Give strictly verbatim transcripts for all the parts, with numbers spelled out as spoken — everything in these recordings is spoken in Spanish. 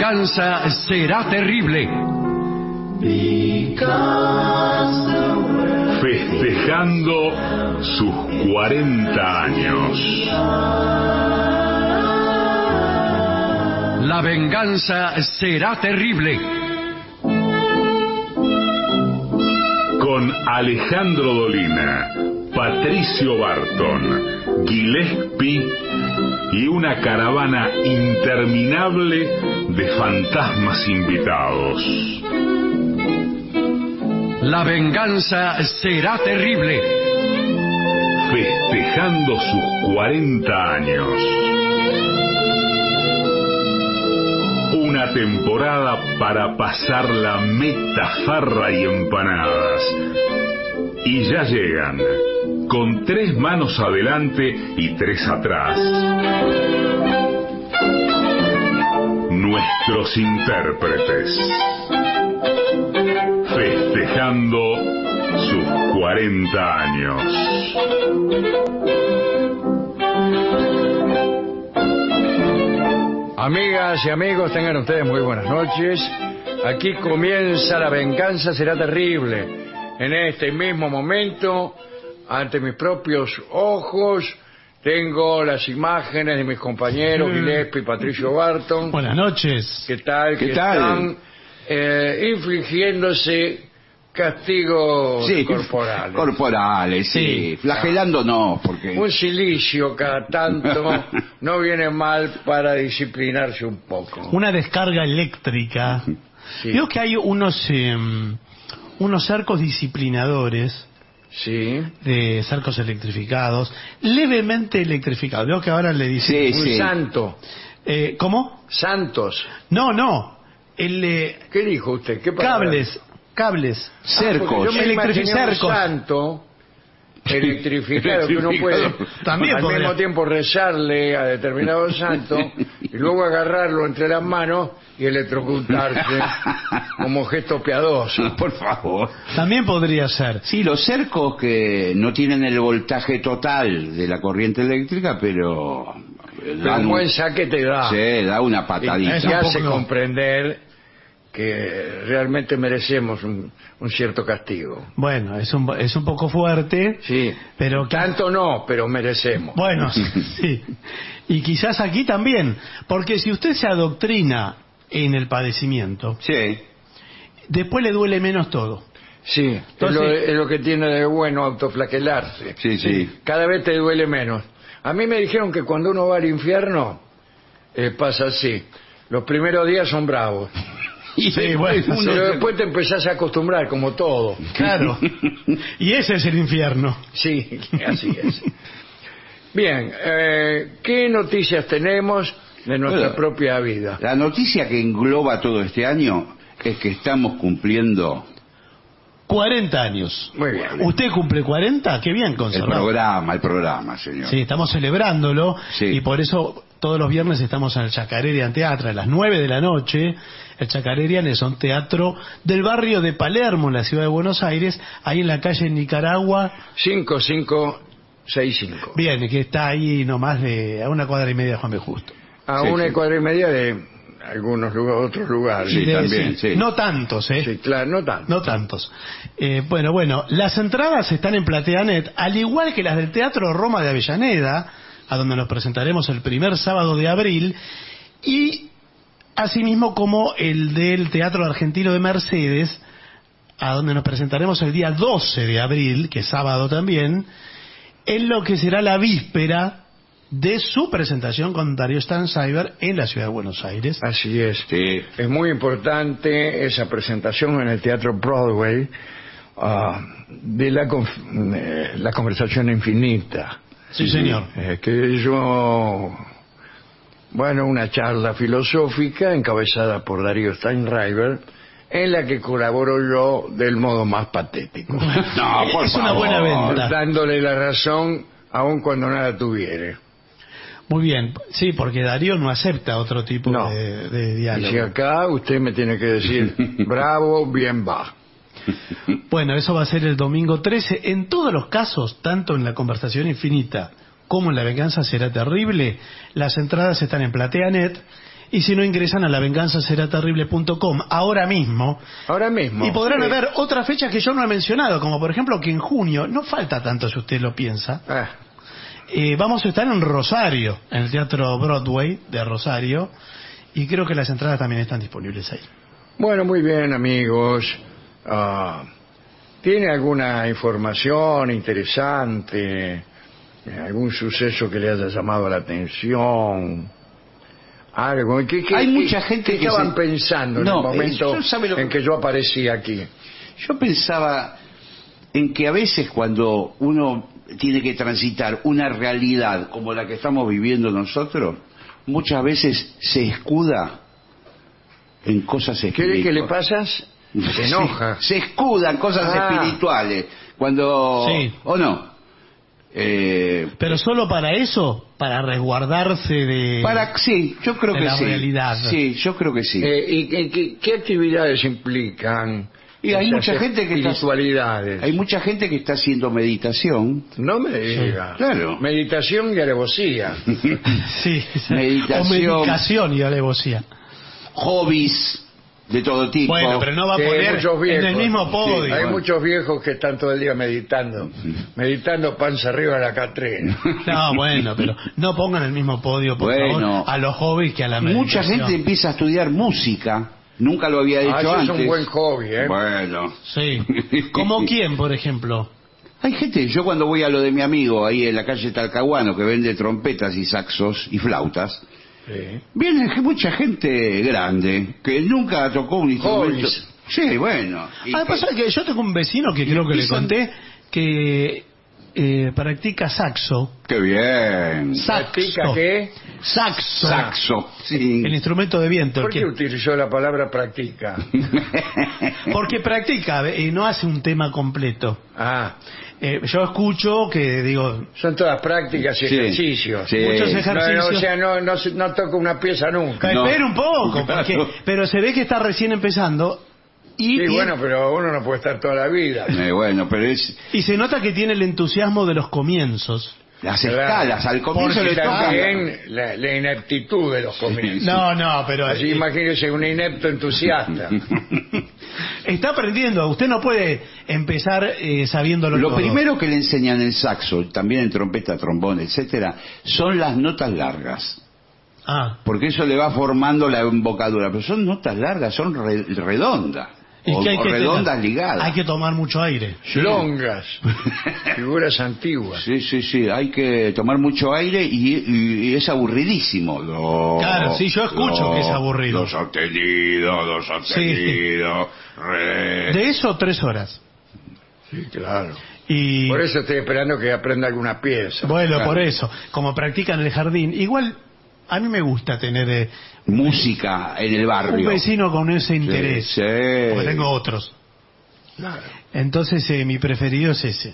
venganza será terrible. Festejando sus cuarenta años. La venganza será terrible. Con Alejandro Dolina, Patricio Barton, Gillespie y una caravana interminable de fantasmas invitados. La venganza será terrible. Festejando sus cuarenta años. Una temporada para pasar la meta, farra y empanadas. Y ya llegan, con tres manos adelante y tres atrás, nuestros intérpretes. Festejando sus cuarenta años. Amigas y amigos, tengan ustedes muy buenas noches. Aquí comienza La venganza será terrible. En este mismo momento, ante mis propios ojos, tengo las imágenes de mis compañeros, mm. Gillespie y Patricio Barton. Buenas noches. ¿Qué tal? ¿Qué que tal? Están eh, infligiéndose castigos sí, corporales. Corporales, sí. sí. Flagelando no, porque... Un silicio cada tanto no viene mal para disciplinarse un poco. Una descarga eléctrica. Sí. Veo que hay unos eh, unos arcos disciplinadores. Sí. De cercos electrificados, levemente electrificados. Veo que ahora le dicen... Sí, un sí. santo. Eh, ¿Cómo? Santos. No, no. El, eh, ¿Qué dijo usted? ¿Qué cables. Cables, cercos, ah, electrificados. Santo electrificado que uno puede también al podría. mismo tiempo rezarle a determinado santo y luego agarrarlo entre las manos y electrocutarse como gesto piadoso. Por favor. También podría ser. Sí, los cercos que no tienen el voltaje total de la corriente eléctrica, pero... Pero un buen saque te da. Sí, da una patadita. Y te hace comprender que realmente merecemos un, un cierto castigo. Bueno, es un, es un poco fuerte. Sí, pero tanto no, pero merecemos. Bueno, sí. Y quizás aquí también, porque si usted se adoctrina en el padecimiento, sí, después le duele menos todo. Sí, entonces, es, lo, es lo que tiene de bueno autoflagelarse. Sí, sí. Cada vez te duele menos. A mí me dijeron que cuando uno va al infierno, eh, pasa así. Los primeros días son bravos. Y sí, bueno, uno... Pero después te empezás a acostumbrar, como todo. Claro. Y ese es el infierno. Sí, así es. Bien, eh, ¿qué noticias tenemos de nuestra bueno, propia vida? La noticia que engloba todo este año es que estamos cumpliendo... cuarenta años. Muy bien. ¿Usted cumple cuarenta? Qué bien conservado. El programa, el programa, señor. Sí, estamos celebrándolo. Sí. Y por eso todos los viernes estamos en el Chacarerian Teatro a las nueve de la noche. El Chacarerian es un teatro del barrio de Palermo, en la ciudad de Buenos Aires, ahí en la calle Nicaragua. cinco cinco seis cinco. Bien, que está ahí nomás de a una cuadra y media de Juan B. Justo. A sí, una sí. cuadra y media de... algunos lugares, otros lugares. Sí, de, también, sí. sí. No tantos, ¿eh? Sí, claro, no tantos. No tantos. Eh, bueno, bueno, las entradas están en PlateaNet, al igual que las del Teatro Roma de Avellaneda, a donde nos presentaremos el primer sábado de abril, y asimismo como el del Teatro Argentino de Mercedes, a donde nos presentaremos el día doce de abril, que es sábado también, en lo que será la víspera de su presentación con Darío Stancyber en la ciudad de Buenos Aires. Así es. Sí. Es muy importante esa presentación en el Teatro Broadway uh, de la, conf- eh, la conversación infinita. Sí, señor. Eh, que yo... Bueno, una charla filosófica encabezada por Darío Stancyber, en la que colaboro yo del modo más patético. No, por es favor. una buena venta. Dándole la razón aun cuando nada tuviere. Muy bien, sí, porque Darío no acepta otro tipo no. de, de diálogo. Y si acá usted me tiene que decir, bravo, bien va. Bueno, eso va a ser el domingo trece. En todos los casos, tanto en la conversación infinita como en la venganza será terrible, las entradas están en PlateaNet Y si no, ingresan a la venganza será terrible punto com ahora mismo. Ahora mismo. Y podrán Sí. ver otras fechas que yo no he mencionado, como por ejemplo que en junio, no falta tanto si usted lo piensa, Ah, eh, vamos a estar en Rosario, en el Teatro Broadway de Rosario, y creo que las entradas también están disponibles ahí. bueno, muy bien, amigos. Ah, ¿Tiene alguna información interesante? Eh, ¿Algún suceso que le haya llamado la atención? Algo. ¿Qué, qué- Hay qué- mucha gente qué que estaban se- pensando en No, el momento eh, yo sabe lo en que- que yo aparecí aquí? Yo pensaba en que a veces cuando uno tiene que transitar una realidad como la que estamos viviendo nosotros, muchas veces se escuda en cosas ¿Qué espirituales. que le pasas? Se enoja. Se, se escuda en cosas Ah. espirituales. Cuando... Sí. ¿O no? Eh, Pero solo para eso, para resguardarse de... para Sí, yo creo de que la sí. realidad. Sí, yo creo que sí. Eh, ¿Y qué, qué- qué actividades implican? Y hay esas mucha gente que está- espiritualidades? Hay mucha gente que está haciendo meditación. No me diga. claro. Meditación y alevosía. Sí, sí. Meditación. O medicación y alevosía. Hobbies de todo tipo. Bueno, pero no va a Sí, hay poner muchos en viejos. el mismo podio. Hay bueno. muchos viejos que están todo el día meditando. Meditando panza arriba de la catrina. No, bueno, pero no pongan el mismo podio, por Bueno. favor, a los hobbies que a la meditación. Mucha gente empieza a estudiar música. Nunca lo había hecho Ah, eso antes. es un buen hobby, ¿eh? Bueno. Sí. ¿Como quién, por ejemplo? Hay gente, yo cuando voy a lo de mi amigo ahí en la calle Talcahuano que vende trompetas y saxos y flautas, Sí. viene ge- mucha gente grande que nunca tocó un instrumento. Hobbies. Sí, bueno. y Ah, que- pasa que yo tengo un vecino que creo que le empiezan- conté que eh, practica saxo. Qué bien. ¿Practica Saxo. qué? Saxo. Saxo. Sí. El instrumento de viento. ¿Por el qué que- utilizó la palabra practica? Porque practica y no hace un tema completo. Ah, Eh, yo escucho que, digo, son todas prácticas y Sí. ejercicios. Sí. muchos No, no, ejercicios. o sea, no, no, se- no toco una pieza nunca. No. Espera un poco, Claro. porque, pero se ve que está recién empezando y, Sí, tiene- bueno, pero uno no puede estar toda la vida. Eh, bueno, pero es y se nota que tiene el entusiasmo de los comienzos. las Claro. escalas. Al comienzo Porque le toca. también la, la ineptitud de los comienzos. No, no, pero Así eh, imagínese un inepto entusiasta. está aprendiendo. Usted no puede empezar eh, sabiéndolo Lo todo. primero que le enseñan en saxo, también en trompeta, trombón, etcétera, son las notas largas. Ah, Porque eso le va formando la embocadura. Pero son notas largas, son re- redondas. ¿y O, qué hay o que redondas tener? ligadas. Hay que tomar mucho aire. Longas. Figuras antiguas. Sí, sí, sí, hay que tomar mucho aire y, y- y es aburridísimo. Do, Claro, sí, yo escucho do, que es aburrido. Do sostenido, do sostenido, re. De eso tres horas. Sí, claro. Y Por eso estoy esperando que aprenda alguna pieza. bueno, Claro. por eso, como practica en el jardín, igual a mí me gusta tener eh, Música en el barrio. un vecino con ese interés. Sí. Porque tengo otros. Claro. Entonces eh, mi preferido es ese.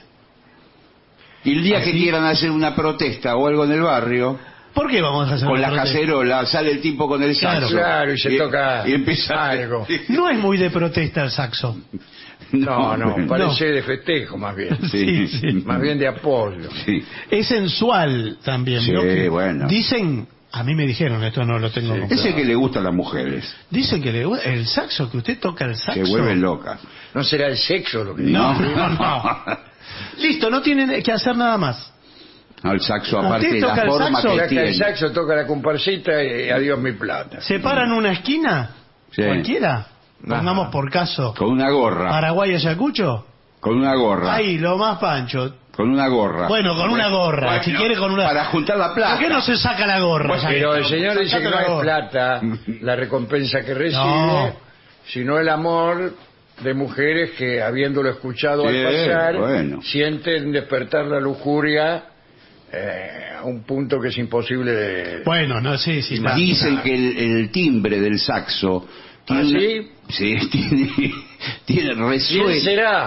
Y el día ¿Así? que quieran hacer una protesta o algo en el barrio, ¿Por qué vamos a hacer con una la protesta? cacerola, sale el tipo con el Claro. saxo. Claro, y se toca y empieza algo. No es muy de protesta el saxo. No, no, bueno. parece de festejo más bien. Sí, Sí, sí. Más bien de apoyo. Sí. Es sensual también. Sí, ¿no? Que bueno. Dicen, a mí me dijeron, esto no lo tengo comprobado. Ese que le gusta a las mujeres, Dicen que le, gu- el saxo, que usted toca el saxo. se vuelven locas. ¿No será el sexo lo que No, no, no. Listo, no tienen que hacer nada más. Al saxo, ¿Usted aparte de toca la el forma saxo? que Saca el tiene. saxo, toca la comparsita y adiós mi plata. Se paran en una esquina, Sí. cualquiera, Ajá. pongamos por caso, Con una gorra. Paraguay Ayacucho, Con una gorra. ahí, lo más pancho. Con una gorra. Bueno, con una gorra, Bueno, si quiere con una... Para juntar la plata. ¿Por qué no se saca la gorra? Ya Pero que el señor estamos, dice que sacate no la es gorra. plata la recompensa que recibe, No. sino el amor de mujeres que, habiéndolo escuchado Sí, al pasar, bueno. sienten despertar la lujuria eh, a un punto que es imposible de... Bueno, no, sí, sí, está. Dicen que el, el timbre del saxo tiene ¿Ah, una- sí? sí, tiene, tiene ¿Quién resuena, será?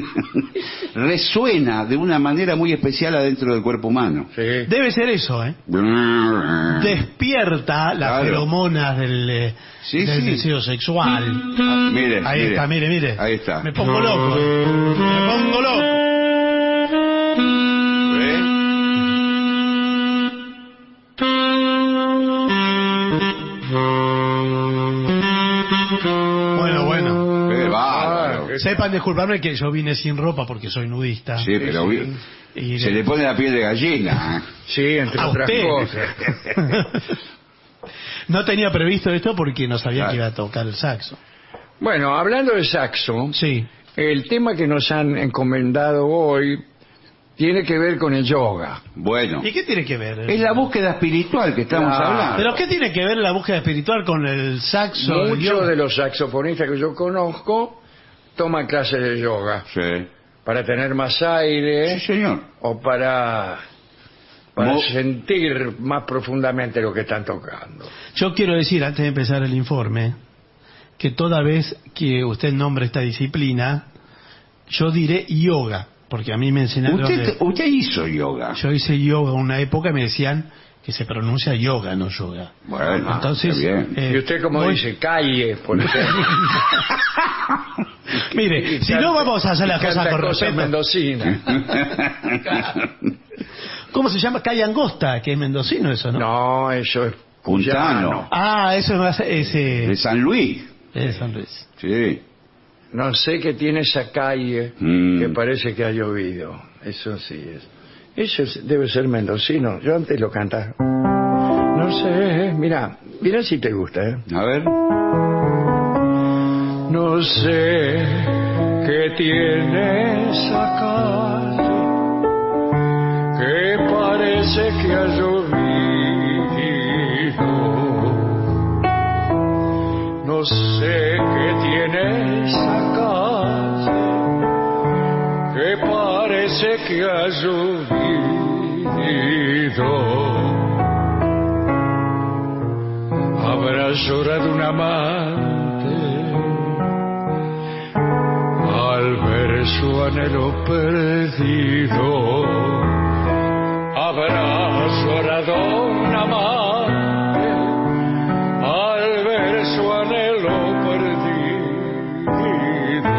resuena de una manera muy especial adentro del cuerpo humano. Sí. Debe ser eso, ¿eh? Despierta las Claro. feromonas del, eh, Sí, del sí. deseo sexual. Mire, Ahí mire. está, mire, mire. Ahí está. Me pongo loco. eh. Me pongo loco. ¿Ve? Bueno, bueno. Qué bárbaro. Ah, Sepan disculparme que yo vine sin ropa porque soy nudista. Sí, pero vi- Y se le pone la piel de gallina. ¿eh? Sí, entre A otras usted. cosas. No tenía previsto esto porque no sabía Claro. que iba a tocar el saxo. Bueno, hablando de saxo, Sí. el tema que nos han encomendado hoy tiene que ver con el yoga. Bueno, ¿Y qué tiene que ver? es la búsqueda espiritual que estamos Claro. hablando. ¿Pero qué tiene que ver la búsqueda espiritual con el saxo? el Muchos yoga? de los saxofonistas que yo conozco toman clases de yoga Sí. para tener más aire Sí, señor. o para, para Mo- sentir más profundamente lo que están tocando. Yo quiero decir, antes de empezar el informe, que toda vez que usted nombre esta disciplina, yo diré yoga, porque a mí me enseñaron... Usted, que- usted hizo yoga. Yo hice yoga una época y me decían que se pronuncia yoga, no yoga. Bueno, Entonces, está bien. eh, Y usted, como voy- dice, calle, por ejemplo. Mire, Y si canta- no vamos a hacer las y cosas canta con cosas respeto. mendocinas. ¿Cómo se llama? Calle Angosta, que es mendocino eso, ¿no? No, eso es Puntano. cuyano. Ah, eso es más... Ese, De San Luis. es San Luis. Sí. No sé qué tiene esa calle Mm. que parece que ha llovido. Eso sí es. Eso es- debe ser mendocino. Yo antes lo cantaba. No sé, mira, mira si te gusta, ¿eh? A ver. No sé qué tiene esa calle que parece que ha llovido. No sé qué tiene esa calle que parece que ha llovido. Habrá llorado un amante al ver su anhelo perdido. Habrá llorado un amante al ver su anhelo perdido.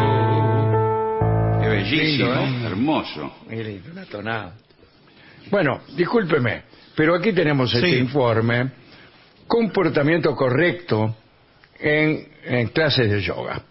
Qué bellísimo, Lindo, ¿eh? hermoso. Mire, una tonada. Bueno, discúlpeme, pero aquí tenemos este Sí. informe. Comportamiento correcto en, en clases de yoga.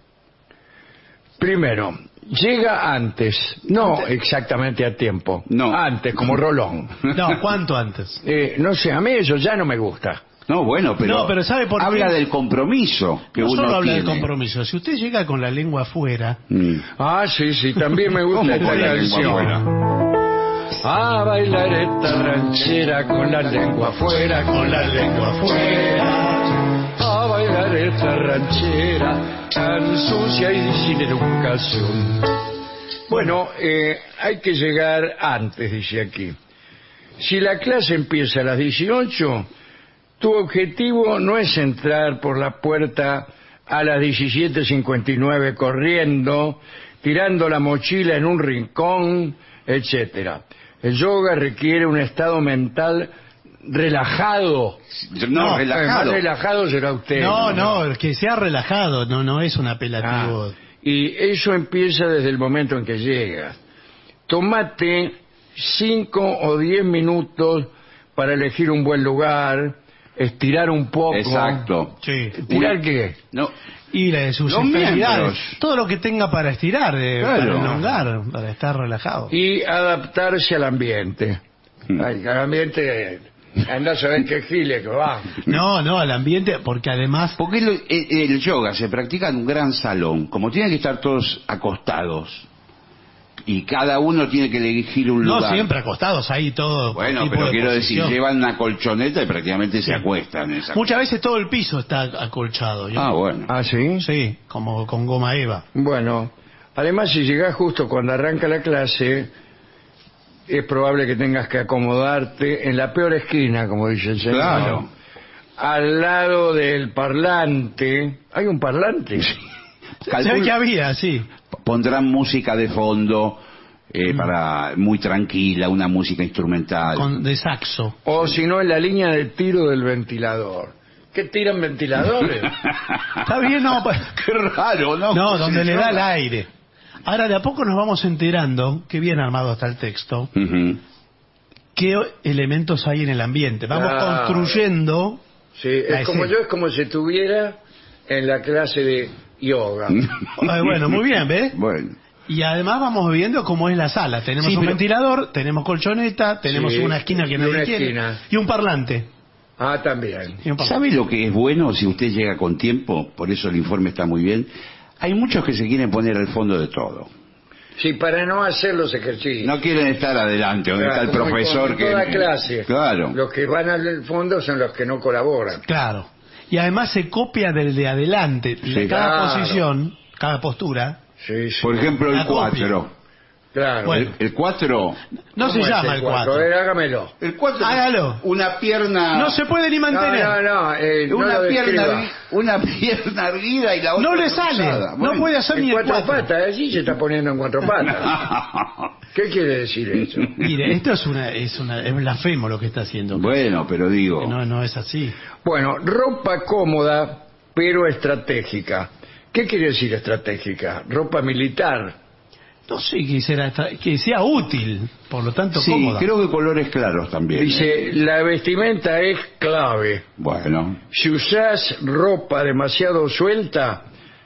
Primero, llega antes, no exactamente a tiempo, No. antes, como Rolón. No, ¿cuánto antes? Eh, no sé, a mí eso ya no me gusta. No, bueno, pero, No, pero ¿sabe por qué? habla del compromiso que No uno solo habla tiene. de compromiso. Si usted llega con la lengua afuera, Mm. Ah, sí, sí, también me gusta ¿Cómo esta con la lengua canción. afuera? A bailar esta ranchera con la lengua afuera, con la lengua afuera. A bailar esta ranchera tan sucia y sin educación. Bueno, eh, hay que llegar antes, dice aquí. Si la clase empieza a las dieciocho, tu objetivo no es entrar por la puerta a las diecisiete cincuenta y nueve corriendo, tirando la mochila en un rincón, etcétera. El yoga requiere un estado mental relajado. No, No, Eh, relajado. Más relajado será usted. no, no, que sea relajado, no, no es un apelativo. Ah, y eso empieza desde el momento en que llegas. Tómate cinco o diez minutos para elegir un buen lugar, estirar un poco. Exacto. Sí. ¿Estirar Una- qué? No, Y la de sus Los extremidades, miembros. todo lo que tenga para estirar, de, Claro. para elongar, para estar relajado. Y adaptarse al ambiente. Mm. Ay, al ambiente, anda a saber qué giles que va. No, no, al ambiente, porque además, porque el, el- el yoga se practica en un gran salón. Como tienen que estar todos acostados y cada uno tiene que elegir un no lugar. siempre acostados ahí todo. Bueno, tipo pero de quiero posición. decir, llevan una colchoneta y prácticamente se Sí. acuestan. En esa Muchas veces todo el piso está acolchado. ¿yo? Ah, bueno. ¿Ah, sí? Sí, como con goma eva. Bueno, además si llegás justo cuando arranca la clase, es probable que tengas que acomodarte en la peor esquina, como dice el señor. Claro. Al lado del parlante. ¿Hay un parlante? Se ve Calculo- que había, sí. Pondrán música de fondo eh, para muy tranquila, una música instrumental. Con, de saxo. O si no, en la línea de tiro del ventilador. ¿Qué tiran ventiladores? Está bien, no, pues- Qué raro, ¿no? no, ¿Cómo donde se le da el llama? aire. Ahora de a poco nos vamos enterando, que bien armado está el texto, Ujú. qué elementos hay en el ambiente. Vamos Claro. construyendo. Sí, La es como escena. yo, es como si estuviera en la clase de yoga. Eh, bueno, muy bien, ¿ves? Bueno. Y además vamos viendo cómo es la sala. Tenemos Sí, un pero- ventilador, tenemos colchoneta, tenemos Sí, una esquina que y nadie una quiere. esquina. Y un parlante. Ah, también. Y un parlante. ¿Sabe lo que es bueno si usted llega con tiempo? Por eso el informe está muy bien. Hay muchos que se quieren poner al fondo de todo. Sí, para no hacer los ejercicios. No quieren estar adelante, donde Claro, está el como en- profesor como en que... toda clase. Claro. Los que van al fondo son los que no colaboran. Claro. Y además se copia del de adelante. De Sí. cada Claro. posición, cada postura. Sí, sí. Por ejemplo, La el copia. cuatro. Claro. Bueno. El cuatro... No se ¿Cómo es llama el A cuatro. ver, hágamelo. El cuatro... Hágalo. Una pierna... No se puede ni No, mantener. no, no. eh, no Una lo pierna, describa. una pierna erguida y la otra No le sale. cruzada. No Bueno. puede hacer En ni el cuatro cuatro. patas, allí se está poniendo en cuatro patas. ¿Qué quiere decir eso? Mire, esto es una es una es blasfemo lo que está haciendo. Bueno, pero digo... No, no es así. Bueno, ropa cómoda, pero estratégica. ¿Qué quiere decir estratégica? Ropa militar. No sé que, será, que sea útil, por lo tanto Sí, cómoda. creo que colores claros también. Dice, la vestimenta es clave. Bueno, Si usás ropa demasiado suelta,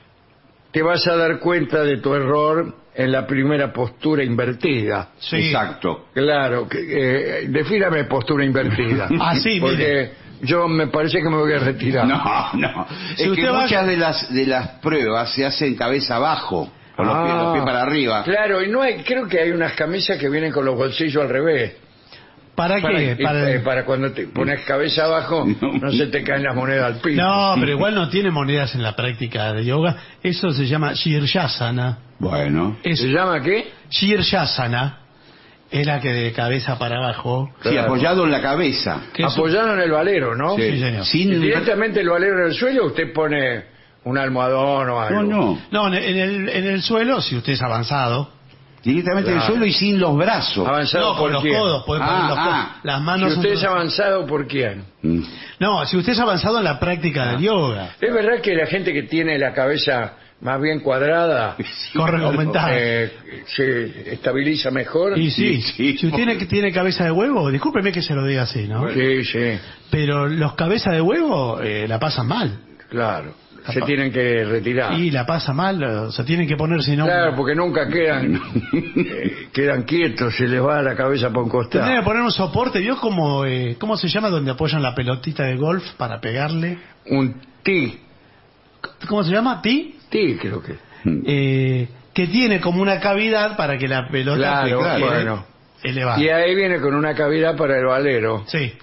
te vas a dar cuenta de tu error en la primera postura invertida. Sí. exacto. Claro, que, eh, defíname postura invertida. Ah, sí, Porque mire. yo me parece que me voy a retirar. No, no. Si es usted que va- muchas de las de las pruebas se hacen cabeza abajo, con los, pies, Ah, los pies para arriba. Claro, y no hay, creo que hay unas camisas que vienen con los bolsillos al revés. ¿Para qué? y, Para- eh, para cuando te pones cabeza abajo, no se te caen las monedas al piso. No, pero igual no tiene monedas en la práctica de yoga. Eso se llama Shirshasana. Bueno. Es ¿Se llama qué? Shirshasana. Es la que de cabeza para abajo. Sí, Claro. apoyado en la cabeza. Que es- Apoyado en el valero, ¿no? Sí, señor. Y Sin... directamente el valero en el suelo, usted pone un almohadón o algo. No, no. No, en en el, en el suelo, si usted es avanzado. Directamente en el Claro. suelo y sin los brazos. ¿Avanzado No, por con los quién? codos. Puede poner Ah, los codos. ah. Las Si manos. usted es entre- avanzado, ¿por quién? Mm. No, si usted es avanzado en la práctica del yoga. Es verdad que la gente que tiene la cabeza más bien cuadrada Corre con ventaja. eh, se estabiliza mejor. Y sí, Sí, sí. si usted tiene, tiene cabeza de huevo, discúlpeme que se lo diga así, ¿no? Sí, sí, Pero los cabezas de huevo eh, la pasan mal. claro. Se tienen que retirar. Y la pasa mal, o sea, tienen que poner si no. Claro, porque nunca quedan eh, quedan quietos, se les va la cabeza por un costado. Tendría que poner un soporte, ¿vio cómo, eh, cómo se llama donde apoyan la pelotita de golf para pegarle? Un ti, ¿Cómo se llama? ¿Ti? ti creo que. Eh, que tiene como una cavidad para que la pelota Claro, quede bueno. elevada. Y ahí viene con una cavidad para el valero. Sí.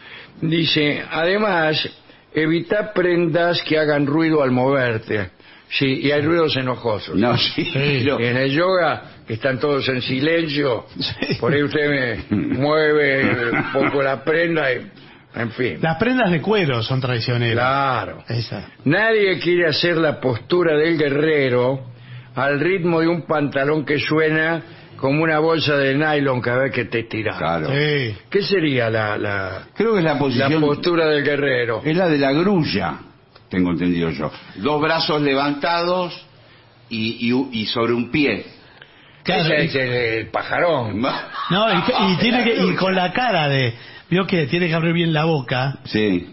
Dice, además, evita prendas que hagan ruido al moverte. Sí, y hay ruidos enojosos. No, sí. Sí. pero- Y en el yoga que están todos en silencio, Sí. por ahí usted me mueve un poco la prenda y, en fin. Las prendas de cuero son traicioneras. Claro. Esa. Nadie quiere hacer la postura del guerrero al ritmo de un pantalón que suena como una bolsa de nylon cada vez que te tiras. Claro. Sí. ¿Qué sería la, la, Creo que es la la posición... postura del guerrero? Es la de la grulla, tengo entendido yo. Dos brazos levantados y, y- y sobre un pie. Claro, Ese y- es el, el pajarón. No, y, y tiene que, y con la cara de, vio que tiene que abrir bien la boca Sí.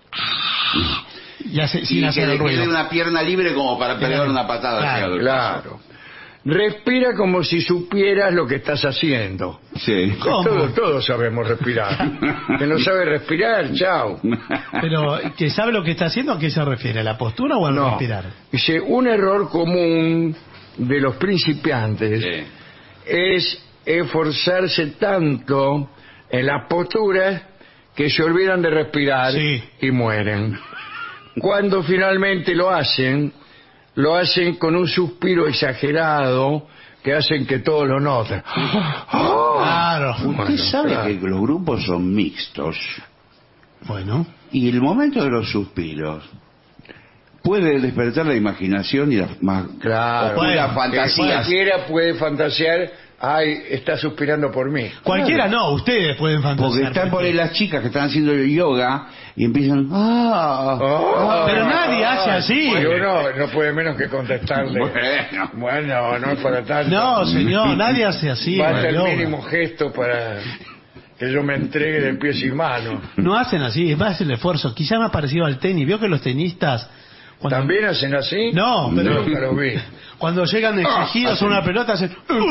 y hace, Y sin que hacer le el quede ruido. una pierna libre como para pegar Claro. una patada. Claro, hacia el Claro. Respira como si supieras lo que estás haciendo. paso. Sí. ¿Cómo? Todos, todos sabemos respirar. Que no sabe respirar, chao. Pero, ¿que sabe lo que está haciendo? ¿A qué se refiere? ¿A la postura o al No. respirar? Dice, un error común de los principiantes Sí. es esforzarse tanto en las posturas que se olvidan de respirar Sí. y mueren. Cuando finalmente lo hacen, lo hacen con un suspiro exagerado que hacen que todos lo noten. Claro. Usted Bueno, sabe claro. que los grupos son mixtos Bueno. y el momento de los suspiros puede despertar la imaginación y las más Claro. oscuras Bueno, fantasías. Cualquiera puede fantasear, ay, está suspirando por mí. Cualquiera no, ustedes pueden fantasear. Porque están por ahí las chicas que están haciendo yoga y empiezan... ¡Ah! Oh, Pero nadie hace así. Y uno no puede menos que contestarle. Bueno. Bueno, no es para tanto. No, señor, nadie hace así. Basta en el yoga. mínimo gesto para que yo me entregue de pies y manos. No hacen así, es más el esfuerzo. Quizá más parecido al tenis. Vio que los tenistas, Cuando- ¿También hacen así? No, pero- Nunca lo vi. Cuando llegan exigidos a una pelota hacen...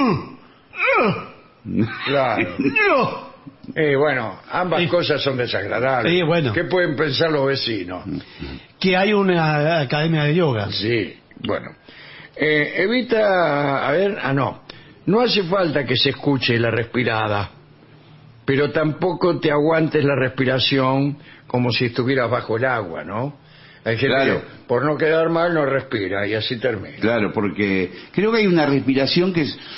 Claro. Eh, bueno, ambas Sí. cosas son desagradables. Sí, bueno. ¿Qué pueden pensar los vecinos? Que hay una academia de yoga. Sí, bueno. Eh, evita, a ver, ah, no. No hace falta que se escuche la respirada, pero tampoco te aguantes la respiración como si estuvieras bajo el agua, ¿no? Hay gente Claro. que, por no quedar mal, no respira y así termina. Claro, porque creo que hay una respiración que es...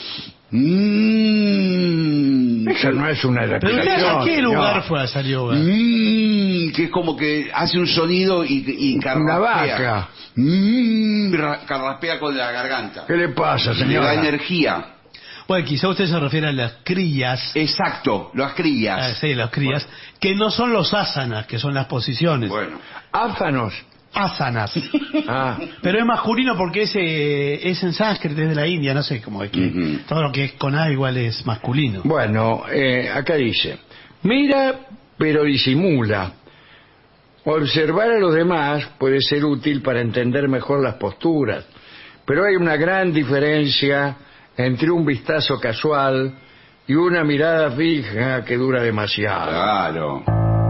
Mm, Esa no es una Pero respiración. usted, ¿a qué lugar no. fue a hacer yoga? Mm, que es como que hace un sonido y, y carraspea. Una vaca. Mm, ra- carraspea con la garganta. ¿Qué le pasa, Le da señora? energía. Bueno, quizá usted se refiere a las crías. Exacto, las Ah, crías. sí, las crías. Que no son los asanas, que son las posiciones. Bueno, Áfanos. Asanas. Ah, Pero es masculino porque es, eh, es en sánscrito, es de la India, no sé cómo es que... Ujú. Todo lo que es con A igual es masculino. bueno, eh, acá dice, mira pero disimula. Observar a los demás puede ser útil para entender mejor las posturas, pero hay una gran diferencia entre un vistazo casual y una mirada fija que dura demasiado. claro.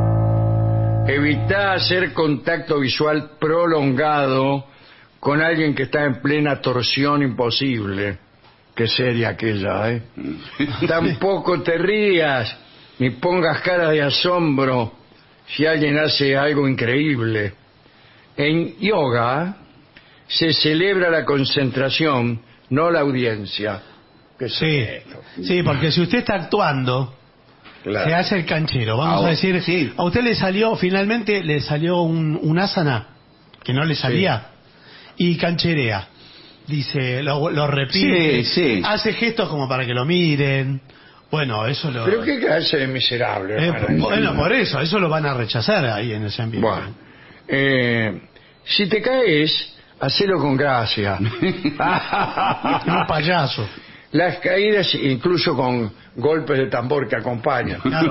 Evita hacer contacto visual prolongado con alguien que está en plena torsión imposible. Qué seria aquella, ¿eh? Tampoco te rías ni pongas cara de asombro si alguien hace algo increíble. En yoga se celebra la concentración, no la audiencia. ¿Qué es Sí, esto? sí, porque si usted está actuando, Claro. se hace el canchero. Vamos Ah, a decir, sí. a usted le salió, finalmente le salió un, un asana que no le salía y cancherea. Dice, lo, lo repite, Sí, sí. hace gestos como para que lo miren. Bueno, eso lo... ¿Pero qué clase de miserable? Eh, van a decir? bueno, por eso, eso lo van a rechazar ahí en ese ambiente. Bueno, eh, si te caes, hacelo con gracia. Un payaso. Las caídas, incluso con golpes de tambor que acompañan. Claro.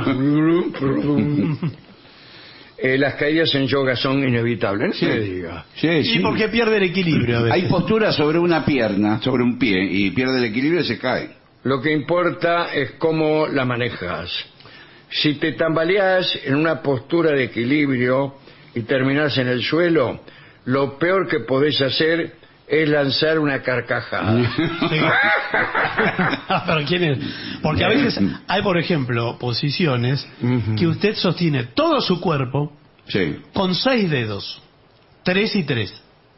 Eh, las caídas en yoga son inevitables, no Sí. se diga. Sí, Y sí. porque pierde el equilibrio a veces. Hay postura sobre una pierna, sobre un pie, y pierde el equilibrio y se cae. Lo que importa es cómo la manejas. Si te tambaleas en una postura de equilibrio y terminas en el suelo, lo peor que podés hacer es lanzar una carcajada. Sí. Pero ¿quién es? Porque a veces hay, por ejemplo, posiciones Ujú. que usted sostiene todo su cuerpo Sí. con seis dedos. Tres y tres.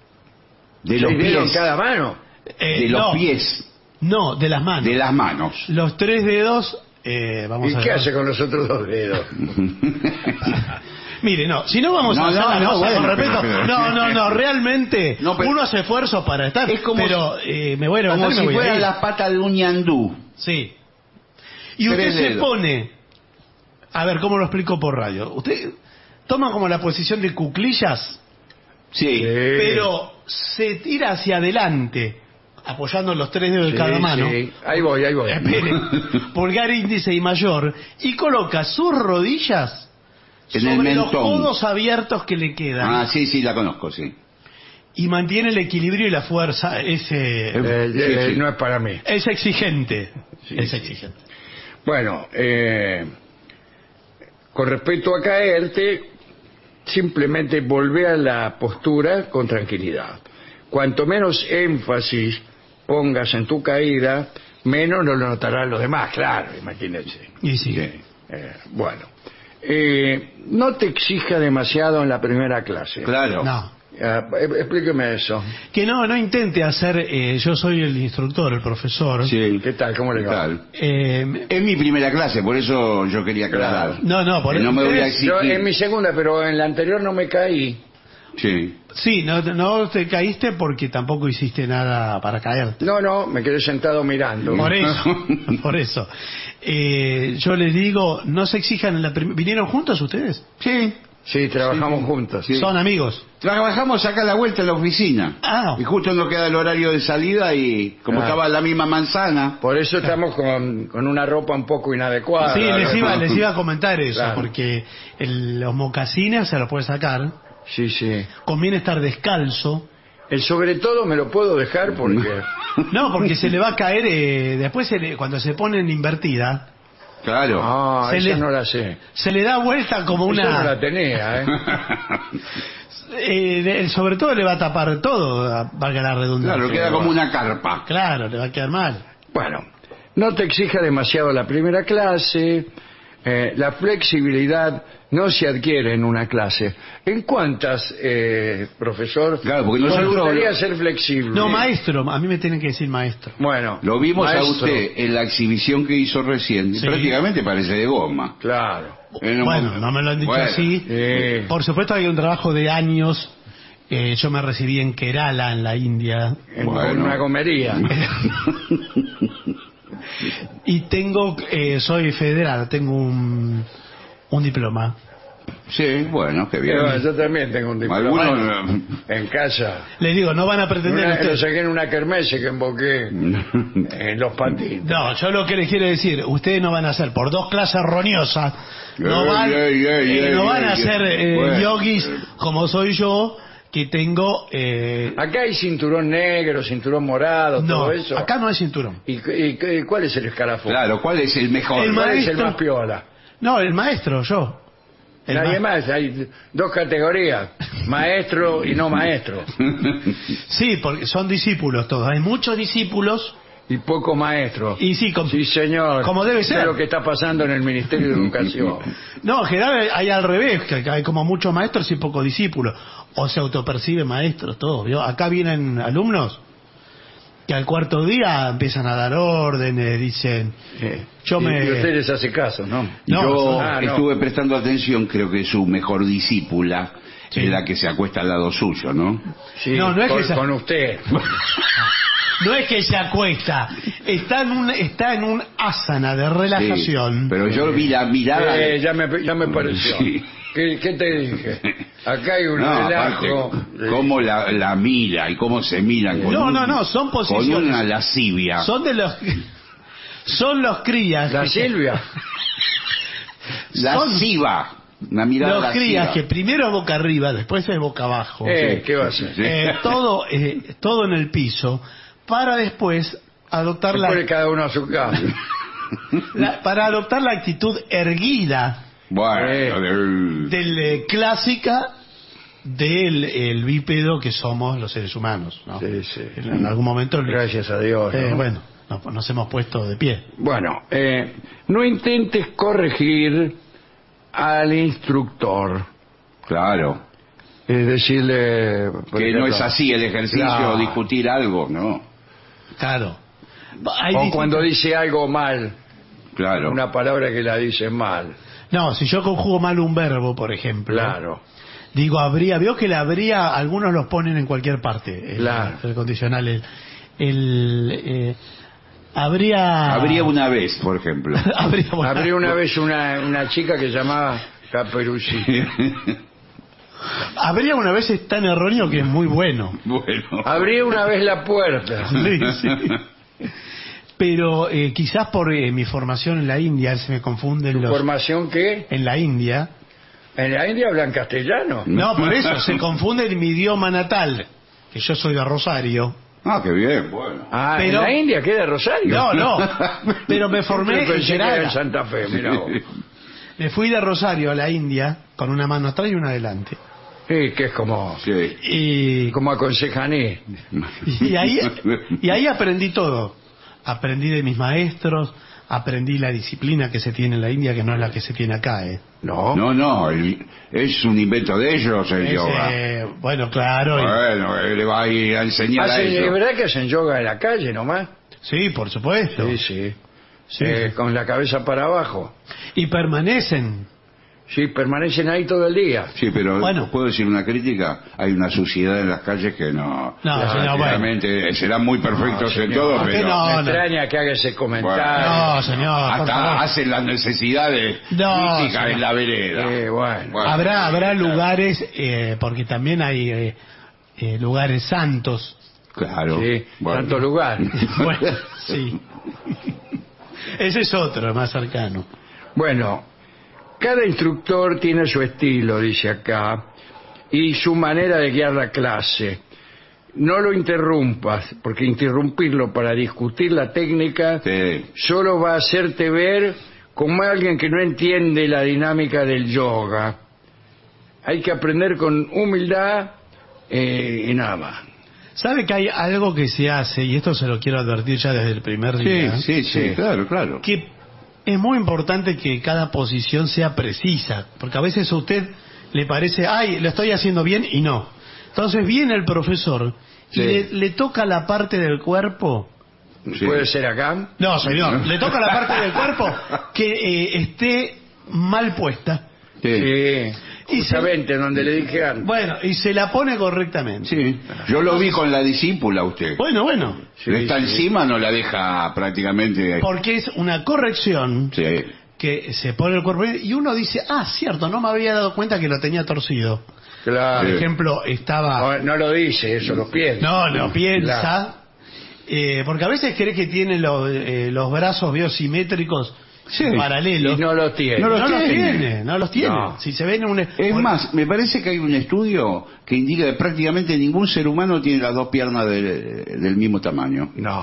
De los ¿Seis dedos en pies. cada mano? Eh, De los no, pies. No, de las manos. De las manos. Los tres dedos, eh, vamos ¿Y a qué ver. hace con los otros dos dedos? Mire, no, si no vamos No, a hacer no, la no, cosa bueno, con respeto. pero- No, no, no, realmente No, pero- uno hace esfuerzo para estar. Es como pero eh, me voy a levantar Como y me si voy a fuera ir. la pata de un ñandú. Sí. Y usted Tres se dedos. pone, a ver, ¿cómo lo explico por radio? Usted toma como la posición de cuclillas, Sí. pero se tira hacia adelante, apoyando los tres dedos de Sí, cada mano. sí. Ahí voy, ahí voy. Espere, pulgar, índice y mayor, y coloca sus rodillas En el sobre los mentón. codos abiertos que le quedan. Ah, sí, sí, la conozco, sí. Y mantiene el equilibrio y la fuerza. Es, eh, Eh, Sí, eh, sí. No es para mí. es exigente. Sí, es sí. exigente. Bueno, eh, con respecto a caerte, simplemente volvé a la postura con tranquilidad. Cuanto menos énfasis pongas en tu caída, menos lo notarán los demás, claro, imagínense. Y sí. Sí. Eh, bueno, eh, no te exija demasiado en la primera clase. Claro. No. Ah, eh, explíqueme eso. Que no, no intente hacer, eh, yo soy el instructor, el profesor. Sí. ¿Qué tal? ¿Cómo le ¿Qué va? tal? Eh, Es mi primera clase, por eso yo quería aclarar. Claro. no, no, por Que no me voy a exigir. Yo en mi segunda, pero en la anterior no me caí. Sí. Sí, no, no te caíste porque tampoco hiciste nada para caer. No, no, me quedé sentado mirando. Por eso, por eso. Eh, yo les digo, no se exijan en la prim- ¿Vinieron juntos ustedes? Sí. Sí, trabajamos juntos. Sí. Son amigos. Trabajamos acá a la vuelta en la oficina. Ah. Y justo nos queda el horario de salida y como Ah. estaba en la misma manzana. Por eso estamos con, con una ropa un poco inadecuada. Sí, les ¿no? iba, les iba a comentar eso, Claro. porque el- los mocasines se los puede sacar. Sí, sí. Conviene estar descalzo. El sobre todo me lo puedo dejar porque... No, porque se le va a caer, eh, después se le- cuando se pone en invertida, Claro. Ah, Se esa le- no la sé. se le da vuelta como Esa no la una... tenía, ¿eh? eh, el sobre todo le va a tapar todo, valga la redundancia. Claro, queda como una carpa. Claro, le va a quedar mal. Bueno, no te exija demasiado la primera clase. Eh, la flexibilidad no se adquiere en una clase. ¿En cuántas, eh, profesor? Claro, porque me nosotros- gustaría ser flexible. No, maestro, a mí me tienen que decir maestro. Bueno, Lo vimos a maestro. usted en la exhibición que hizo recién. Sí. Prácticamente parece de goma. Claro. En un Bueno, momento- no me lo han dicho Bueno, así. Sí. Por supuesto hay un trabajo de años. Eh, yo me recibí en Kerala, en la India. En Bueno. una gomería. Y tengo, eh, soy federal, tengo un, un diploma. Sí, bueno, qué bien. Pero yo también tengo un diploma. Algunos... En casa. Les digo, no van a pretender Una, lo ustedes- saqué en una kermesse que emboqué en los patines. No, yo lo que les quiero decir, ustedes no van a hacer por dos clases roñosas, no van, Ey, ey, ey, eh, ey, no van ey, a ey. ser eh, Bueno. yogis como soy yo, que tengo... eh, Acá hay cinturón negro, cinturón morado, no, todo eso. acá no hay cinturón. ¿Y, y- y cuál es el escalafón? Claro, ¿cuál es el mejor? El ¿Cuál es el maestro- más piola? No, el maestro, yo. El Nadie ma- más, hay dos categorías, maestro y no maestro, Sí, porque son discípulos todos, hay muchos discípulos. y poco maestro. Y sí, com- Sí, señor. como debe Eso ser. es lo que está pasando en el Ministerio de Educación. No, en general hay al revés, que hay como muchos maestros y pocos discípulos. O se autoperciben maestros, todos. ¿vio? Acá vienen alumnos que al cuarto día empiezan a dar órdenes, dicen... Sí. Yo y, me- y usted les hace caso, ¿no? No, Yo ah, no. estuve prestando atención, creo que su mejor discípula Sí. es la que se acuesta al lado suyo, ¿no? Sí, No, no es con, que esa- con usted. No es que se acuesta, está en un, está en un asana de relajación. Sí, pero yo vi la mirada... Eh, de- ya, me, ya me pareció. Sí. ¿Qué, qué te dije? Acá hay un No, aparte, relajo. cómo la, la mira y cómo se miran con No, un- no, no, son con posiciones. una lascivia. Son de los... Son los crías. La que- Silvia. Lasciva. Una mirada Los lasciva. crías que primero es boca arriba, después es boca abajo. Eh, ¿qué va a hacer? Sí. Eh, todo, eh, todo en el piso, para después adoptar la, Después cada uno a su casa. la- para adoptar la actitud erguida Bueno, Eh. del- del eh, clásica del el bípedo que somos los seres humanos, ¿no? Sí, sí. En, en algún momento, Gracias a Dios. eh, ¿no? bueno, nos, nos hemos puesto de pie. Bueno, eh, no intentes corregir al instructor. Claro. Es decirle... por Que no ejemplo, es así el ejercicio, Claro. discutir algo, ¿no? Claro. Hay O distintas- cuando dice algo mal, Claro. una palabra que la dice mal. No, si yo conjugo mal un verbo, por ejemplo. Claro. Digo, habría, veo que la habría, algunos los ponen en cualquier parte. El, Claro. el condicional, el, el, eh, habría. Habría una vez, por ejemplo. habría, bueno, Habría una vez una, una chica que llamaba Caperucita. habría una vez es tan erróneo que es muy bueno. Bueno. Abría una vez la puerta. Sí, sí. Pero eh, quizás por eh, mi formación en la India se me confunden los. ¿Formación qué? En la India. ¿En la India hablan castellano? No, por eso se confunde en mi idioma natal, que yo soy de Rosario. Ah, qué bien, bueno. Ah, Pero- ¿en la India queda Rosario? No, no. Pero me formé Yo en pensé que era en Kerala. Santa Fe, mira vos. Me fui de Rosario a la India con una mano atrás y una adelante. Sí, que es como, Sí. Y, como aconsejaní. y, ahí, y ahí aprendí todo. Aprendí de mis maestros, aprendí la disciplina que se tiene en la India, que no es la que se tiene acá. ¿eh? No. No, no, el- es un invento de ellos el Es, yoga. eh, bueno, claro. y- Bueno, él le va a ir a enseñar a Hacen- ¿Es ellos. verdad que hacen yoga en la calle nomás? sí, por supuesto. Sí, sí. Sí. Eh, con la cabeza para abajo. Y permanecen. Sí, permanecen ahí todo el día. Sí, pero Bueno. ¿puedo decir una crítica? Hay una suciedad en las calles que no... No, señor, realmente serán muy perfectos No, en señor. todo, ¿Por qué pero... no? Me extraña que haga ese comentario. No, señor, por Hasta favor. hacen las necesidades No, físicas señor. en la vereda. Eh, bueno. Habrá, habrá lugares, eh, porque también hay eh, eh, lugares santos. Claro. Sí, Bueno. tanto lugar. Bueno, sí. Ese es otro, más cercano. Bueno, cada instructor tiene su estilo, dice acá. y su manera de guiar la clase. No lo interrumpas, porque interrumpirlo para discutir la técnica Sí. solo va a hacerte ver como alguien que no entiende la dinámica del yoga. Hay que aprender con humildad eh, y nada más. ¿Sabe que hay algo que se hace, y esto se lo quiero advertir ya desde el primer día, Sí, sí, sí, Sí. claro, claro. que es muy importante que cada posición sea precisa, porque a veces a usted le parece, ay, lo estoy haciendo bien, y no. Entonces viene el profesor Sí. y le, le toca la parte del cuerpo. Sí. ¿Puede ser acá? No, señor, le toca la parte del cuerpo que eh, esté mal puesta. Sí. Sí, Y justamente donde le dije antes. Bueno, y se la pone correctamente. Sí. Yo lo vi con la discípula usted. Bueno, bueno, Sí, Le está sí. encima, no la deja prácticamente. porque es una corrección Sí. que se pone el cuerpo y uno dice, ah, cierto, no me había dado cuenta que lo tenía torcido. Claro. Por Sí. ejemplo, estaba... No, no lo dice, eso lo piensa. No, lo piensa. Claro. eh, porque a veces cree que tiene los, eh, los brazos biosimétricos Sí. paralelos. Y no lo tiene. No No lo los tiene. tiene, no los tiene. No. Si se ven en un... Es por- más, me parece que hay un estudio que indica que prácticamente ningún ser humano tiene las dos piernas de- del mismo tamaño. No.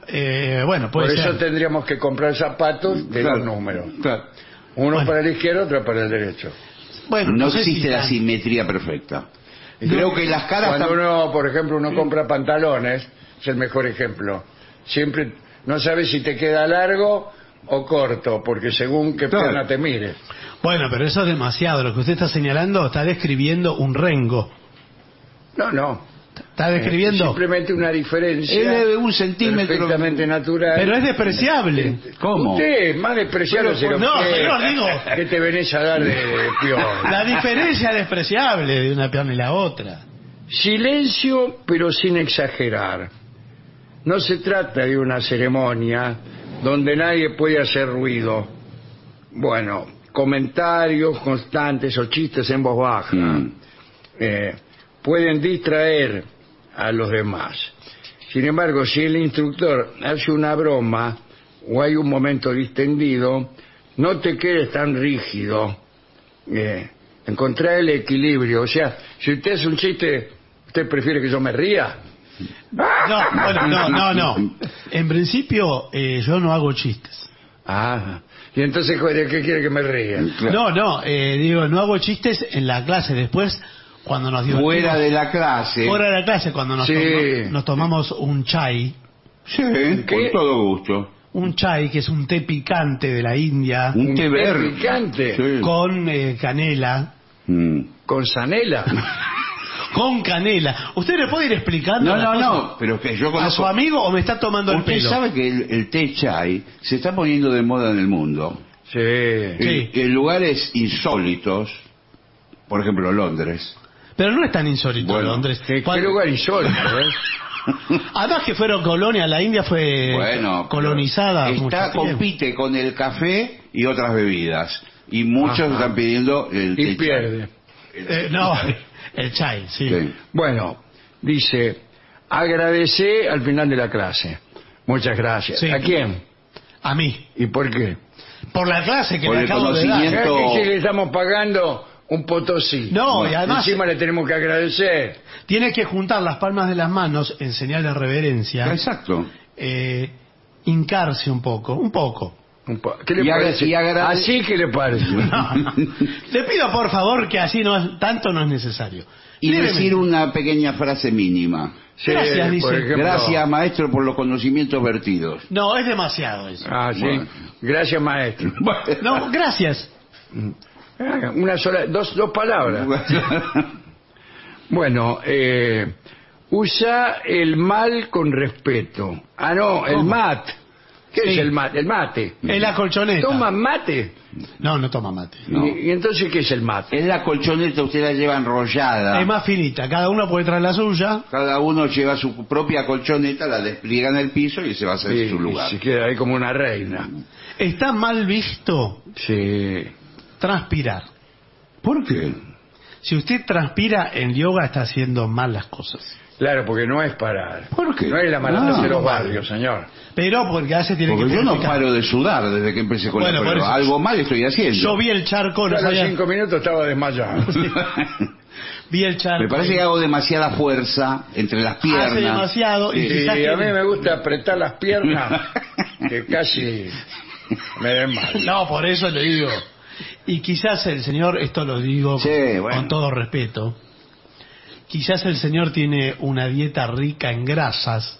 eh, bueno, Por puede eso ser. tendríamos que comprar zapatos de Claro. los números. Claro. Uno Bueno. para el izquierdo, otro para el derecho. Bueno, No sé existe si la tan- simetría perfecta. Creo que las caras Cuando tam- uno, por ejemplo, uno compra pantalones, es el mejor ejemplo. Siempre no sabes si te queda largo o corto, porque según qué Claro. pierna te mires. Bueno, pero eso es demasiado. Lo que usted está señalando está describiendo un rengo. No, no. Está describiendo... Es simplemente una diferencia. Es de un centímetro. Perfectamente natural. Pero es despreciable. ¿Cómo? Usted, más despreciable Pero, será no, usted. señor, digo- ¿Qué te venís a dar de, de peor? La diferencia es despreciable de una pierna y la otra. Silencio, pero sin exagerar. No se trata de una ceremonia donde nadie puede hacer ruido. Bueno, comentarios constantes o chistes en voz baja Mm. eh, pueden distraer a los demás. Sin embargo, si el instructor hace una broma o hay un momento distendido, no te quedes tan rígido. Eh, encontrar el equilibrio. O sea, si usted hace un chiste, ¿usted prefiere que yo me ría? No, bueno, no, no, no. En principio, eh, yo no hago chistes. Ah, y entonces, ¿de qué quiere que me ría? Claro. No, no, eh, digo, no hago chistes en la clase. Después, cuando nos divertimos... Fuera de la clase. Fuera de la clase, cuando nos, Sí. toma- nos tomamos un chai. Sí, ¿Qué? con todo gusto. Un chai, que es un té picante de la India, Un té té verde. picante. Sí. con eh, canela. Mm. ¿Con sanela? Con canela. ¿Usted le puede ir explicando No, la no, cosa no, pero que yo a su conozco. amigo o me está tomando el Usted pelo? sabe que el, el té chai se está poniendo de moda en el mundo. Sí. Sí. En, en lugares insólitos, por ejemplo Londres. Pero no es tan insólito, Bueno, Londres. ¿Qué, qué Cuando- lugar insólito, ¿eh? Además que fueron colonia, la India fue Bueno, colonizada. pero mucho está tiempo. compite con el café y otras bebidas y muchos Ajá. están pidiendo el té Y chai. pierde. Eh, no, el chai, sí. Sí. Bueno, dice, agradecé al final de la clase. Muchas gracias. Sí. ¿A quién? A mí. ¿Y por qué? Por la clase que Por le el acabo de dar. conocimiento. ¿Sabes que si le estamos pagando un potosí? No, y además Encima le tenemos que agradecer. tiene que juntar las palmas de las manos en señal de reverencia, Exacto. eh, hincarse un poco, un poco. Un po- ¿Qué le Y agra- parece? y agrade- Así que le parece. No, no. Le pido por favor que así no es, tanto no es necesario. Y Levemente. decir una pequeña frase mínima. Sí, Gracias, por dice. ejemplo. Gracias, maestro, por los conocimientos vertidos. No, es demasiado eso. Ah, sí. Bueno. Gracias, maestro. No, gracias. Ah, Una sola, dos, dos palabras. Bueno, eh, usa el mal con respeto. Ah, no, el ¿Cómo? mat. ¿Qué Sí. es el mate? El mate. Es la colchoneta. ¿Toma mate? No, no toma mate. No. ¿Y, y entonces qué es el mate? Es la colchoneta, usted la lleva enrollada. Es más finita. Cada uno puede traer la suya. Cada uno lleva su propia colchoneta, la despliega en el piso y se va a hacer Sí, su lugar. Se queda ahí como una reina. Está mal visto Sí. transpirar. ¿Por qué? Si usted transpira en yoga está haciendo mal las cosas. Claro, porque no es parar. ¿Por qué? No es la maratón Ah, de los no vale. barrios, señor. Pero porque hace tiene Porque que yo no purificar. paro de sudar desde que empecé con Bueno, la por prueba. eso- Algo mal estoy haciendo. Yo vi el charco, no A los sabía- cinco minutos estaba desmayado. vi el charco. Me parece que hago demasiada fuerza entre las piernas. Hace demasiado y Y quizás a mí que- me gusta apretar las piernas, que casi me den mal. No, por eso le digo. Y quizás el señor, esto lo digo Sí, con, bueno. con todo respeto, quizás el señor tiene una dieta rica en grasas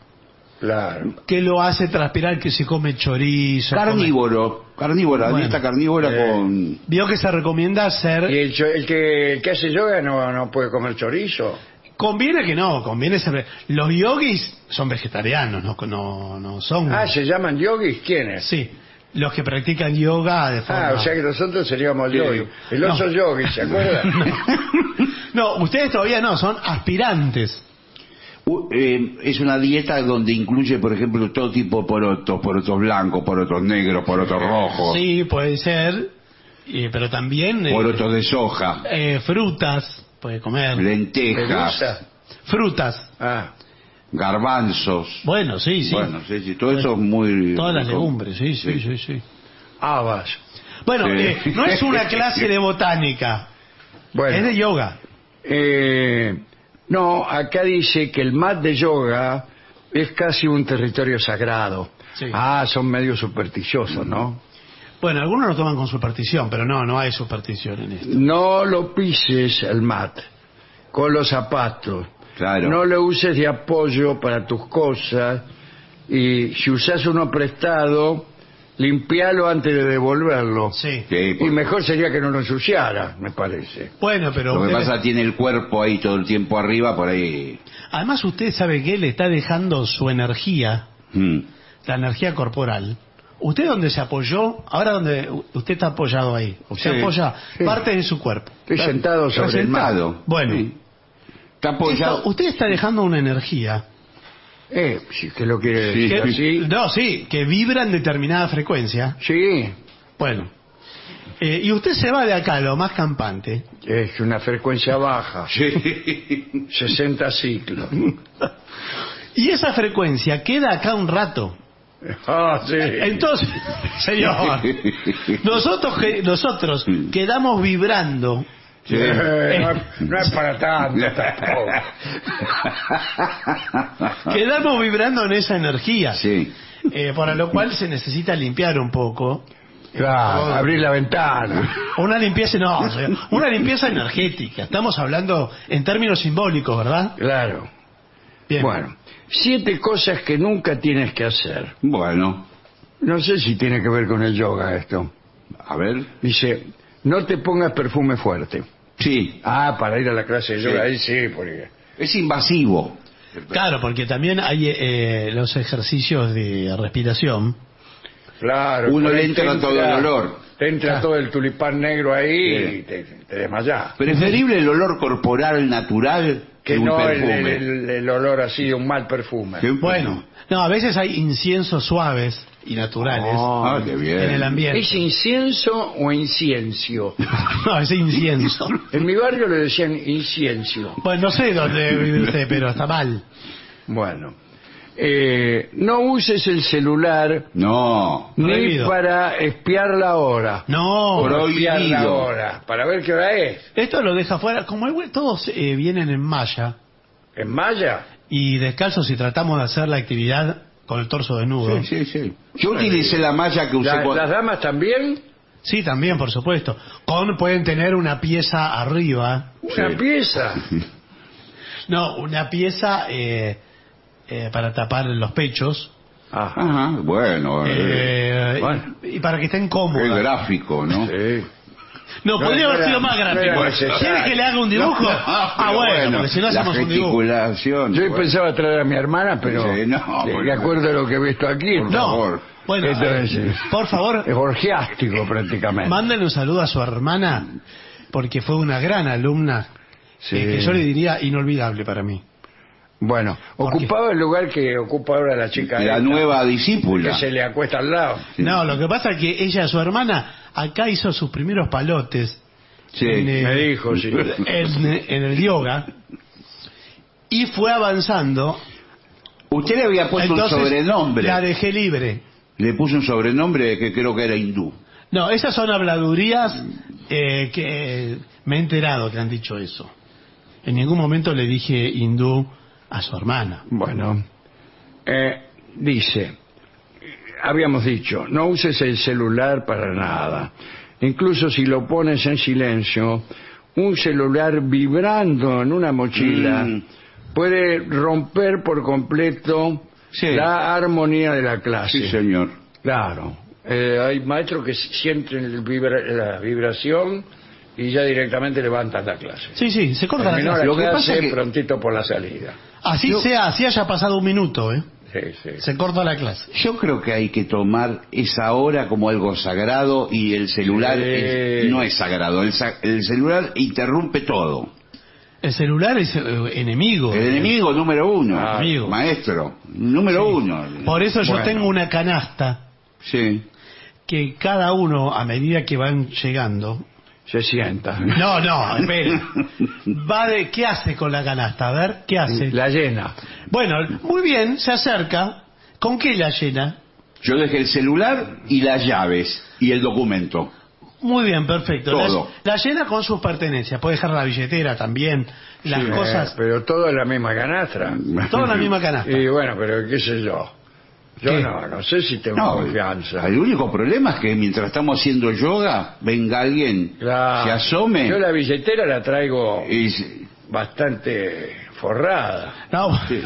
Claro. que lo hace transpirar, que se come chorizo. come- Carnívoro, carnívora, Bueno. dieta carnívora Eh. con... Vio que se recomienda hacer... ¿Y el, cho- el que, el que hace yoga no, no puede comer chorizo? Conviene que no, conviene ser... Los yogis son vegetarianos, no, no, no son... Ah, ¿se llaman yogis? ¿Quiénes? Sí, los que practican yoga de forma... Ah, o sea que nosotros seríamos Sí. yogis. El oso No. yogi, ¿se acuerdan? No, ustedes todavía no, son aspirantes. Uh, eh, es una dieta donde incluye, por ejemplo, todo tipo de porotos, porotos blancos, porotos negros, porotos rojos, Sí, puede ser, y- pero también... eh, porotos de soja, eh, frutas, puede comer. lentejas, ¿Pelusa? Frutas, Ah, garbanzos. bueno, sí, sí. Bueno, sí, sí, todo eso es muy... Todas las muy- legumbres, sí, sí, sí, sí. habas. Bueno, Sí. eh, no es una clase de botánica, Bueno, es de yoga. eh, no, acá dice que el mat de yoga es casi un territorio sagrado. Sí. Ah, son medio supersticiosos, ¿no? Bueno, algunos lo toman con superstición, pero no, no hay superstición en esto. No lo pises el mat con los zapatos. Claro. No lo uses de apoyo para tus cosas. Y si usas uno prestado, limpialo antes de devolverlo. Sí. Sí, Y por- mejor sería que no lo ensuciara, me parece. Bueno, pero Lo que usted- pasa tiene el cuerpo ahí todo el tiempo arriba, por ahí... además usted sabe que le está dejando su energía, Mm. la energía corporal. ¿Usted dónde se apoyó? Ahora donde usted está apoyado ahí. Usted Sí, apoya sí. parte de su cuerpo. Estoy sentado Está sobre el mat. sentado. Bueno. Sí. Está apoyado. Esto- usted está dejando una energía Eh, si que lo quiere Sí. decir que, así. no, sí, que vibra en determinada frecuencia. Sí, Bueno. Eh, y usted se va de acá, lo más campante. es una frecuencia baja, Sí. sesenta ciclos. Y esa frecuencia queda acá un rato. Ah, sí. Entonces, señor, nosotros, que- nosotros quedamos vibrando. Sí. Eh, no, es, no es para tanto tampoco. Quedamos vibrando en esa energía. Sí. Eh, para lo cual se necesita limpiar un poco. Claro, abrir la ventana. Una limpieza, no, o sea, una limpieza energética. Estamos hablando en términos simbólicos, ¿verdad? Claro. Bien. Bueno, siete cosas que nunca tienes que hacer. Bueno, No sé si tiene que ver con el yoga esto. a ver. Dice, no te pongas perfume fuerte. Sí. Ah, para ir a la clase de yoga, Sí. ahí sí, porque... Es invasivo. Claro, porque también hay eh, los ejercicios de respiración. Claro. Uno por le ahí entra te todo el olor. Te entra Claro. todo el tulipán negro ahí Sí. y te, te desmayás. Preferible el olor corporal natural que, Que un no el, perfume. el- el olor así de un mal perfume. Qué Bueno, no, a veces hay inciensos suaves y naturales Ah, qué bien. en el ambiente. ¿Es incienso o inciencio? No, es incienso. En mi barrio le decían inciencio. Bueno, no sé dónde vive usted, pero está mal. Bueno, eh, no uses el celular No. ni Prohibido. para espiar la hora. No, Pro- Espiar la Prohibido. hora, para ver qué hora es. esto lo deja fuera. Como igual todos eh, vienen en malla ¿En Maya? y descalzos y tratamos de hacer la actividad con el torso desnudo. Sí, sí, sí. Yo utilicé la malla que usé La- cuando... ¿Las damas también? Sí, también, por supuesto. Con pueden tener una pieza arriba. Una Sí. pieza. No, una pieza eh, eh, para tapar los pechos. Ajá. Ajá, bueno. eh, eh, bueno. y, y para que estén Qué cómodas. gráfico, ¿no? Sí. No, No, podría no haber era- sido más no era gráfico. necesario. ¿Quieres que le haga un dibujo? ah, Pero bueno, porque si no la hacemos un dibujo. gesticulación. Yo bueno. pensaba traer a mi hermana, pero Sí, no, de, bueno. de acuerdo a lo que he visto aquí, Por no. favor. Bueno, Esto eh, es, eh, por favor, es orgiástico prácticamente. mándenle un saludo a su hermana, porque fue una gran alumna, Sí. eh, que yo le diría inolvidable para mí. Bueno, ¿Por qué? ocupaba el lugar que ocupa ahora la chica La esta, nueva que discípula. se le acuesta al lado. No, lo que pasa es que ella, su hermana, acá hizo sus primeros palotes Sí. en, eh, Me dijo, sí. en, en el yoga y fue avanzando. Usted le había puesto Entonces, un sobrenombre. la dejé libre. Le puso un sobrenombre que creo que era hindú. No, esas son habladurías eh, que me he enterado que han dicho eso. En ningún momento le dije hindú a su hermana. Bueno, eh, dice, habíamos dicho, no uses el celular para nada. Incluso si lo pones en silencio, un celular vibrando en una mochila Mm. puede romper por completo Sí. la armonía de la clase. Sí, señor. Claro. Eh, hay maestros que sienten el vibra- la vibración y ya directamente levantan la clase. Sí, sí, se corta la Terminó clase. la Lo que clase pasa es que- prontito por la salida. Así Yo- sea, así haya pasado un minuto, ¿eh? Sí, sí. Se corta la clase. Yo creo que hay que tomar esa hora como algo sagrado y el celular Sí. es- no es sagrado. El, sa- el celular interrumpe todo. El celular es eh, enemigo. El enemigo número uno, Ah, amigo. maestro, número uno. Por eso yo Bueno. tengo una canasta Sí. que cada uno, a medida que van llegando... Se sienta. No, no, espere. Va de... ¿Qué hace con la canasta? A ver, ¿qué hace? La llena. Bueno, muy bien, se acerca. ¿Con qué la llena? Yo dejé el celular y las llaves y el documento. Muy bien, perfecto. La, Todo. la llena con sus pertenencias. Puede dejar la billetera también, las Sí, cosas... eh, pero todo en la misma canastra. Toda la misma canasta. Y bueno, pero qué sé yo. Yo ¿Qué? no, no sé si tengo No, confianza. el único problema es que mientras estamos haciendo yoga, venga alguien, Claro. se asome Yo la billetera la traigo y se- bastante forrada. No, sí.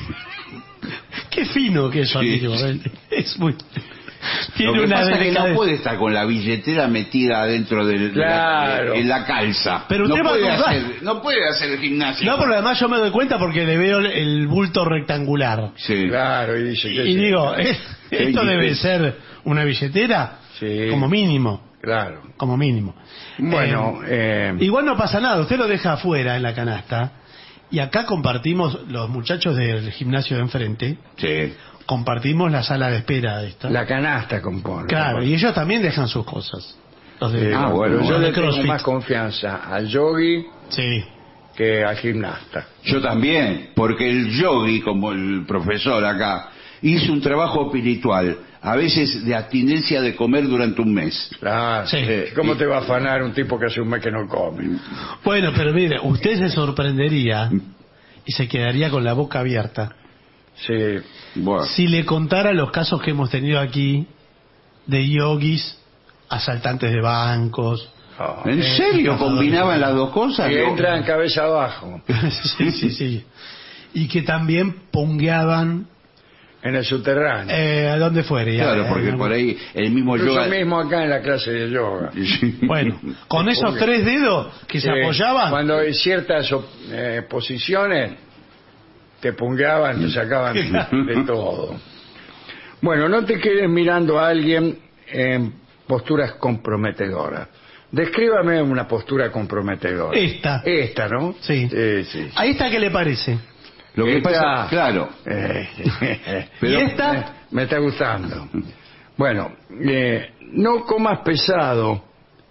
qué fino que es su Sí. amigo. ¿eh? Es muy... Lo Tiene que una pasa es que delicadeza. no puede estar con la billetera metida dentro del, de la- Claro. en la calza. Pero no usted va a puede, comprar- hacer, no puede hacer el gimnasio. No, pero además yo me doy cuenta porque le veo el, el bulto rectangular. Sí. Claro, y dice que Y sí. digo, ¿eh? Qué ¿esto debe difícil. ser una billetera? Sí. Como mínimo, Claro. como mínimo. Bueno, Eh, eh, igual no pasa nada, usted lo deja afuera en la canasta. Y acá compartimos, los muchachos del gimnasio de enfrente, Sí. compartimos la sala de espera de esta. la canasta compone. Claro, y ellos también dejan sus cosas. Los de- Eh, Ah, bueno, pero yo los de le tengo CrossFit. más confianza al yogi Sí. que al gimnasta. Yo también, porque el yogi, como el profesor acá, hizo un trabajo espiritual, a veces de abstinencia de comer durante un mes. Claro. Sí. Eh, ¿Cómo te va a afanar un tipo que hace un mes que no come? Bueno, pero mire, usted se sorprendería y se quedaría con la boca abierta Sí. Bueno, si le contara los casos que hemos tenido aquí de yogis, asaltantes de bancos. Oh. ¿en serio combinaban las dos cosas? Y entran cabeza abajo Sí, sí, sí. Y que también pongueaban en el subterráneo. eh, a donde fuere. ya, Claro, eh, porque no- por ahí el mismo Incluso yoga... mismo acá en la clase de yoga. Bueno, con esos tres dedos que se Sí, apoyaban. Cuando hay ciertas op- eh, posiciones, te pungueaban, te sacaban de todo. Bueno, no te quedes mirando a alguien en posturas comprometedoras. Descríbame una postura comprometedora. Esta. Esta, ¿no? Sí. Sí, sí. ¿A esta qué le parece? Lo que Esta- pasa, claro, Eh, Pero- ¿Y esta? Me, me está gustando. Bueno, eh, no comas pesado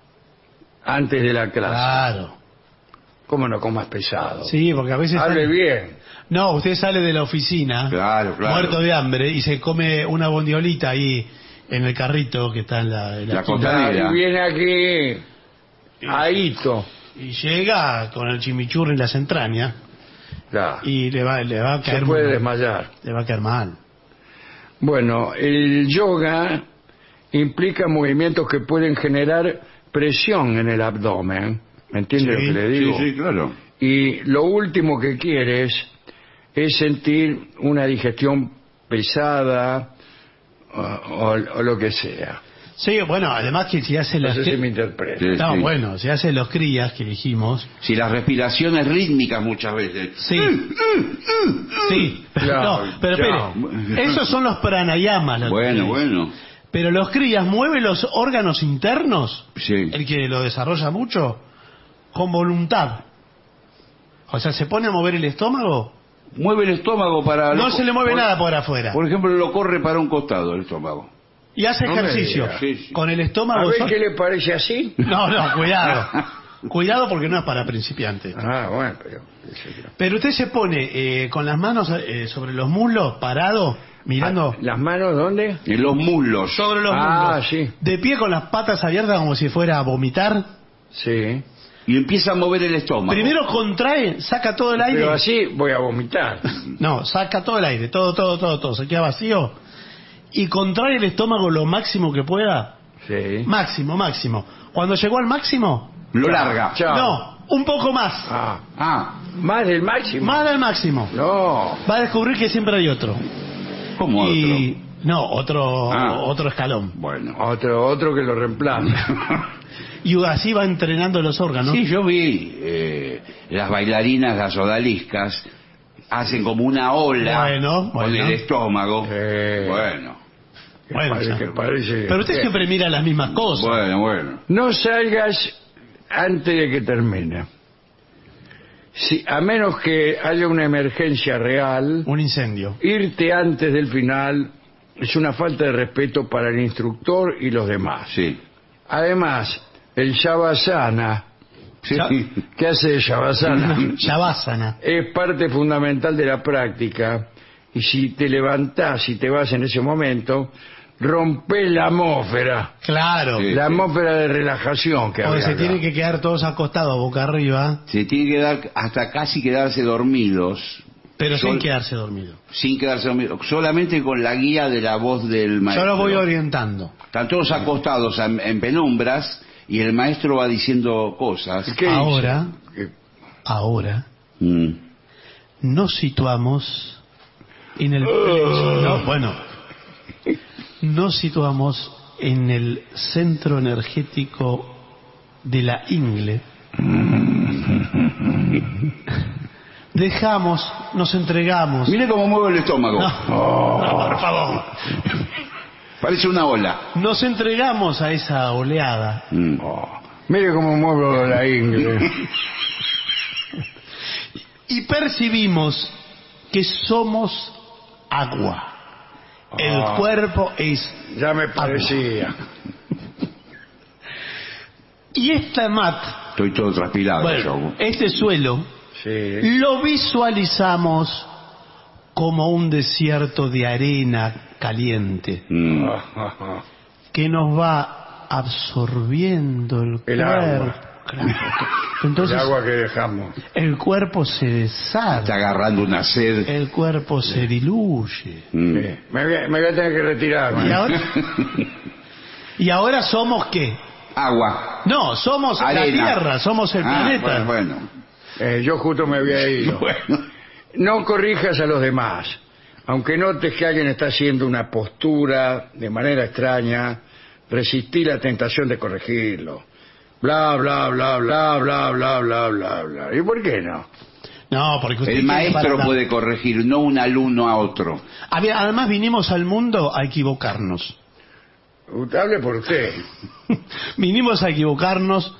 antes de la clase. Claro. ¿Cómo no comas pesado? Sí, porque a veces... Hable sale- bien. No, usted sale de la oficina, claro, claro. muerto de hambre, y se come una bondiolita ahí en el carrito que está en la... en la La esquina. costanera. Y viene aquí, ahito. Y llega con el chimichurri en las entrañas Claro. y le va, le va a caer Se puede mal. desmayar. Le va a caer mal. Bueno, el yoga implica movimientos que pueden generar presión en el abdomen. ¿Me entiende Sí, lo que le Sí, digo? sí, claro. Y lo último que quieres es sentir una digestión pesada o, o- o lo que sea. Sí, bueno, además que si hace No las... sé si me interpreta. Sí. No, bueno, si hace los crías que dijimos... Si las respiraciones rítmicas muchas veces. Sí. Sí. Claro, No, pero chao. espere. Esos son los pranayamas. los Bueno, que- bueno. Pero los crías mueven los órganos internos, Sí. el que lo desarrolla mucho, con voluntad. O sea, se pone a mover el estómago, Mueve el estómago para... no lo- se le mueve por- nada por afuera. Por ejemplo, lo corre para un costado el estómago. Y hace No me ejercicio. diga. Sí, sí. Con el A estómago... ver sol- qué le parece así. No, no, cuidado. Cuidado porque no es para principiantes. Ah, bueno, pero... qué sé yo. Pero usted se pone eh, con las manos eh, sobre los muslos, parado, mirando... ¿Las manos dónde? En los muslos. Sobre los Ah, muslos. sí. De pie con las patas abiertas como si fuera a vomitar. Sí. Y empieza a mover el estómago. Primero contrae, saca todo el aire. Pero así voy a vomitar. No, saca todo el aire, todo, todo, todo, todo. Se queda vacío. Y contrae el estómago lo máximo que pueda. Sí. Máximo, máximo. Cuando llegó al máximo, Lo larga. Chao. no, un poco más. Ah, Ah, más del máximo. Más del máximo. No. Va a descubrir que siempre hay otro. ¿cómo Y no, otro, Ah. otro escalón. otro? Bueno. Otro, otro que lo reemplaza. Y así va entrenando los órganos. Sí, yo vi eh, las bailarinas, las odaliscas, hacen como una ola Bueno, con bueno. el estómago. Eh. Bueno, Que Bueno, parece- ya. que parece- Pero usted Eh, siempre mira las mismas cosas. bueno, bueno. No salgas antes de que termine. Si, a menos que haya una emergencia real, Un incendio. irte antes del final es una falta de respeto para el instructor y los demás. Sí. Además, el Shavasana, Sí. Ya- ¿qué hace el Shavasana? Shavasana. Es parte fundamental de la práctica, y si te levantás y te vas en ese momento, rompes la atmósfera, Claro. Sí. la atmósfera de relajación que Porque había se acá. tienen que quedar todos acostados boca arriba, Se tiene que dar hasta casi quedarse dormidos, pero Sol- sin quedarse dormido. sin quedarse dormidos, solamente con la guía de la voz del Yo maestro. los voy orientando. Están todos acostados en, en penumbras y el maestro va diciendo cosas. ¿Qué dice? Ahora, Que- ahora, Mm. nos situamos en el... No, bueno, nos situamos en el centro energético de la ingle. Dejamos, nos entregamos. Mire cómo mueve el estómago. No, no, por favor. Parece una ola. Nos entregamos a esa oleada Mm. Mire cómo muevo la ingle. y percibimos que somos agua. El Ah. cuerpo es... Ya me parecía. Y esta mat, Estoy todo transpirado. bueno, yo. este suelo, Sí. lo visualizamos como un desierto de arena caliente Mm. que nos va absorbiendo el, El cuerpo. agua. Claro. Entonces El agua que dejamos. el cuerpo se Está deshace, agarrando una sed. el cuerpo se diluye. Mm. Sí. Me, voy a- me voy a tener que retirar. ¿Y ahora? ¿Y ahora somos qué? Agua. No, somos Arena. la Tierra, somos el Ah, planeta. Bueno, bueno. Eh, yo justo me había ido. Bueno. No corrijas a los demás. Aunque notes que alguien está haciendo una postura de manera extraña, resistí la tentación de corregirlo. Bla, bla, bla, bla, bla, bla, bla, bla, bla. ¿Y por qué no? No, porque usted El tiene maestro para- puede corregir, no un alumno a otro. A ver, además vinimos al mundo a equivocarnos. Usted hable por usted. Vinimos a equivocarnos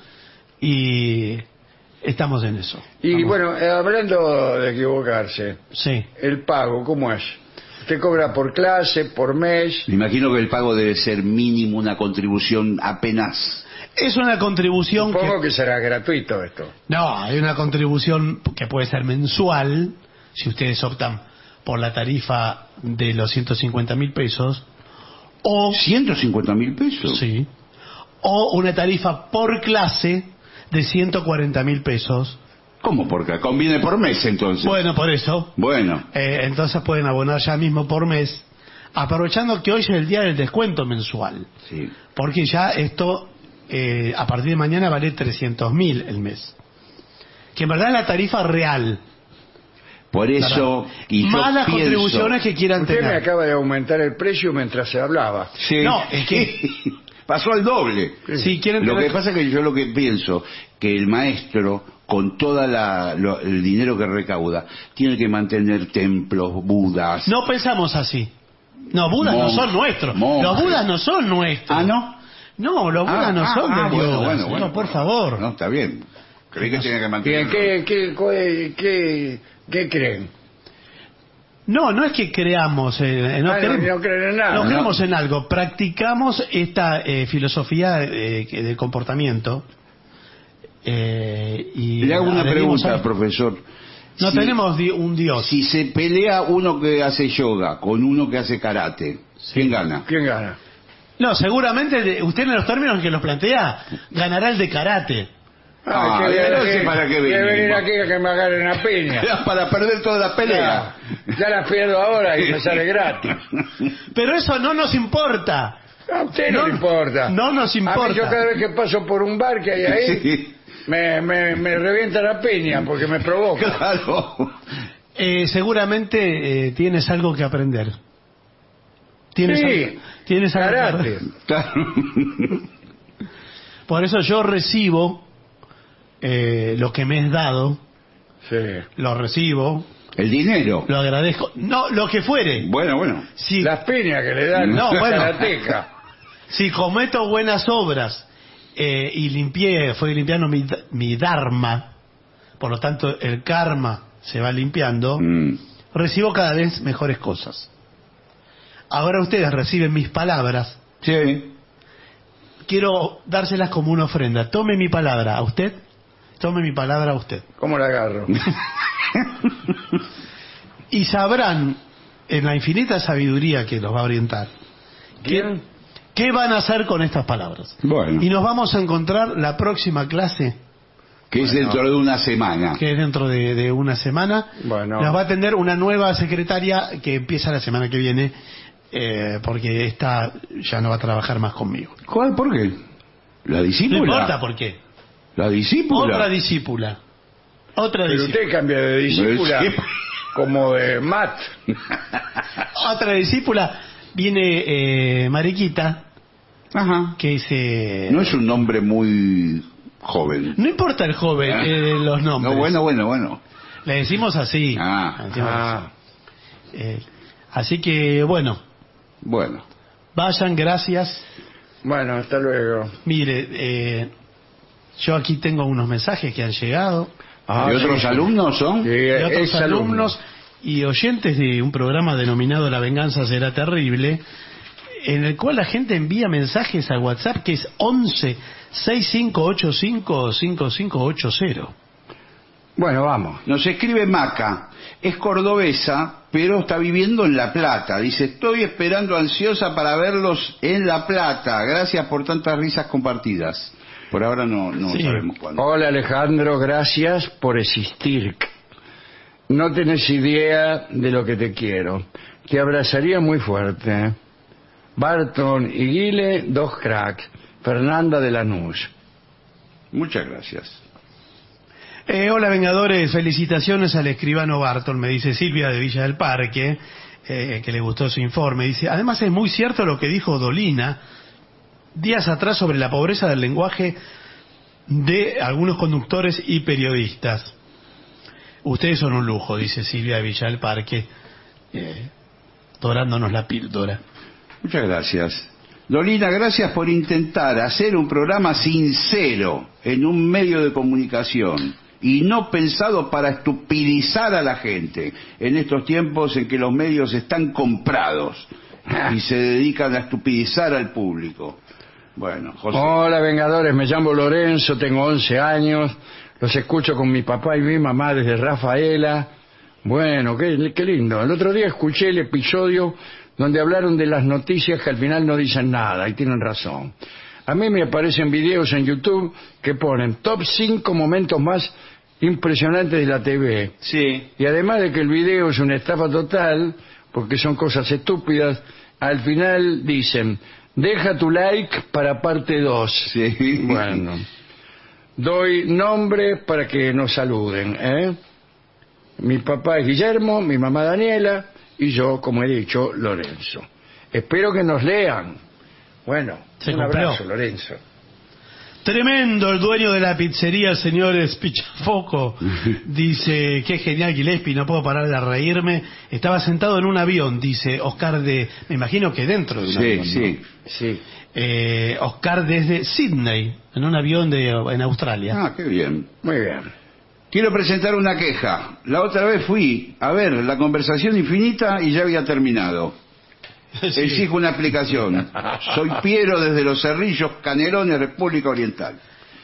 y estamos en eso. Y Vamos. bueno, eh, hablando de equivocarse, Sí. el pago, ¿cómo es? ¿Usted cobra por clase, por mes? Me imagino que el pago debe ser mínimo, una contribución apenas. Es una contribución Supongo que... que será gratuito esto. No, hay una contribución que puede ser mensual, si ustedes optan por la tarifa de los ciento cincuenta mil pesos, o... ¿ciento cincuenta mil pesos? Sí. O una tarifa por clase de ciento cuarenta mil pesos. ¿Cómo? Porque conviene por mes entonces. Bueno, por eso. Bueno. Eh, entonces pueden abonar ya mismo por mes, aprovechando que hoy es el día del descuento mensual. Sí. Porque ya esto, eh, a partir de mañana, vale trescientos mil el mes. Que en verdad es la tarifa real. Por eso, y yo Más las pienso- contribuciones que quieran Usted me tener. acaba de aumentar el precio mientras se hablaba. Sí. No, es que- pasó al doble. Si quieren Lo tener- que pasa es que yo lo que pienso, que el maestro, con todo el dinero que recauda, tiene que mantener templos, budas. No pensamos así. No, Budas no Monjes, son nuestros. monjes. Los Budas no son nuestros. Ah, ¿no? No, los Budas Ah, no ah, son ah, de bueno, Dios. bueno, bueno. No, por favor. No, está bien. Creí que tenía que Bien, mantener. ¿qué, qué, qué, qué, qué creen? No, no es que creamos, eh, no, Ah, no, queremos- no creen en nada, no ¿no? creemos en algo, practicamos esta eh, filosofía eh, que- de comportamiento eh, y Le hago una adherimos pregunta, a- profesor. No Si- tenemos di- un dios. Si se pelea uno que hace yoga con uno que hace karate, ¿quién gana? ¿Quién gana? No, seguramente de- usted en los términos en que los plantea ganará el de karate. Ah, que yo no que- sé para qué que venir venimos. aquí a que me agarren a piña. Era para perder toda la pelea. Ya, ya la pierdo ahora y me sale gratis. Pero eso no nos importa. A usted no, No, le importa. no nos A mí importa. yo cada vez que paso por un bar que hay ahí, Sí, me, me, me revienta la piña porque me provoca. claro. Eh, seguramente eh, tienes algo que aprender. Tienes Sí, algo, tienes algo que karate. aprender. Claro. Por eso yo recibo eh, lo que me es dado, Sí. lo recibo, El dinero. lo agradezco. No, lo que fuere. Bueno, bueno. Si, Las piñas que le dan No, bueno. a la teca. si cometo buenas obras eh, y limpié, fue limpiando mi, mi dharma, por lo tanto el karma se va limpiando, Mm. recibo cada vez mejores cosas. Ahora ustedes reciben mis palabras, Sí. quiero dárselas como una ofrenda. Tome mi palabra a usted, tome mi palabra a usted. ¿Cómo la agarro? Y sabrán, en la infinita sabiduría que los va a orientar, qué, ¿Quién? qué van a hacer con estas palabras. Bueno. Y nos vamos a encontrar la próxima clase, Que es Bueno. dentro de una semana. que es dentro de, de una semana. Bueno. Nos va a atender una nueva secretaria que empieza la semana que viene, eh, porque esta ya no va a trabajar más conmigo. ¿Cuál? ¿Por qué? ¿La discípula? No importa por qué. ¿La discípula? Otra discípula. Otra Pero discípula. usted cambia de discípula Sí. como de mat. Otra discípula. Viene eh, Mariquita, Ajá. que es... eh, No es un nombre muy joven. no importa el joven, eh, los nombres. No, bueno, bueno, bueno. Le decimos así. Ah. Le decimos Ah, así. Eh, así que, bueno, Bueno. vayan, gracias. bueno, hasta luego. Mire, eh, yo aquí tengo unos mensajes que han llegado Ah, ¿Y otros sí, sí. alumnos son? Sí, de otros exalumnos. alumnos y oyentes de un programa denominado La Venganza Será Terrible, en el cual la gente envía mensajes al WhatsApp que es once sesenta y cinco ochenta y cinco cincuenta y cinco ochenta. Bueno, vamos. Nos escribe Maca. Es cordobesa, pero está viviendo en La Plata. Dice, estoy esperando ansiosa para verlos en La Plata. Gracias por tantas risas compartidas. Por ahora no, no Sí. sabemos cuándo. Hola Alejandro, gracias por existir. No tenés idea de lo que te quiero. Te abrazaría muy fuerte. ¿eh? Barton y Guile, dos cracks. Fernanda de Lanús. Muchas gracias. Eh, hola Vengadores, felicitaciones al escribano Barton, me dice Silvia de Villa del Parque, eh, que le gustó su informe. Dice, además es muy cierto lo que dijo Dolina días atrás sobre la pobreza del lenguaje de algunos conductores y periodistas. Ustedes son un lujo, dice Silvia de Villa del Parque, eh, dorándonos la píldora. Muchas gracias. Dolina, gracias por intentar hacer un programa sincero en un medio de comunicación y no pensado para estupidizar a la gente en estos tiempos en que los medios están comprados y se dedican a estupidizar al público. Bueno, José. Hola Vengadores, me llamo Lorenzo, tengo once años. Los escucho con mi papá y mi mamá desde Rafaela. Bueno, qué, qué lindo. El otro día escuché el episodio donde hablaron de las noticias que al final no dicen nada, y tienen razón. A mí me aparecen videos en YouTube que ponen top cinco momentos más impresionantes de la T V. Sí. Y además de que el video es una estafa total, porque son cosas estúpidas, al final dicen, deja tu like para parte dos. Sí. Bueno, doy nombre para que nos saluden, ¿eh? Mi papá es Guillermo, mi mamá Daniela, y yo, como he dicho, Lorenzo. Espero que nos lean. Bueno, Se un cumplió. abrazo, Lorenzo. Tremendo el dueño de la pizzería, el señor Spichafoco. Dice, qué genial Gillespie, no puedo parar de reírme. Estaba sentado en un avión, dice Oscar de... Me imagino que dentro de un Sí, avión. ¿no? sí. Sí. Eh, Oscar desde Sydney, en un avión de en Australia. Ah, qué bien. Muy bien. Quiero presentar una queja. La otra vez fui a ver la conversación infinita y ya había terminado. Sí. Exijo una explicación. Soy Piero desde Los Cerrillos, Canelones, República Oriental.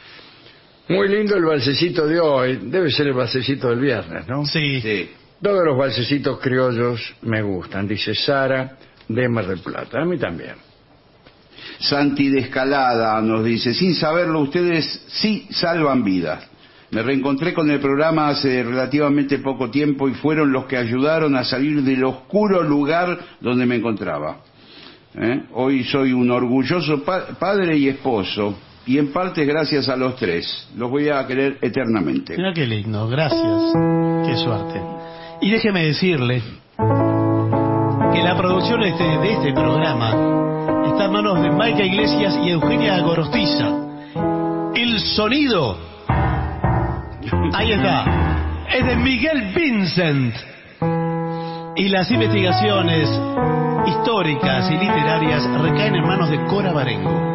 Muy lindo el balsecito de hoy. Debe ser el balsecito del viernes, ¿no? Sí. Sí. Todos los balsecitos criollos me gustan, dice Sara de Mar del Plata. A mí también. Santi de Escalada nos dice, sin saberlo ustedes sí salvan vidas. Me reencontré con el programa hace relativamente poco tiempo y fueron los que ayudaron a salir del oscuro lugar donde me encontraba. ¿Eh? Hoy soy un orgulloso pa- padre y esposo, y en parte gracias a los tres. Los voy a querer eternamente. Mira qué lindo, gracias. Qué suerte. Y déjeme decirle que la producción este, de este programa está en manos de Maica Iglesias y Eugenia Gorostiza. El sonido, ahí está, es de Miguel Vincent. Y las investigaciones históricas y literarias recaen en manos de Cora Barengo.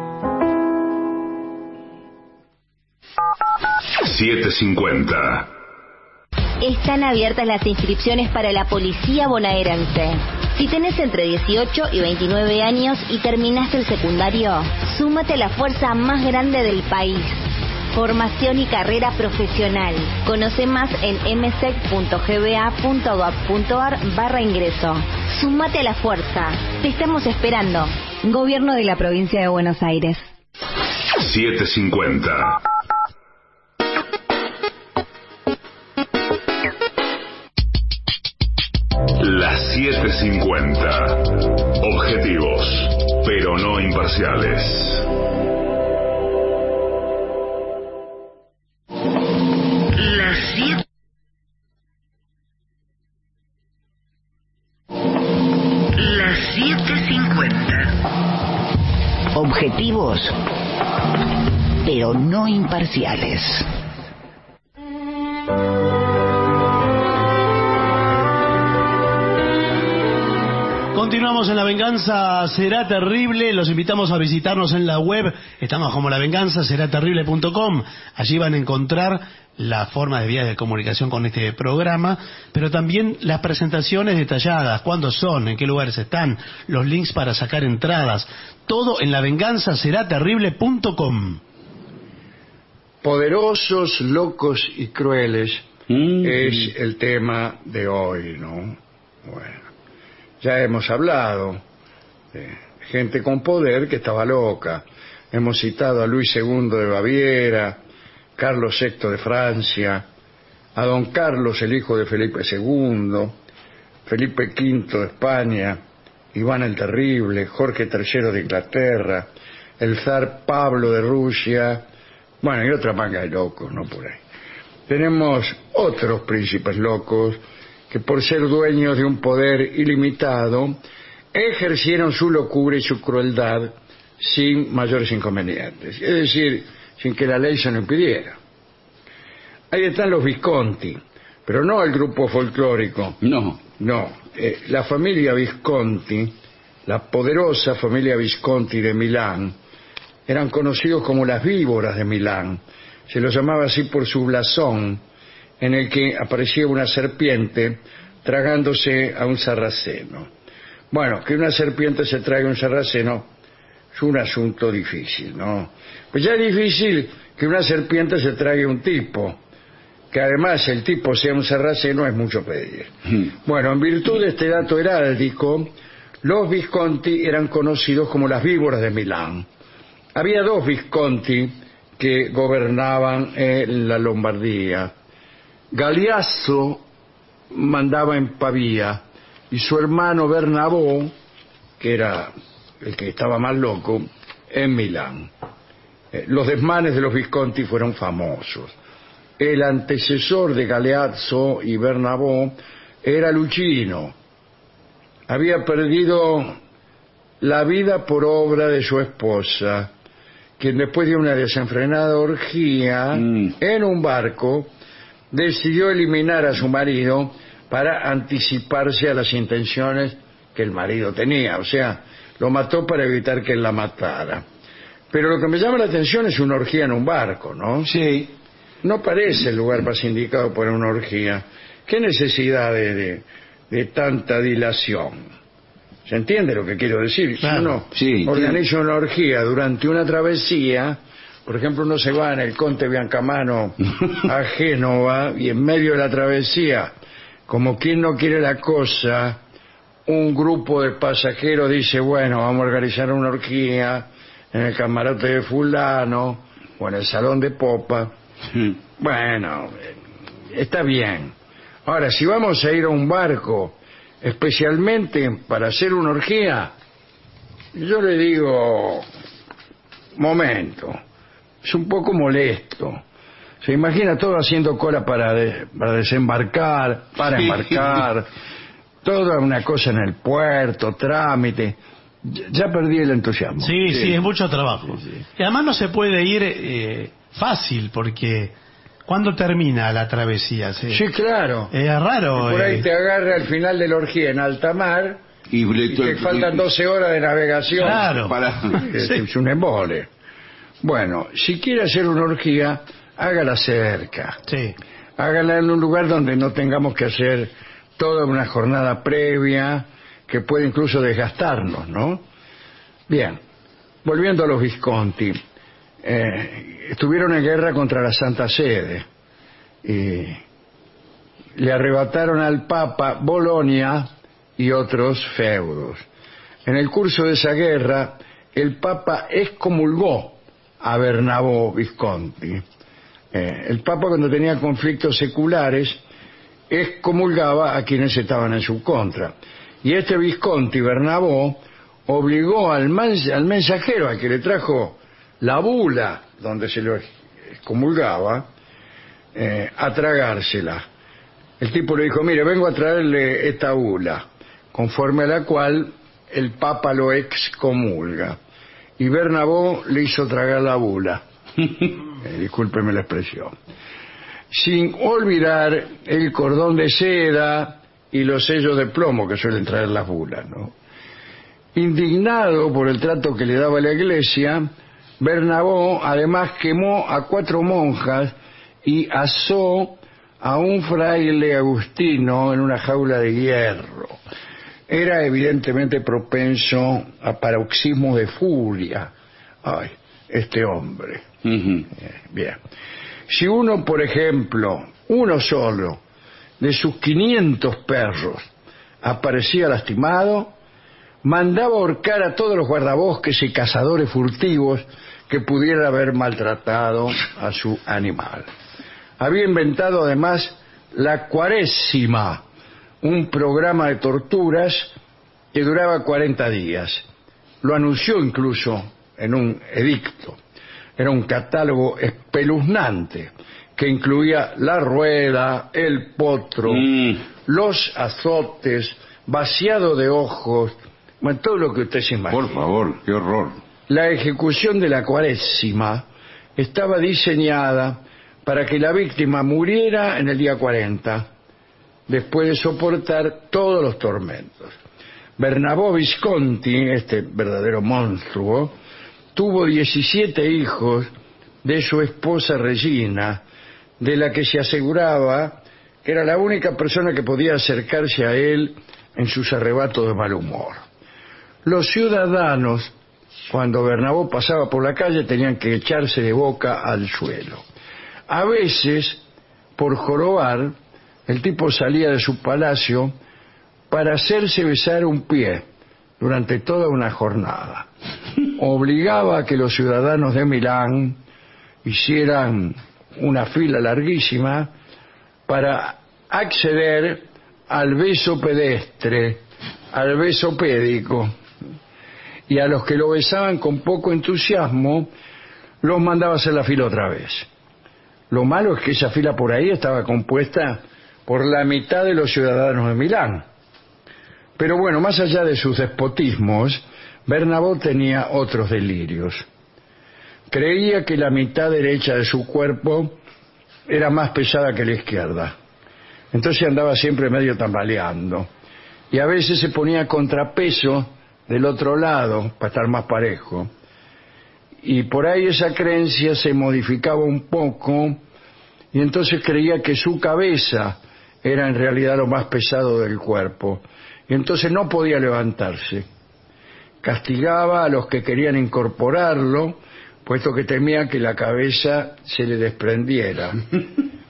siete cincuenta. Están abiertas las inscripciones para la Policía Bonaerense. Si tenés entre dieciocho y veintinueve años y terminaste el secundario, súmate a la fuerza más grande del país. Formación y carrera profesional. Conoce más en msec.gba.gov.ar barra ingreso. Súmate a la fuerza. Te estamos esperando. Gobierno de la Provincia de Buenos Aires. siete cincuenta. Las siete cincuenta. Objetivos, pero no imparciales. Las siete. Las siete cincuenta. Objetivos, pero no imparciales. Continuamos en La Venganza Será Terrible. Los invitamos a visitarnos en la web. Estamos como la venganza será terrible punto com. Allí van a encontrar la forma de vías de comunicación con este programa, pero también las presentaciones detalladas, cuándo son, en qué lugares están, los links para sacar entradas, todo en la venganza será terrible punto com. Poderosos, locos y crueles Mm. es el tema de hoy, ¿no? Bueno, ya hemos hablado de gente con poder que estaba loca. Hemos citado a Luis segundo de Baviera, Carlos sexto de Francia, a don Carlos, el hijo de Felipe segundo, Felipe quinto de España, Iván el Terrible, Jorge tercero de Inglaterra, el zar Pablo de Rusia, bueno, y otra manga de locos, ¿no? Por ahí. Tenemos otros príncipes locos que por ser dueños de un poder ilimitado ejercieron su locura y su crueldad sin mayores inconvenientes, es decir, sin que la ley se lo impidiera. Ahí están los Visconti, pero no el grupo folclórico. No. No, eh, la familia Visconti, la poderosa familia Visconti de Milán, eran conocidos como las víboras de Milán. Se los llamaba así por su blasón, en el que aparecía una serpiente tragándose a un sarraceno. Bueno, que una serpiente se trague un sarraceno es un asunto difícil, ¿no? Pues ya es difícil que una serpiente se trague un tipo, que además el tipo sea un sarraceno es mucho pedir. Mm. Bueno, en virtud de este dato heráldico, los Visconti eran conocidos como las víboras de Milán. Había dos Visconti que gobernaban en la Lombardía. Galeazzo mandaba en Pavía y su hermano Bernabó, que era el que estaba más loco, en Milán. Eh, los desmanes de los Visconti fueron famosos. El antecesor de Galeazzo y Bernabó era Luchino. Había perdido la vida por obra de su esposa, quien después de una desenfrenada orgía Mm. en un barco decidió eliminar a su marido para anticiparse a las intenciones que el marido tenía, o sea, lo mató para evitar que él la matara. Pero lo que me llama la atención es una orgía en un barco, ¿no? Sí. No parece el lugar más indicado para una orgía. ¿Qué necesidad de, de, de tanta dilación? ¿Se entiende lo que quiero decir? Claro, Si uno sí, organiza una orgía durante una travesía, por ejemplo, uno se va en el Conte Biancamano a Génova y en medio de la travesía, como quien no quiere la cosa, un grupo de pasajeros dice, bueno, vamos a organizar una orgía en el camarote de fulano o en el salón de popa. Sí. Bueno, eh, está bien. Ahora, si vamos a ir a un barco especialmente para hacer una orgía, yo le digo, momento, es un poco molesto. Se imagina todo haciendo cola para, de- para desembarcar, para Sí. embarcar, toda una cosa en el puerto, trámite. Ya, ya perdí el entusiasmo. Sí, sí, Sí. es mucho trabajo. Y además no se puede ir eh, fácil, porque ¿cuándo termina la travesía? Sí, Sí, claro. Es raro. Por ahí eh. te agarra al final de la orgía en alta mar Y, y te faltan doce horas de navegación. Claro. Para... Es, Sí. es un embole. Bueno, si quiere hacer una orgía, hágala cerca. Sí. Hágala en un lugar donde no tengamos que hacer toda una jornada previa que puede incluso desgastarnos, ¿no? Bien, volviendo a los Visconti, eh, estuvieron en guerra contra la Santa Sede y le arrebataron al Papa Bolonia y otros feudos. En el curso de esa guerra, el Papa excomulgó a Bernabò Visconti. Eh, el Papa, cuando tenía conflictos seculares, excomulgaba a quienes estaban en su contra. Y este Visconti, Bernabò, obligó al, mans- al mensajero, al que le trajo la bula donde se lo excomulgaba, eh, a tragársela. El tipo le dijo, mire, vengo a traerle esta bula, conforme a la cual el Papa lo excomulga. Y Bernabò le hizo tragar la bula. Eh, discúlpeme la expresión. Sin olvidar el cordón de seda y los sellos de plomo que suelen traer las bulas, ¿no? Indignado por el trato que le daba la iglesia, Bernabò además quemó a cuatro monjas y asó a un fraile agustino en una jaula de hierro. Era evidentemente propenso a paroxismos de furia. Ay, este hombre. Ujú. Eh, Bien. Si uno, por ejemplo, uno solo de sus quinientos perros aparecía lastimado, mandaba ahorcar a todos los guardabosques y cazadores furtivos que pudieran haber maltratado a su animal. Había inventado además la cuarésima, un programa de torturas que duraba cuarenta días. Lo anunció incluso en un edicto. Era un catálogo espeluznante que incluía la rueda, el potro, Mm. los azotes, vaciado de ojos, bueno, todo lo que usted se imagina. Por favor, qué horror. La ejecución de la cuarésima estaba diseñada para que la víctima muriera en el día cuarenta, después de soportar todos los tormentos. Bernabò Visconti, este verdadero monstruo, tuvo diecisiete hijos de su esposa Regina, de la que se aseguraba que era la única persona que podía acercarse a él en sus arrebatos de mal humor. Los ciudadanos, cuando Bernabò pasaba por la calle, tenían que echarse de boca al suelo. A veces, por jorobar, el tipo salía de su palacio para hacerse besar un pie durante toda una jornada. Obligaba a que los ciudadanos de Milán hicieran una fila larguísima para acceder al beso pedestre, al beso pédico, y a los que lo besaban con poco entusiasmo los mandaba a hacer la fila otra vez. Lo malo es que esa fila por ahí estaba compuesta por la mitad de los ciudadanos de Milán. Pero bueno, más allá de sus despotismos, Bernabò tenía otros delirios. Creía que la mitad derecha de su cuerpo era más pesada que la izquierda. Entonces andaba siempre medio tambaleando. Y a veces se ponía contrapeso del otro lado para estar más parejo. Y por ahí esa creencia se modificaba un poco y entonces creía que su cabeza era en realidad lo más pesado del cuerpo. Y entonces no podía levantarse. Castigaba a los que querían incorporarlo, puesto que temía que la cabeza se le desprendiera.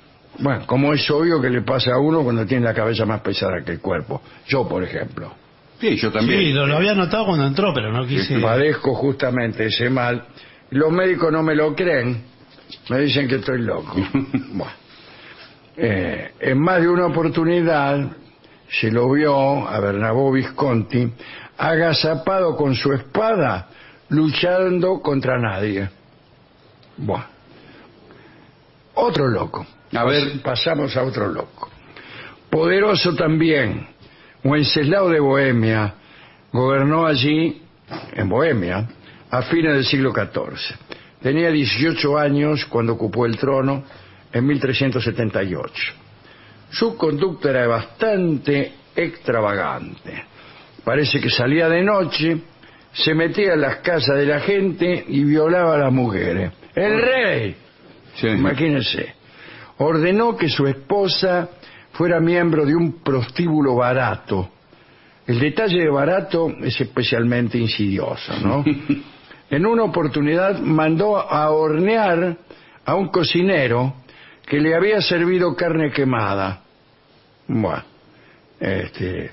Bueno, como es obvio que le pasa a uno cuando tiene la cabeza más pesada que el cuerpo. Yo, por ejemplo. Sí, yo también. Sí, lo, lo había notado cuando entró, pero no quise... Padezco justamente ese mal. Los médicos no me lo creen, me dicen que estoy loco. Bueno, eh, en más de una oportunidad se lo vio a Bernabó Visconti agazapado con su espada luchando contra nadie. Bueno, otro loco. A ver. Pasamos a otro loco. Poderoso también, Wenceslao de Bohemia gobernó allí, en Bohemia, a fines del siglo catorce. Tenía dieciocho años cuando ocupó el trono en mil trescientos setenta y ocho. Su conducta era bastante extravagante. Parece que salía de noche, se metía en las casas de la gente y violaba a las mujeres. ¡El rey! Sí. Imagínense. Ordenó que su esposa fuera miembro de un prostíbulo barato. El detalle de barato es especialmente insidioso, ¿no? En una oportunidad mandó a hornear a un cocinero que le había servido carne quemada. Bueno, este,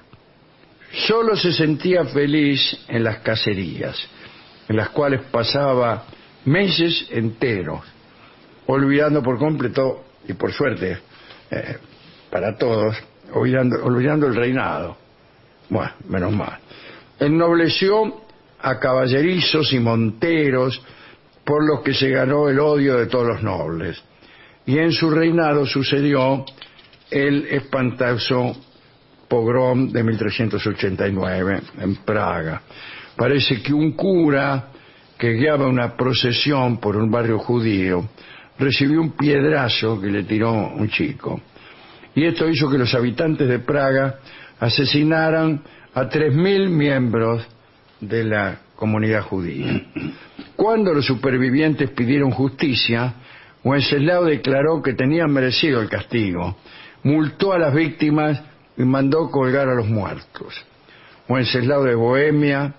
solo se sentía feliz en las cacerías, en las cuales pasaba meses enteros, olvidando por completo, y por suerte eh, para todos, olvidando, olvidando el reinado. Bueno, menos mal. Ennobleció a caballerizos y monteros, por los que se ganó el odio de todos los nobles. Y en su reinado sucedió el espantoso pogrom de mil trescientos ochenta y nueve en Praga. Parece que un cura que guiaba una procesión por un barrio judío recibió un piedrazo que le tiró un chico. Y esto hizo que los habitantes de Praga asesinaran a tres mil miembros de la comunidad judía. Cuando los supervivientes pidieron justicia, Wenceslao declaró que tenían merecido el castigo, multó a las víctimas y mandó colgar a los muertos. Wenceslao de Bohemia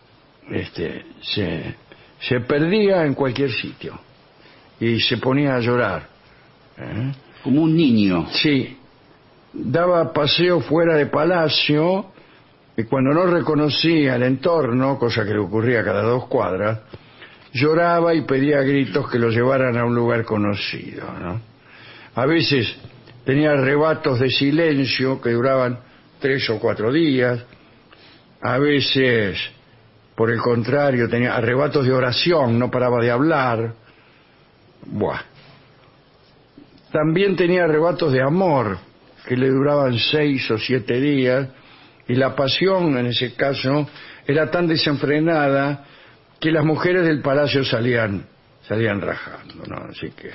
este, se, se perdía en cualquier sitio y se ponía a llorar. ¿Eh? Como un niño. Sí, daba paseo fuera de palacio y cuando no reconocía el entorno, cosa que le ocurría cada dos cuadras, lloraba y pedía a gritos que lo llevaran a un lugar conocido, ¿no? A veces tenía arrebatos de silencio que duraban tres o cuatro días, a veces, por el contrario, tenía arrebatos de oración, no paraba de hablar. Buah. También tenía arrebatos de amor que le duraban seis o siete días, y la pasión en ese caso era tan desenfrenada que las mujeres del palacio salían salían rajando, ¿no? Así que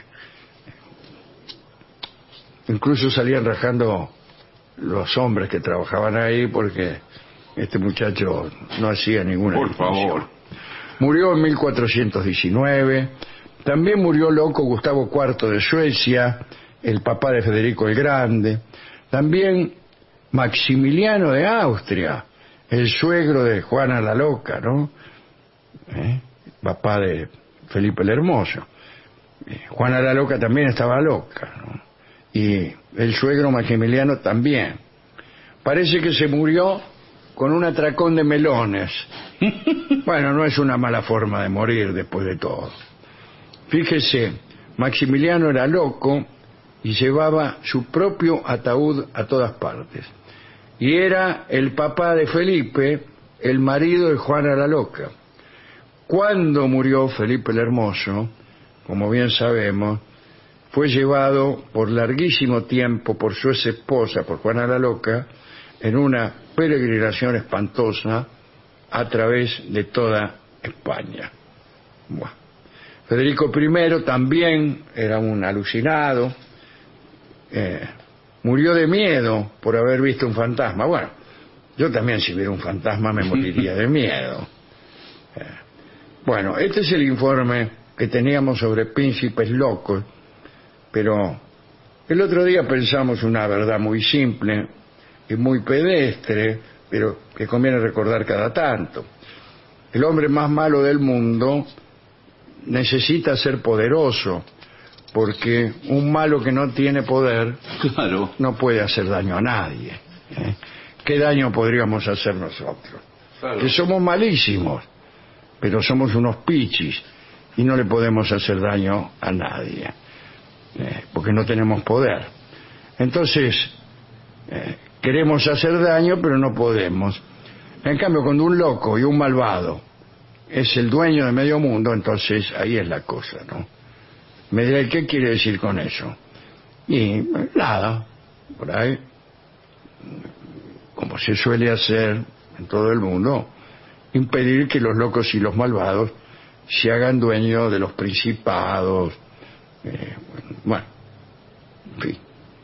incluso salían rajando los hombres que trabajaban ahí, porque este muchacho no hacía ninguna Por distinción. favor. Murió en mil cuatrocientos diecinueve. También murió loco Gustavo cuarto de Suecia, el papá de Federico el Grande. También Maximiliano de Austria, el suegro de Juana la Loca, ¿no? ¿Eh? Papá de Felipe el Hermoso. Eh, Juana la Loca también estaba loca, ¿no? Y el suegro Maximiliano también. Parece que se murió con un atracón de melones. Bueno, no es una mala forma de morir después de todo. Fíjese, Maximiliano era loco y llevaba su propio ataúd a todas partes. Y era el papá de Felipe, el marido de Juana la Loca. Cuando murió Felipe el Hermoso, como bien sabemos, fue llevado por larguísimo tiempo por su ex esposa, por Juana la Loca, en una peregrinación espantosa a través de toda España. Bueno. Federico primero también era un alucinado, eh, murió de miedo por haber visto un fantasma. Bueno, yo también si viera un fantasma me moriría de miedo. Eh, bueno, este es el informe que teníamos sobre príncipes locos, pero el otro día pensamos una verdad muy simple y muy pedestre, pero que conviene recordar cada tanto. El hombre más malo del mundo necesita ser poderoso, porque un malo que no tiene poder Claro. no puede hacer daño a nadie, ¿eh? qué daño podríamos hacer nosotros. Claro. Que somos malísimos, pero somos unos pichis y no le podemos hacer daño a nadie, eh, porque no tenemos poder. Entonces, eh, queremos hacer daño, pero no podemos. En cambio, cuando un loco y un malvado es el dueño de medio mundo, entonces ahí es la cosa, ¿no? Me dirá, ¿qué quiere decir con eso? Y nada, por ahí, como se suele hacer en todo el mundo, impedir que los locos y los malvados se hagan dueños de los principados, eh, bueno, en fin.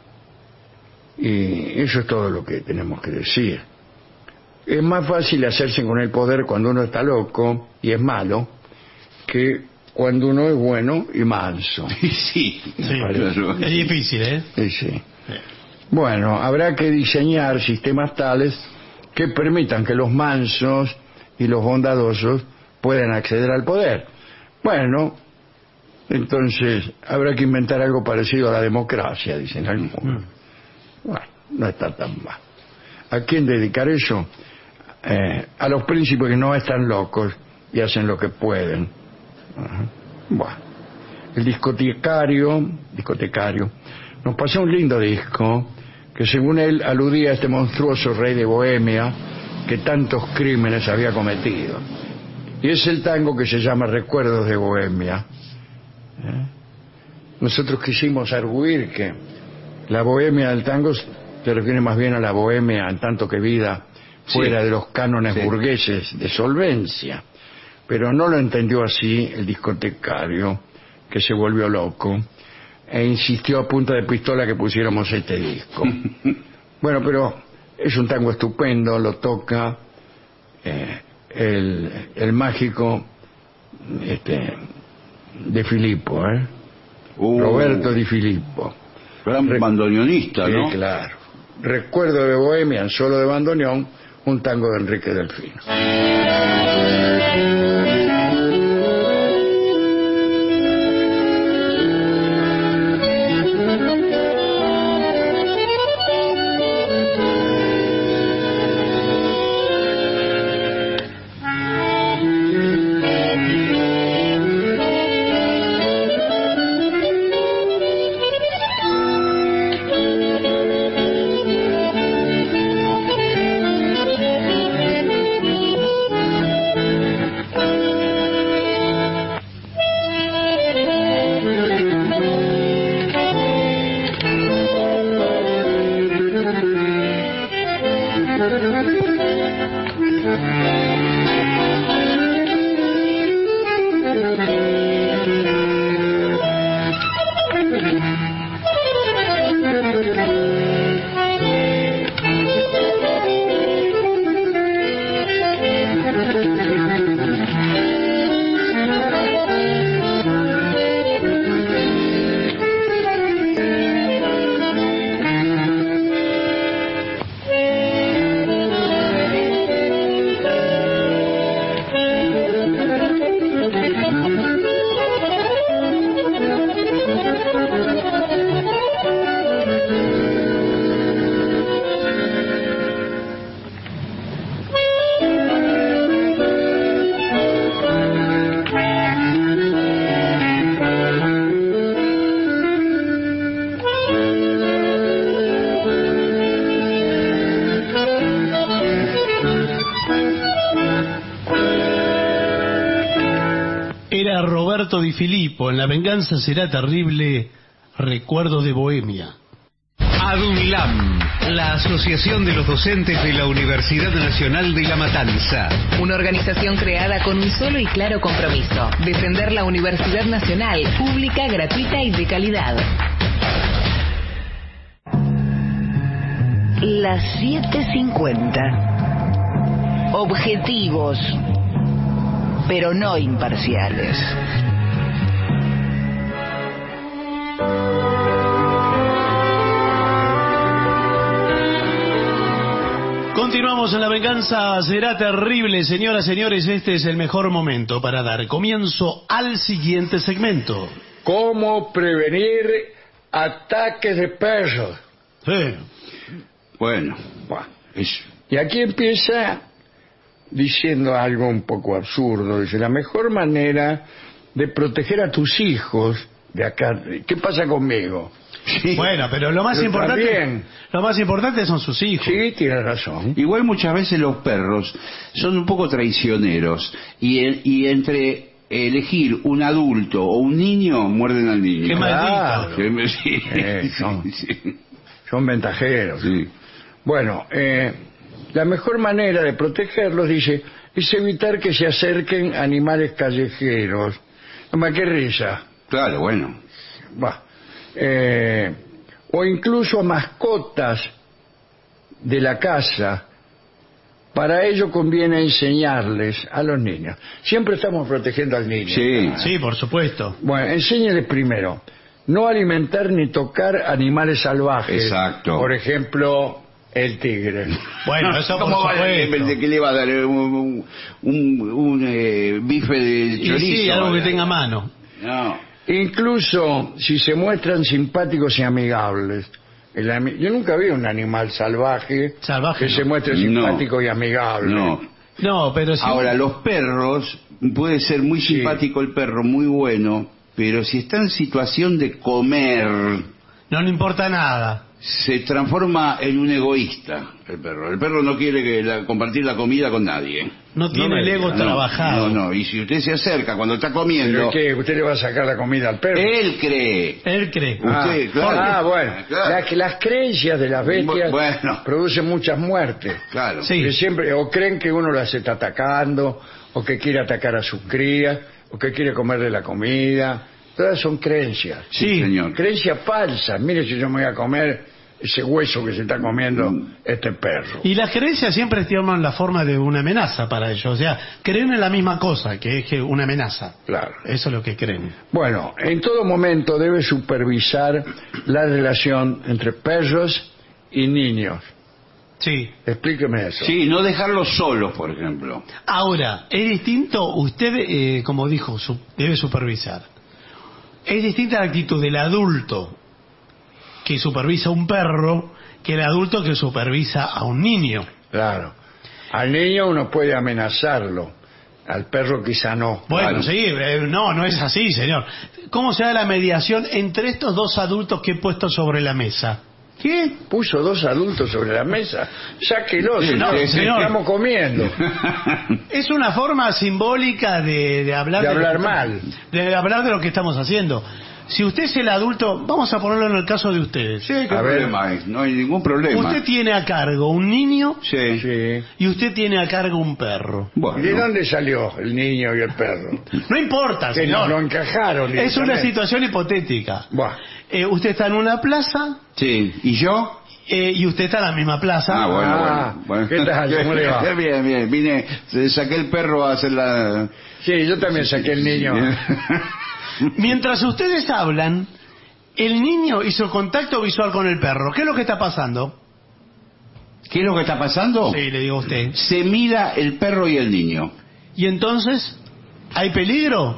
Y eso es todo lo que tenemos que decir. Es más fácil hacerse con el poder cuando uno está loco y es malo que cuando uno es bueno y manso. Sí, Sí, claro. es difícil, ¿eh? Sí, sí. Bueno, habrá que diseñar sistemas tales que permitan que los mansos y los bondadosos puedan acceder al poder. Bueno, entonces habrá que inventar algo parecido a la democracia, dicen algunos. Mm. Bueno, no está tan mal. ¿A quién dedicar eso? Eh, a los príncipes que no están locos y hacen lo que pueden. Ajá. Bueno, el discotecario, discotecario nos pasó un lindo disco que según él aludía a este monstruoso rey de Bohemia que tantos crímenes había cometido. Y es el tango que se llama Recuerdos de Bohemia. ¿Eh? Nosotros quisimos arguir que la bohemia del tango se refiere más bien a la bohemia en tanto que vida fuera Sí. de los cánones Sí. burgueses de solvencia. Pero no lo entendió así el discotecario, que se volvió loco e insistió a punta de pistola que pusiéramos este disco. Bueno, pero es un tango estupendo, lo toca eh, el, el mágico este, de Filippo, ¿eh? Uh, Roberto Di Filippo. Gran Re- bandoneonista, ¿no? Sí, claro. Recuerdo de Bohemia en solo de bandoneón, un tango de Enrique Delfino. Era Roberto Di Filippo, en La venganza será terrible, Recuerdo de Bohemia. ADUNLAM, la Asociación de los Docentes de la Universidad Nacional de La Matanza. Una organización creada con un solo y claro compromiso: defender la Universidad Nacional, pública, gratuita y de calidad. Las siete cincuenta. Objetivos, pero no imparciales. Continuamos en La venganza será terrible, señoras y señores. Este es el mejor momento para dar comienzo al siguiente segmento. ¿Cómo prevenir ataques de perros? Sí. Bueno, Buah, es Y aquí empieza diciendo algo un poco absurdo. Dice, la mejor manera de proteger a tus hijos de acá... ¿Qué pasa conmigo? Sí. Bueno, pero lo más Pero importante, también. lo más importante son sus hijos. Sí, tienes razón. Igual muchas veces los perros son un poco traicioneros y, el- y entre elegir un adulto o un niño muerden al niño. Qué Claro. maldito. Sí, Eh, son- sí. Son ventajeros. Sí. Bueno, eh, la mejor manera de protegerlos, dice, es evitar que se acerquen animales callejeros. Toma, qué risa. Claro, bueno. Bah. Eh, o incluso a mascotas de la casa. Para ello conviene enseñarles a los niños. Siempre estamos protegiendo al niño. Sí. Sí, por supuesto. Bueno, enséñeles primero. No alimentar ni tocar animales salvajes. Exacto. Por ejemplo, el tigre. Bueno, eso por ¿Cómo va a- supuesto. ¿De qué le va a dar un, un, un- un, eh, bife de Y chorizo? sí, algo que tenga mano. No. Incluso si se muestran simpáticos y amigables. El ami- Yo nunca vi un animal salvaje, Salvaje que no. se muestre No. simpático y amigable. No. No, pero si... Ahora, los perros, puede ser muy Sí. simpático el perro, muy bueno, pero si está en situación de comer, no le importa nada. se transforma en un egoísta el perro. El perro no quiere que la- compartir la comida con nadie. No tiene me el ego diga, No, trabajado. No, no, y si usted se acerca cuando está ¿Pero comiendo, qué? ¿Usted le va a sacar la comida al perro? él cree. Él cree. Ah, Usted, claro. ah, bueno. Claro. Las, las creencias de las bestias Bueno. producen muchas muertes. Claro. Sí. Que siempre, o creen que uno las está atacando, o que quiere atacar a sus crías, o que quiere comerle la comida. Todas son creencias. Sí, Sí. señor. Creencias falsas. Mire si yo me voy a comer ese hueso que se está comiendo este perro. Y las creencias siempre toman la forma de una amenaza para ellos. O sea, creen en la misma cosa, que es que una amenaza. Claro. Eso es lo que creen. Bueno, en todo momento debe supervisar la relación entre perros y niños. Sí. Explíqueme eso. Sí, no dejarlos solos, por ejemplo. Ahora, es distinto, usted, eh, como dijo, su- debe supervisar. Es distinta la actitud del adulto que supervisa a un perro que el adulto que supervisa a un niño. Claro. Al niño uno puede amenazarlo, al perro quizá no. Bueno, Claro. sí, eh, no, no es así, señor. ¿Cómo se da la mediación entre estos dos adultos que he puesto sobre la mesa? ¿Qué? Puso dos adultos sobre la mesa. Sáquelo, Sí, señor. sí, señor. Estamos comiendo. Es una forma simbólica de, de hablar De lo hablar que mal. estamos- de hablar de lo que estamos haciendo. Si usted es el adulto, vamos a ponerlo en el caso de ustedes. Sí, ¿qué A ver. problema hay? No hay ningún problema. Usted tiene a cargo un niño Sí. Sí. y usted tiene a cargo un perro. Bueno. ¿Y de dónde salió el niño y el perro? No importa, Que no señor. lo encajaron. Es una directamente. situación hipotética. Buah. Eh, usted está en una plaza Sí. ¿Y yo? eh, y usted está en la misma plaza. Ah, bueno, Ah, bueno. bueno. ¿qué tal? ¿Cómo le va? Bien, bien. Vine, eh, saqué el perro a hacer la... Sí, yo también saqué el niño. Mientras ustedes hablan, el niño hizo contacto visual con el perro. ¿Qué es lo que está pasando? ¿Qué es lo que está pasando? Sí, le digo a usted. Se mira el perro y el niño. ¿Y entonces? ¿Hay peligro?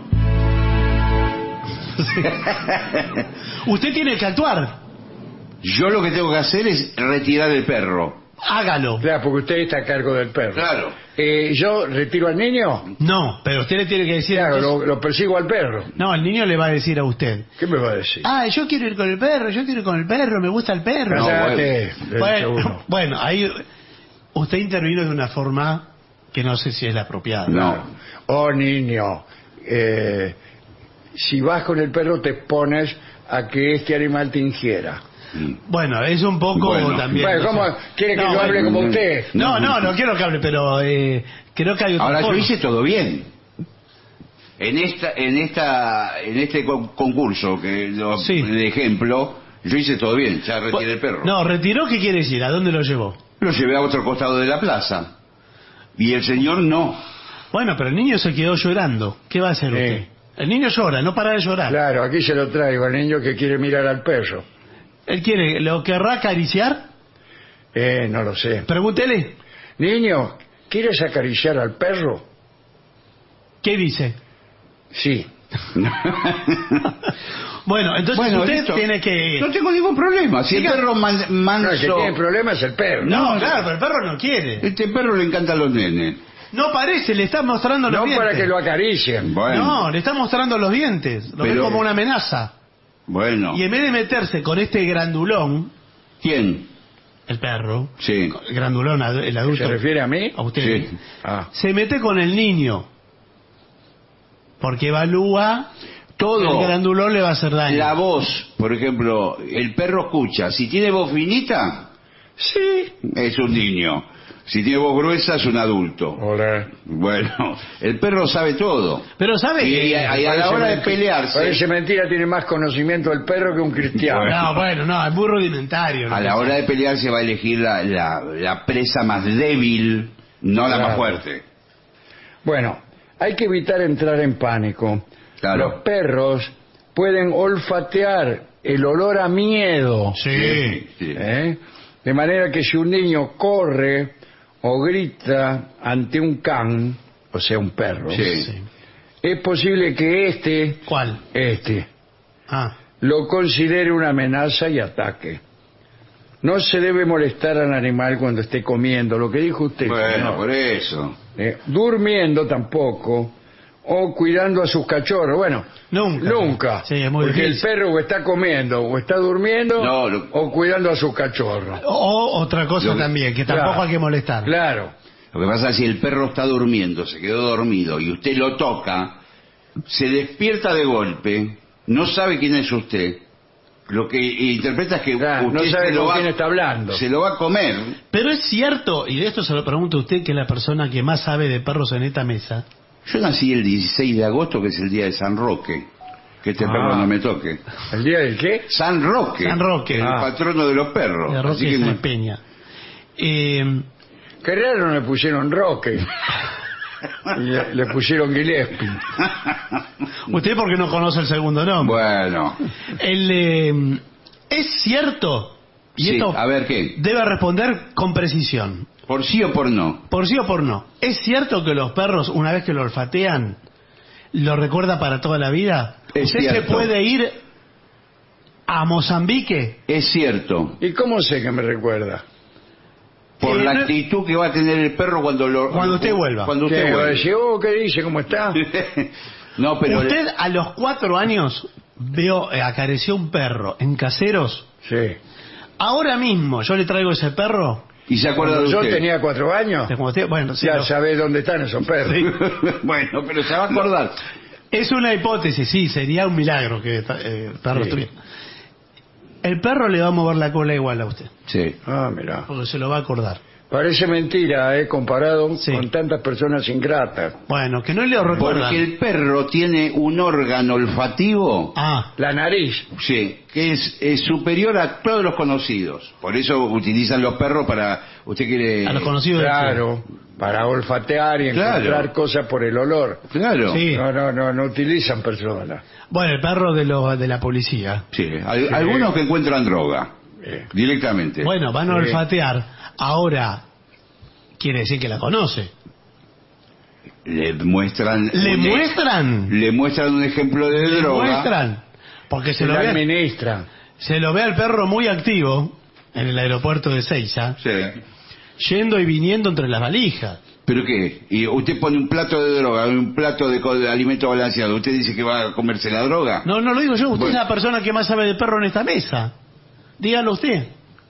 Usted tiene que actuar. Yo lo que tengo que hacer es retirar el perro. Hágalo. Claro, porque usted está a cargo del perro. Claro. Eh, ¿Yo retiro al niño? No, pero usted le tiene que decir... Claro, entonces- lo, lo persigo al perro. No, el niño le va a decir a usted. ¿Qué me va a decir? Ah, yo quiero ir con el perro, yo quiero ir con el perro, me gusta el perro. No, Cállate, bueno. le Bueno, dice uno. bueno, ahí usted intervino de una forma que no sé si es la apropiada. No. Oh, niño, eh, si vas con el perro te expones a que este animal te ingiera. Bueno, es un poco Bueno. también... Bueno, no ¿cómo? sé. ¿Quiere que No, yo hable bueno. como usted? No, no, no quiero que hable, pero eh, creo que hay otra Ahora yo forma. hice todo bien. En esta, en esta, en este con- concurso que lo, Sí. de ejemplo, yo hice todo bien. Ya retiré el perro. No, retiró, ¿qué quiere decir? ¿A dónde lo llevó? Lo llevé a otro costado de la plaza. Y el señor no. Bueno, pero el niño se quedó llorando. ¿Qué va a hacer Sí. usted? El niño llora, no para de llorar. Claro, aquí se lo traigo al niño que quiere mirar al perro. Él quiere, ¿lo querrá acariciar? Eh, no lo sé. Pregúntele. Niño, ¿quieres acariciar al perro? ¿Qué dice? Sí. Bueno, entonces Bueno, usted listo. tiene que... No tengo ningún problema. Si Diga- el perro man- manso... No, el que tiene problema es el perro. No, No, claro, pero el perro no quiere. Este perro le encanta a los nenes. No parece, le está mostrando los No dientes. para que lo acaricien. Bueno, No, le está mostrando los dientes. Lo ve Pero- como una amenaza. bueno. Y en vez de meterse con este grandulón, ¿Quién? el perro, Sí. el grandulón, ad- el adulto, ¿Se refiere a mí? a usted, Sí. Ah. se mete con el niño. Porque evalúa Todo. el grandulón le va a hacer daño. La voz, por ejemplo, el perro escucha. Si tiene voz finita, Sí. es un niño. Si tiene voz gruesa, es un adulto. Hola. Bueno, el perro sabe todo. Pero sabe Y, que... y a, y a la hora de pelearse, Parece mentira, tiene más conocimiento el perro que un cristiano. No, bueno, no, es muy rudimentario. a la hora de pelearse va a elegir la, la, la presa más débil, no la Claro. más fuerte. Bueno, hay que evitar entrar en pánico. Claro. Los perros pueden olfatear el olor a miedo. Sí. Sí. ¿eh? De manera que si un niño corre o grita ante un can, o sea, un perro, Sí. Sí. es posible que este, ¿Cuál? este, Ah, lo considere una amenaza y ataque. No se debe molestar al animal cuando esté comiendo, lo que dijo usted. Bueno, señor. por eso. Eh, durmiendo tampoco, o cuidando a sus cachorros. Bueno, Nunca. nunca. Sí, es muy porque el difícil. perro o está comiendo, o está durmiendo, No, lo- o cuidando a sus cachorros. o otra cosa Lo que- también, que tampoco Claro. hay que molestar. Claro. Lo que pasa es que si el perro está durmiendo, se quedó dormido, y usted lo toca, se despierta de golpe, no sabe quién es usted, lo que interpreta es que Claro, usted no sabe se lo con va, quién está hablando. se lo va a comer. Pero es cierto, y de esto se lo pregunto a usted, que es la persona que más sabe de perros en esta mesa. Yo nací el dieciséis de agosto, que es el día de San Roque. Que este Ah. perro no me toque. ¿El día del qué? San Roque. San Roque. El Ah. patrono de los perros. De Así Roque que Sáenz muy- Peña. Eh, Qué raro no le pusieron Roque. Y le, le pusieron Gillespie. usted porque no conoce el segundo nombre. Bueno. El, eh, es cierto, y Sí, esto a ver qué. debe responder con precisión, ¿Por sí o por no? por sí o por no. ¿Es cierto que los perros, una vez que lo olfatean, lo recuerda para toda la vida? Es ¿Usted se cierto. puede ir a Mozambique? Es cierto. ¿Y cómo sé que me recuerda? Por Eh, la no- actitud que va a tener el perro cuando lo Cuando usted vuelva. Cuando usted ¿Qué? Va a vuelva. decir, oh, ¿qué dice? ¿Cómo está? No, pero Usted a los cuatro años veo, eh, acarició un perro en Caseros. Sí. Ahora mismo yo le traigo ese perro. ¿y se acuerda Cuando de yo usted? tenía cuatro años, de cuando usted- bueno, sí, ya lo- sabés dónde están esos perros. Sí. Bueno, pero se va a acordar. Es una hipótesis, sí, sería un milagro que eh, el perro Sí. estuviera. El perro le va a mover la cola igual a usted, Sí. Ah, mira. porque se lo va a acordar. Parece mentira, ¿eh? Comparado Sí. con tantas personas ingratas. Bueno, que no le recuerda. Porque el perro tiene un órgano olfativo, Ah, La nariz. sí, que es, es superior a todos los conocidos. Por eso utilizan los perros para... ¿Usted quiere...? a los conocidos del Claro. Para olfatear y Claro. encontrar cosas por el olor. Claro. Sí. No, no, no, no utilizan personas. bueno, el perro de, los de la policía. Sí, Al- algunos que encuentran droga, Eh, directamente. Bueno, van a Sí. olfatear. Ahora, quiere decir que la conoce. Le muestran... ¿Le un- muestran? Le muestran un ejemplo de ¿Le droga. muestran? Porque se se lo, la ve, administran. se lo ve al perro muy activo en el aeropuerto de Seiza, Sí. yendo y viniendo entre las valijas. ¿Pero qué? Y usted pone un plato de droga, un plato de, co- de alimento balanceado. ¿Usted dice que va a comerse la droga? No, no lo digo yo, usted Bueno. es la persona que más sabe de perro en esta mesa. Dígalo usted.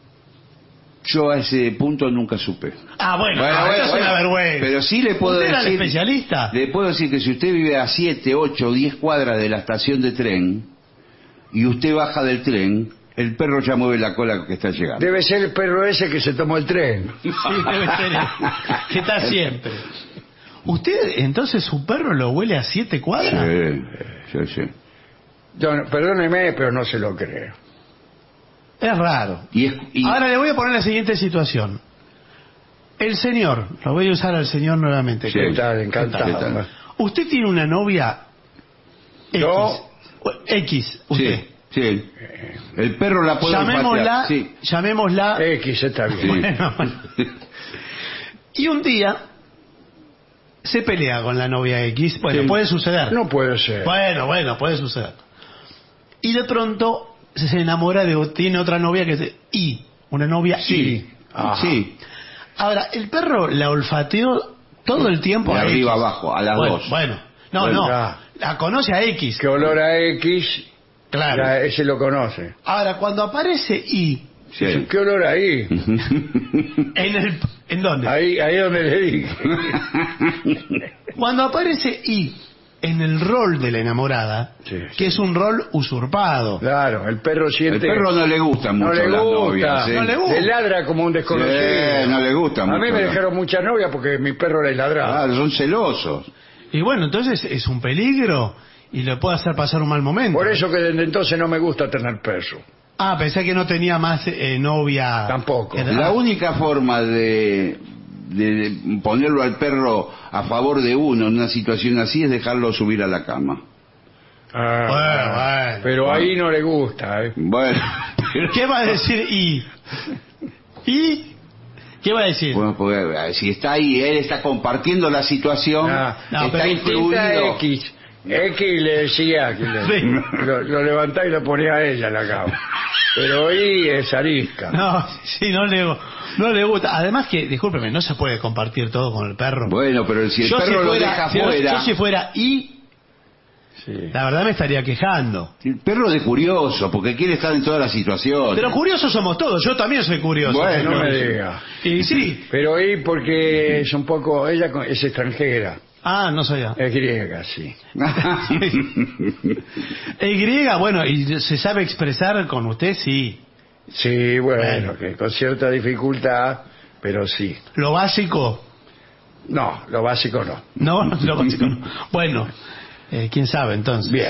Yo a ese punto nunca supe. Ah, bueno, Bueno, ah, bueno, esto es bueno. una vergüenza. Pero sí le puedo ¿Usted era el decir... especialista? Le puedo decir que si usted vive a siete, ocho o diez cuadras de la estación de tren y usted baja del tren, el perro ya mueve la cola que está llegando. Debe ser el perro ese que se tomó el tren. Sí, debe ser él, que está siempre. ¿Usted, entonces, su perro lo huele a siete cuadras? Sí, sí, sí. Yo no- perdóneme, pero no se lo creo. Es raro. Y es- y- Ahora le voy a poner la siguiente situación. El señor, lo voy a usar al señor nuevamente. Sí. ¿Qué tal? ¿Qué Encantado. tal? Usted tiene una novia X. Yo. X, usted. Sí, sí. El perro la puede Llamémosla, olfatear, sí. llamémosla. X está bien. Sí. Bueno, bueno. Y un día se se pelea con la novia X. Bueno, Sí. puede suceder. No puede ser. Bueno, bueno, puede suceder. Y de pronto se enamora de... Tiene otra novia que es Y. Una novia Sí, Y. Ajá. sí. Ahora, el perro la olfateó todo el tiempo De a arriba X. abajo, a las Bueno, dos. Bueno, no, Bueno, no. ya. La conoce a X. Que olor a X, Claro. ya ese lo conoce. Ahora, cuando aparece Y... Sí. ¿Qué olor ahí? En el... ¿En dónde? Ahí, ahí donde le dije. Cuando aparece Y en el rol de la enamorada, Sí, que es un rol usurpado. Claro, el perro El siente... perro no le gustan no mucho le las gusta, novias. ¿eh? no le gusta. le ladra como un desconocido. Sí, no le gusta A mucho, mí me no. dejaron muchas novias porque mi perro le ladraba. Ah, son celosos. Y bueno, entonces es un peligro y le puede hacer pasar un mal momento. Por eso que desde entonces no me gusta tener perro. Ah, pensé que no tenía más eh, novia. Tampoco. Era- La única forma de, de, de ponerlo al perro a favor de uno en una situación así es dejarlo subir a la cama. Ah, Bueno, bueno. pero ahí no le gusta. ¿eh? Bueno, pero- ¿Qué va a decir Y? ¿Y? ¿Qué va a decir? Bueno, porque, eh, si está ahí, él está compartiendo la situación, Ah, no, está pero Distinta influido. X. X le decía que le- Sí. lo, lo levantaba y lo ponía a ella en la cama. Pero ahí es arisca. No, sí, no le, no le gusta. Además que, discúlpeme, no se puede compartir todo con el perro. Bueno, pero si el Yo si perro lo fuera- deja si yo- fuera, yo si fuera Y, Sí. la verdad me estaría quejando. el perro es curioso, porque quiere estar en todas las situaciones. Pero curiosos somos todos, yo también soy curioso. Bueno, No me sí. diga. Y sí. Pero ahí porque es un poco... Ella es extranjera. Ah, no sabía. Es griega, sí. El griega, bueno, y se sabe expresar con usted, sí. Sí, bueno, Bueno. que con cierta dificultad, pero sí. Lo básico, No, lo básico no. no, lo básico no. Bueno, eh, quién sabe entonces. Bien.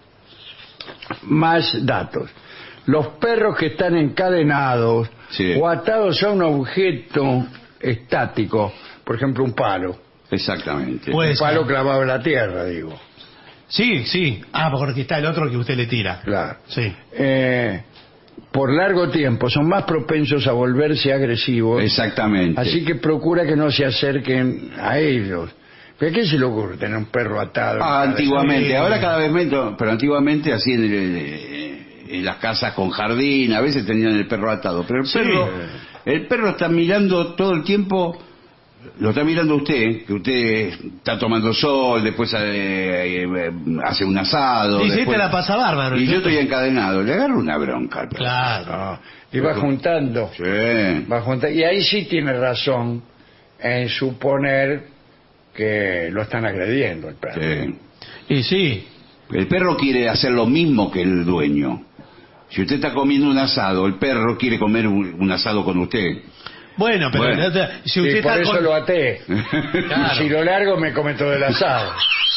Más datos. Los perros que están encadenados Sí. o atados a un objeto estático, por ejemplo un palo, Exactamente. Puede un palo ser. clavado en la tierra, digo. Sí, sí. Ah, porque está el otro que usted le tira. Claro. Sí. Eh, por largo tiempo son más propensos a volverse agresivos. Exactamente. Así que procura que no se acerquen a ellos. ¿Pero a qué se le ocurre tener un perro atado? Ah, antiguamente, Sí. ahora cada vez menos, pero antiguamente así en, el- en las casas con jardín, a veces tenían el perro atado, pero el Sí. perro, el perro está mirando todo el tiempo, lo está mirando usted, que usted está tomando sol, después eh, eh, hace un asado. Y sí, después- te la pasa bárbaro. Y yo estoy encadenado, le agarro una bronca al perro. Claro. Ah, y va juntando. Sí. Va junta- y ahí sí tiene razón en suponer que lo están agrediendo el perro. Sí. Y sí. El perro quiere hacer lo mismo que el dueño. Si usted está comiendo un asado, el perro quiere comer un, un asado con usted. Bueno, pero Bueno. si Sí, usted por está eso con- lo até. Claro. Y si lo largo me come todo el asado.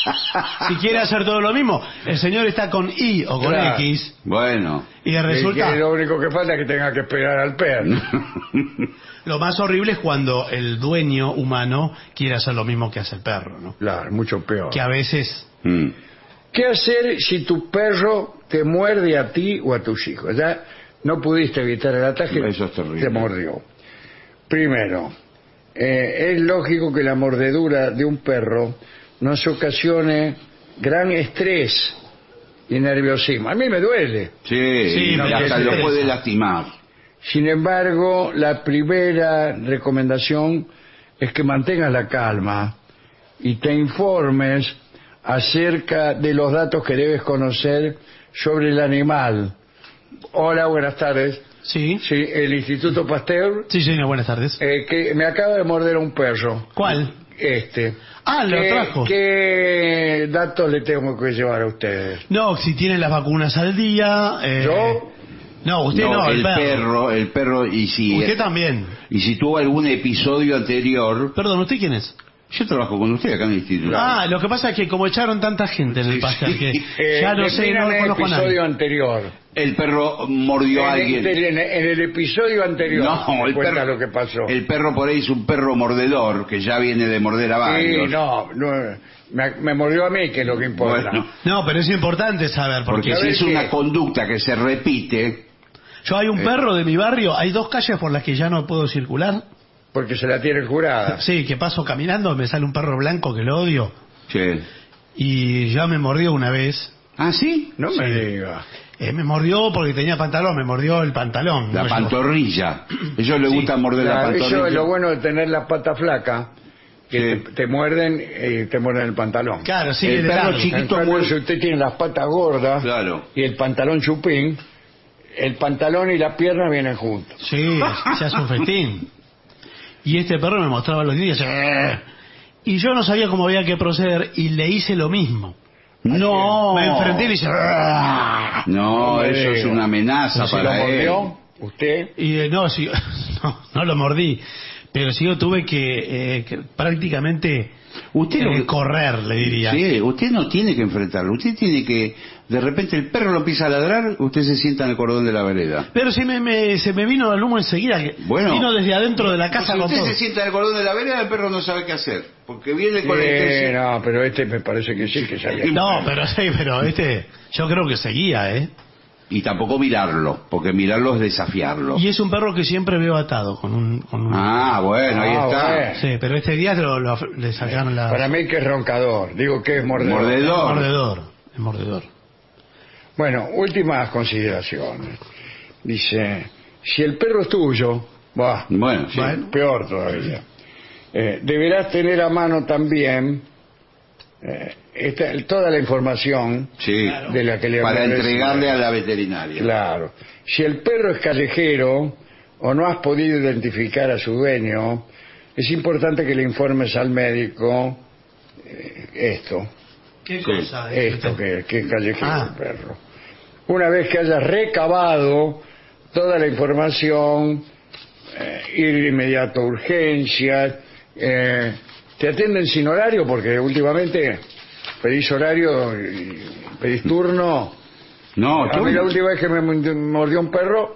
si quiere hacer todo lo mismo, el señor está con Y o con Claro. X Bueno. y Y resulta que lo único que falta es que tenga que esperar al perro. lo más horrible es cuando el dueño humano quiere hacer lo mismo que hace el perro, ¿no? Claro, mucho peor. Que a veces Mm. ¿Qué hacer si tu perro te muerde a ti o a tus hijos? Ya no pudiste evitar el ataque, Eso es terrible. te mordió. Primero, eh, es lógico que la mordedura de un perro nos ocasione gran estrés y nerviosismo. A mí me duele. Sí, Sí, y no, hasta que lo se puede estresa. lastimar. Sin embargo, la primera recomendación es que mantengas la calma y te informes acerca de los datos que debes conocer sobre el animal. Hola, buenas tardes. sí. Sí, el Instituto Pasteur, Sí, señor, buenas tardes. eh, que me acaba de morder un perro. ¿Cuál? Este. Ah, lo ¿Qué- trajo. ¿Qué datos le tengo que llevar a ustedes? No, si tiene las vacunas al día. eh, ¿Yo? No, usted no, el, el, perro. perro, el perro, y si, Usted también. y si tuvo algún episodio anterior, Perdón, ¿usted quién es? yo trabajo con usted acá en el instituto. Ah, lo que pasa es que como echaron tanta gente en el Sí, pastel sí. que Eh, ya no sé, no defíname el conozco a nadie. episodio anterior. El perro mordió a En, alguien. en- en- en el episodio anterior. No, el cuenta perro, lo que pasó. el perro por ahí es un perro mordedor que ya viene de morder a Sí, varios. no, no, me, me mordió a mí, que es lo que importa. Bueno, No, pero es importante saber, porque porque si ¿sabe es qué? una conducta que se repite, yo hay un Eh. perro de mi barrio, hay dos calles por las que ya no puedo circular, porque se la tiene jurada. Sí, que paso caminando, me sale un perro blanco que lo odio. Sí. Y ya me mordió una vez. ¿Ah, sí? No Sí. me diga. Eh, me mordió porque tenía pantalón, me mordió el pantalón. La No, yo- pantorrilla. A ellos les Sí. gusta morder la Claro, pantorrilla. eso es lo bueno de tener la pata flaca, que Sí. te, te muerden y te muerden el pantalón. Claro, sí, El de perro largo. chiquito En cambio, muerde- si usted tiene las patas gordas Claro. y el pantalón chupín, el pantalón y la pierna vienen juntos. Sí, se hace un festín. Y este perro me mostraba los dientes. "Eh". Y yo no sabía cómo había que proceder y le hice lo mismo. No. Me enfrenté y le hice... "Ah". No, No me eso es diga. una amenaza ¿Se lo para él. mordió usted? Y eh, no, sí, no, no lo mordí. Pero sí yo tuve que, eh, que prácticamente Usted lo eh, que- correr, le diría. Sí, usted no tiene que enfrentarlo. Usted tiene que, de repente el perro lo empieza a ladrar, usted se sienta en el cordón de la vereda. Pero sí me, me- se me vino el humo enseguida. que Bueno. Vino desde adentro de la casa Si con usted todo. se sienta en el cordón de la vereda, el perro no sabe qué hacer. Porque viene con la Eh, intención. no, pero este me parece que sí que sabía. No, pero sí, pero este, yo creo que seguía, ¿eh? Y tampoco mirarlo, porque mirarlo es desafiarlo. Y es un perro que siempre veo atado con un... Con un... Ah, bueno, ahí Ah, está. bueno. Sí, pero este día lo, lo- le sacaron la... Para mí que es roncador, digo que es mordedor. Mordedor. Mordedor, es mordedor. Bueno, últimas consideraciones. Dice, si el perro es tuyo, bah, Bueno, sí. bueno, peor todavía. Eh, deberás tener a mano también eh, esta- toda la información Sí, de la que le para hablé entregarle recién. a la veterinaria. Claro. Si el perro es callejero o no has podido identificar a su dueño, es importante que le informes al médico eh, esto, ¿Qué Sí, cosa? esto que, que es callejero Ah. el perro. Una vez que hayas recabado toda la información, eh, ir de inmediato a urgencias, eh, te atienden sin horario porque últimamente pedís horario y pedís turno. No, A tú- mí la última vez que me mordió un perro,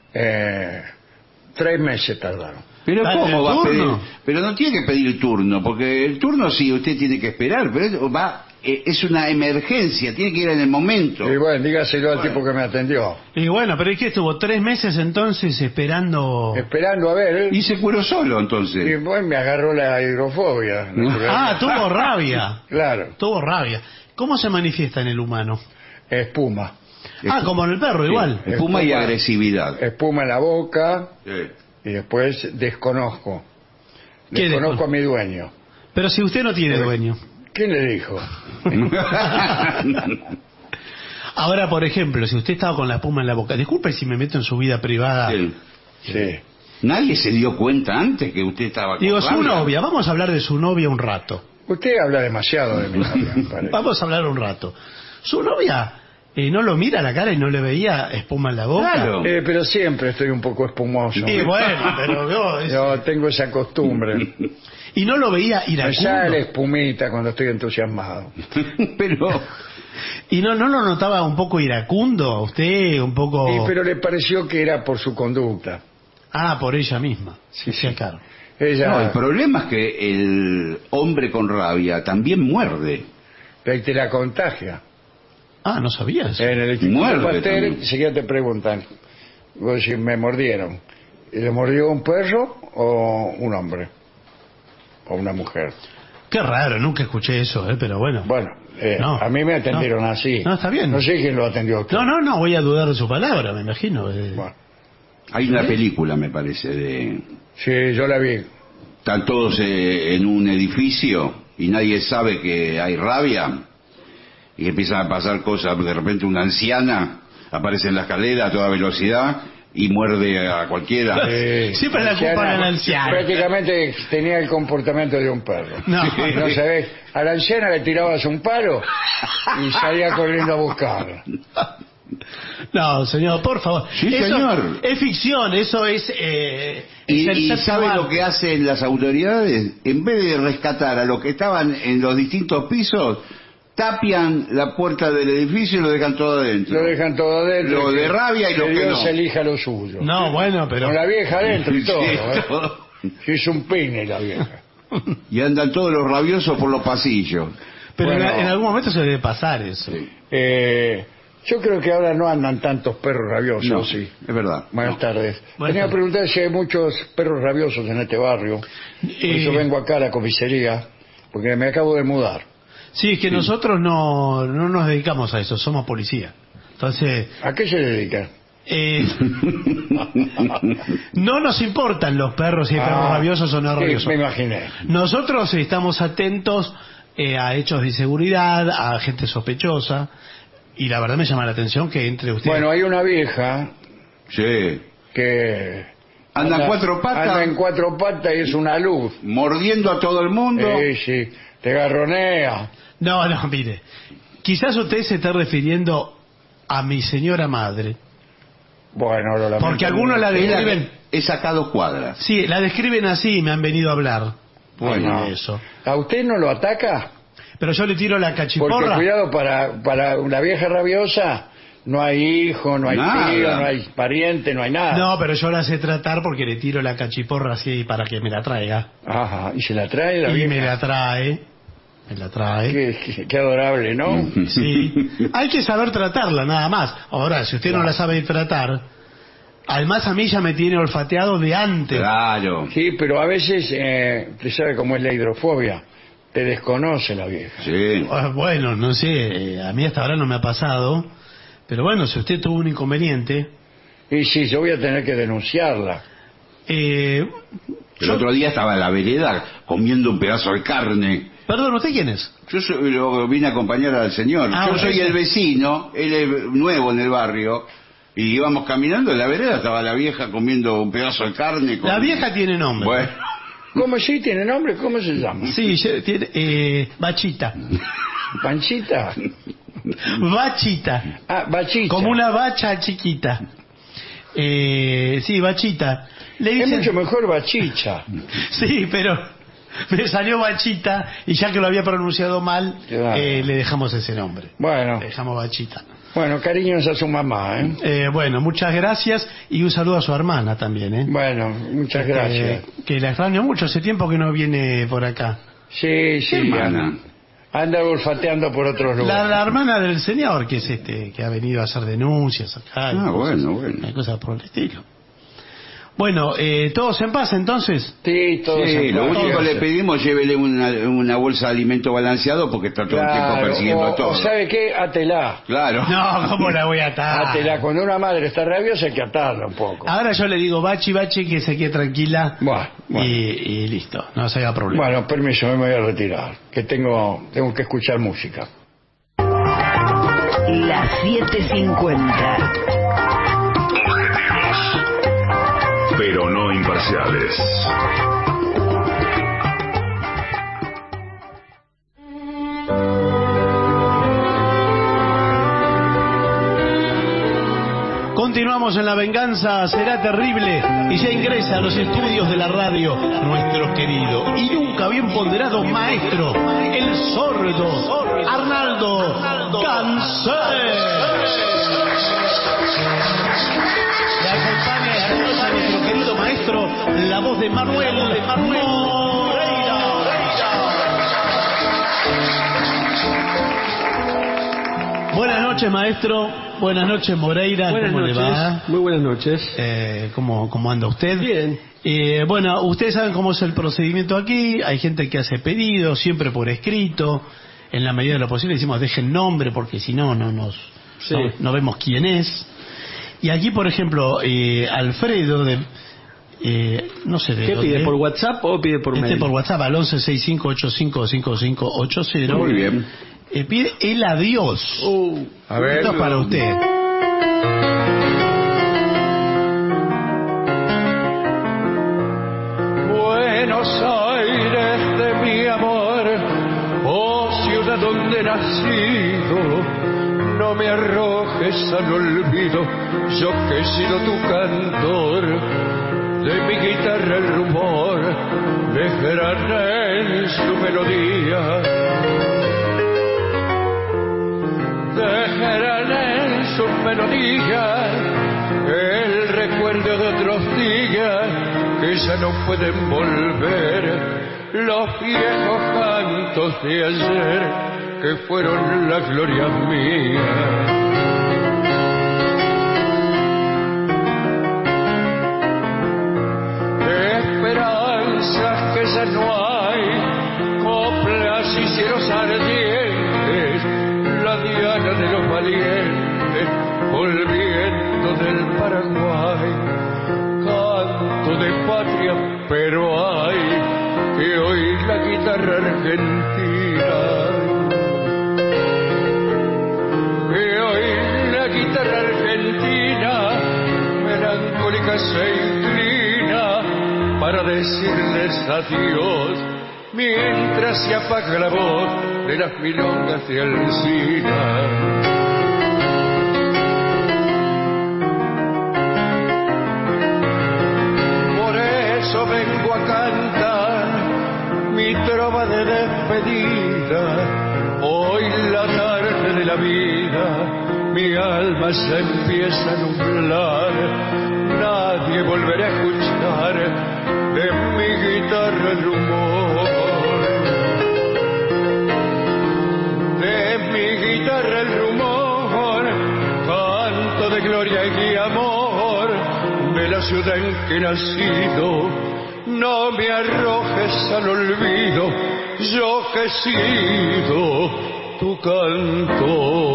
eh, tres meses tardaron. Pero Dale, ¿cómo el va a pedir? turno. Pero no tiene que pedir el turno, porque el turno sí usted tiene que esperar, pero es- va eh, es una emergencia, tiene que ir en el momento. Y bueno, dígaselo al Bueno. tipo que me atendió. Y bueno, pero ¿y qué estuvo? ¿Tres meses entonces esperando? Esperando a ver. Y se curó solo Y entonces. bueno, me agarró la hidrofobia. Ah, tuvo rabia. Claro, Tuvo rabia. ¿Cómo se manifiesta en el humano? espuma. Ah, como en el perro, igual. Sí, espuma y Espuma. agresividad. Espuma en la boca Sí. y después desconozco. ¿Qué Desconozco descono- a mi dueño. Pero si usted no tiene dueño. ¿Quién le dijo? Ahora, por ejemplo, si usted estaba con la espuma en la boca, disculpe si me meto en su vida privada. Sí. Sí. Nadie se dio cuenta antes que usted estaba con Digo, su rabia. novia, vamos a hablar de su novia un rato. Usted habla demasiado de mi novia, me parece. Vamos a hablar un rato. Su novia eh, no lo mira a la cara y no le veía espuma en la boca. Claro. Eh, pero siempre estoy un poco espumoso. Y bueno, pero yo, es- Yo tengo esa costumbre. y no lo veía Me sale iracundo. espumita cuando estoy entusiasmado. Pero Y no, no lo notaba un poco iracundo a usted, un poco. Sí, pero le pareció que era por su conducta. Ah, por ella misma. Sí, Sí, sí. claro. Ella, no, el problema es que el hombre con rabia también muerde. y te la contagia. Ah, no sabía eso. En el Instituto Muerde Pasteur, también. enseguida te preguntan, vos decís, me mordieron. ¿Y le mordió un perro o un hombre? O una mujer. Qué raro, nunca escuché eso, ¿eh? Pero bueno. Bueno, eh, No, a mí me atendieron no. así. No, está bien. No sé quién lo atendió a usted. No, no, no, voy a dudar de su palabra, me imagino. eh. Bueno, Hay una película, me parece, de... sí, yo la vi. Están todos eh, en un edificio y nadie sabe que hay rabia y empiezan a pasar cosas. De repente una anciana aparece en la escalera a toda velocidad y muerde a cualquiera. Sí. Siempre la culpan al anciano. Prácticamente tenía el comportamiento de un perro. No. No sabés, a la anciana le tirabas un palo y salía corriendo a buscarla. No, señor, por favor. Sí, Eso señor. Es ficción, eso es. Eh, Y, es el y séptimo ¿sabe arte. lo que hacen las autoridades? En vez de rescatar a los que estaban en los distintos pisos, tapian la puerta del edificio y lo dejan todo adentro. Lo dejan todo adentro. Lo de rabia y que lo que Dios no. elija lo suyo. No, bueno, pero. Con la vieja adentro y todo. Sí, ¿eh? todo. Se hizo un pine la vieja. Y andan todos los rabiosos por los pasillos. Pero en- Bueno. en, algún momento se debe pasar eso. Eh, Yo creo que ahora no andan tantos perros rabiosos, No, sí. es verdad. Buenas No. tardes. Buenas Tenía que tardes. preguntar si hay muchos perros rabiosos en este barrio. Por Eh, eso vengo acá a la comisaría, porque me acabo de mudar. Sí, es que nosotros no, no nos dedicamos a eso, somos policía. Entonces, ¿A qué se dedica? eh, no nos importan los perros, si hay perros Ah, rabiosos o no sí, rabiosos. me imaginé. Nosotros estamos atentos eh, a hechos de inseguridad, a gente sospechosa, y la verdad me llama la atención que entre ustedes... Bueno, hay una vieja Sí. que... Anda en cuatro patas. Anda en cuatro patas y es una luz. Mordiendo a todo el mundo. Sí, sí, te garronea. No, no, mire. Quizás usted se esté refiriendo a mi señora madre. Bueno, lo lamento. Porque algunos la Es la que- describen... Es a cada dos cuadras. Sí, la describen así y me han venido a hablar. Bueno, de eso. ¿a usted no lo ataca? Pero yo le tiro la Porque cachiporra. cuidado, para, para una vieja rabiosa no hay hijo, no hay Nada. tío, no hay pariente, no hay nada. No, pero yo la sé tratar porque le tiro la cachiporra así para que me la traiga. Ajá, y se la trae la Y vieja. me la trae. Me la trae. Qué, qué- qué adorable, ¿no? Sí. Hay que saber tratarla, nada más. Ahora, si usted no Claro. la sabe tratar, además a mí ya me tiene olfateado de antes. Claro. Sí, pero a veces, eh, usted sabe cómo es la hidrofobia, te desconoce la vieja. Sí. Ah, Bueno, no sé, eh, a mí hasta ahora no me ha pasado. Pero bueno, si usted tuvo un inconveniente... Y sí, yo voy a tener que denunciarla. Eh, El yo- otro día estaba en la vereda comiendo un pedazo de carne. Perdón, ¿usted quién es? Yo soy- lo vine a acompañar al señor. Ah, Yo bueno, soy sí. el vecino, él es nuevo en el barrio. Y íbamos caminando en la vereda, estaba la vieja comiendo un pedazo de carne. con- La vieja tiene nombre. Bueno, ¿Cómo sí? ¿Tiene nombre? ¿Cómo se llama? Sí, ye- tiene, eh, Bachita. ¿Panchita? Bachita. Ah, Bachita. Como una bacha chiquita. Eh, sí, Bachita. Le Es dicen... mucho mejor Bachicha. Sí, pero me salió Bachita y ya que lo había pronunciado mal, Claro. eh, le dejamos ese nombre. Bueno, Le dejamos Bachita. bueno, cariños a su mamá, ¿eh? Eh, bueno, muchas gracias y un saludo a su hermana también, ¿eh? Bueno, muchas gracias. Eh, que la extraño mucho, hace tiempo que no viene por acá. Sí, sí, hermana? anda, anda olfateando por otros La, lugares. la hermana del señor, que es este, que ha venido a hacer denuncias acá. y Ah, cosas- bueno, bueno. y cosas por el estilo. Bueno, eh, ¿todos en paz entonces? Sí, todos sí, en lo paz. único que le pedimos, llévele una, una bolsa de alimento balanceado porque está todo el tiempo Claro, persiguiendo o, todo. o ¿sabe qué? Atela. Claro. No, ¿cómo la voy a atar? Atela. Cuando una madre está rabiosa hay que atarla un poco. Ahora yo le digo, Bachi, Bachi, que se quede tranquila Bueno, bueno. Y, y listo, no se haga problema. Bueno, permiso, me voy a retirar. Que tengo, tengo que escuchar música. Las siete cincuenta. Pero no imparciales. Continuamos en La Venganza Será Terrible y ya ingresa a los estudios de la radio nuestro querido y nunca bien ponderado maestro, el sordo Arnaldo Cancel. Le acompaña esta noche a nuestro querido maestro, la voz de Manuel Moreira. Buenas noches, maestro. Buenas noches, Moreira. Buenas ¿Cómo noches, le va? muy buenas noches. Eh, ¿cómo, ¿Cómo anda usted? Bien. Eh, bueno, ustedes saben cómo es el procedimiento aquí. Hay gente que hace pedidos, siempre por escrito. En la medida de lo posible decimos dejen nombre porque si no, no nos Sí. no, no vemos quién es. Y aquí, por ejemplo, eh, Alfredo de... eh, no sé de ¿Qué dónde. pide? ¿Por WhatsApp o pide por Este mail? por WhatsApp al once sesenta y cinco ochenta y cinco cincuenta y cinco ochenta. Muy bien. Eh, pide el adiós. Uh, A ver. Esto es para usted. Buenos Aires de mi amor, oh ciudad donde he nacido, no me arrojes al olvido, yo que he sido tu cantor, de mi guitarra el rumor, dejarán en su melodía, dejarán en su melodía el recuerdo de otros días que ya no pueden volver, los viejos cantos de ayer que fueron la gloria mía. cielos ardientes, la diana de los valientes, volviendo del Paraguay. Canto de patria, pero hay que oír la guitarra argentina, que oír la guitarra argentina, melancólica se inclina para decirles adiós, mientras se apaga la voz de las milongas de Alsina. Vengo a cantar mi trova de despedida. Hoy la tarde de la vida mi alma se empieza a nublar. Nadie volverá a escuchar de mi guitarra el rumor, de mi guitarra el rumor, canto de gloria y amor de la ciudad en que he nacido. No me arrojes al olvido, yo que he sido tu cantor.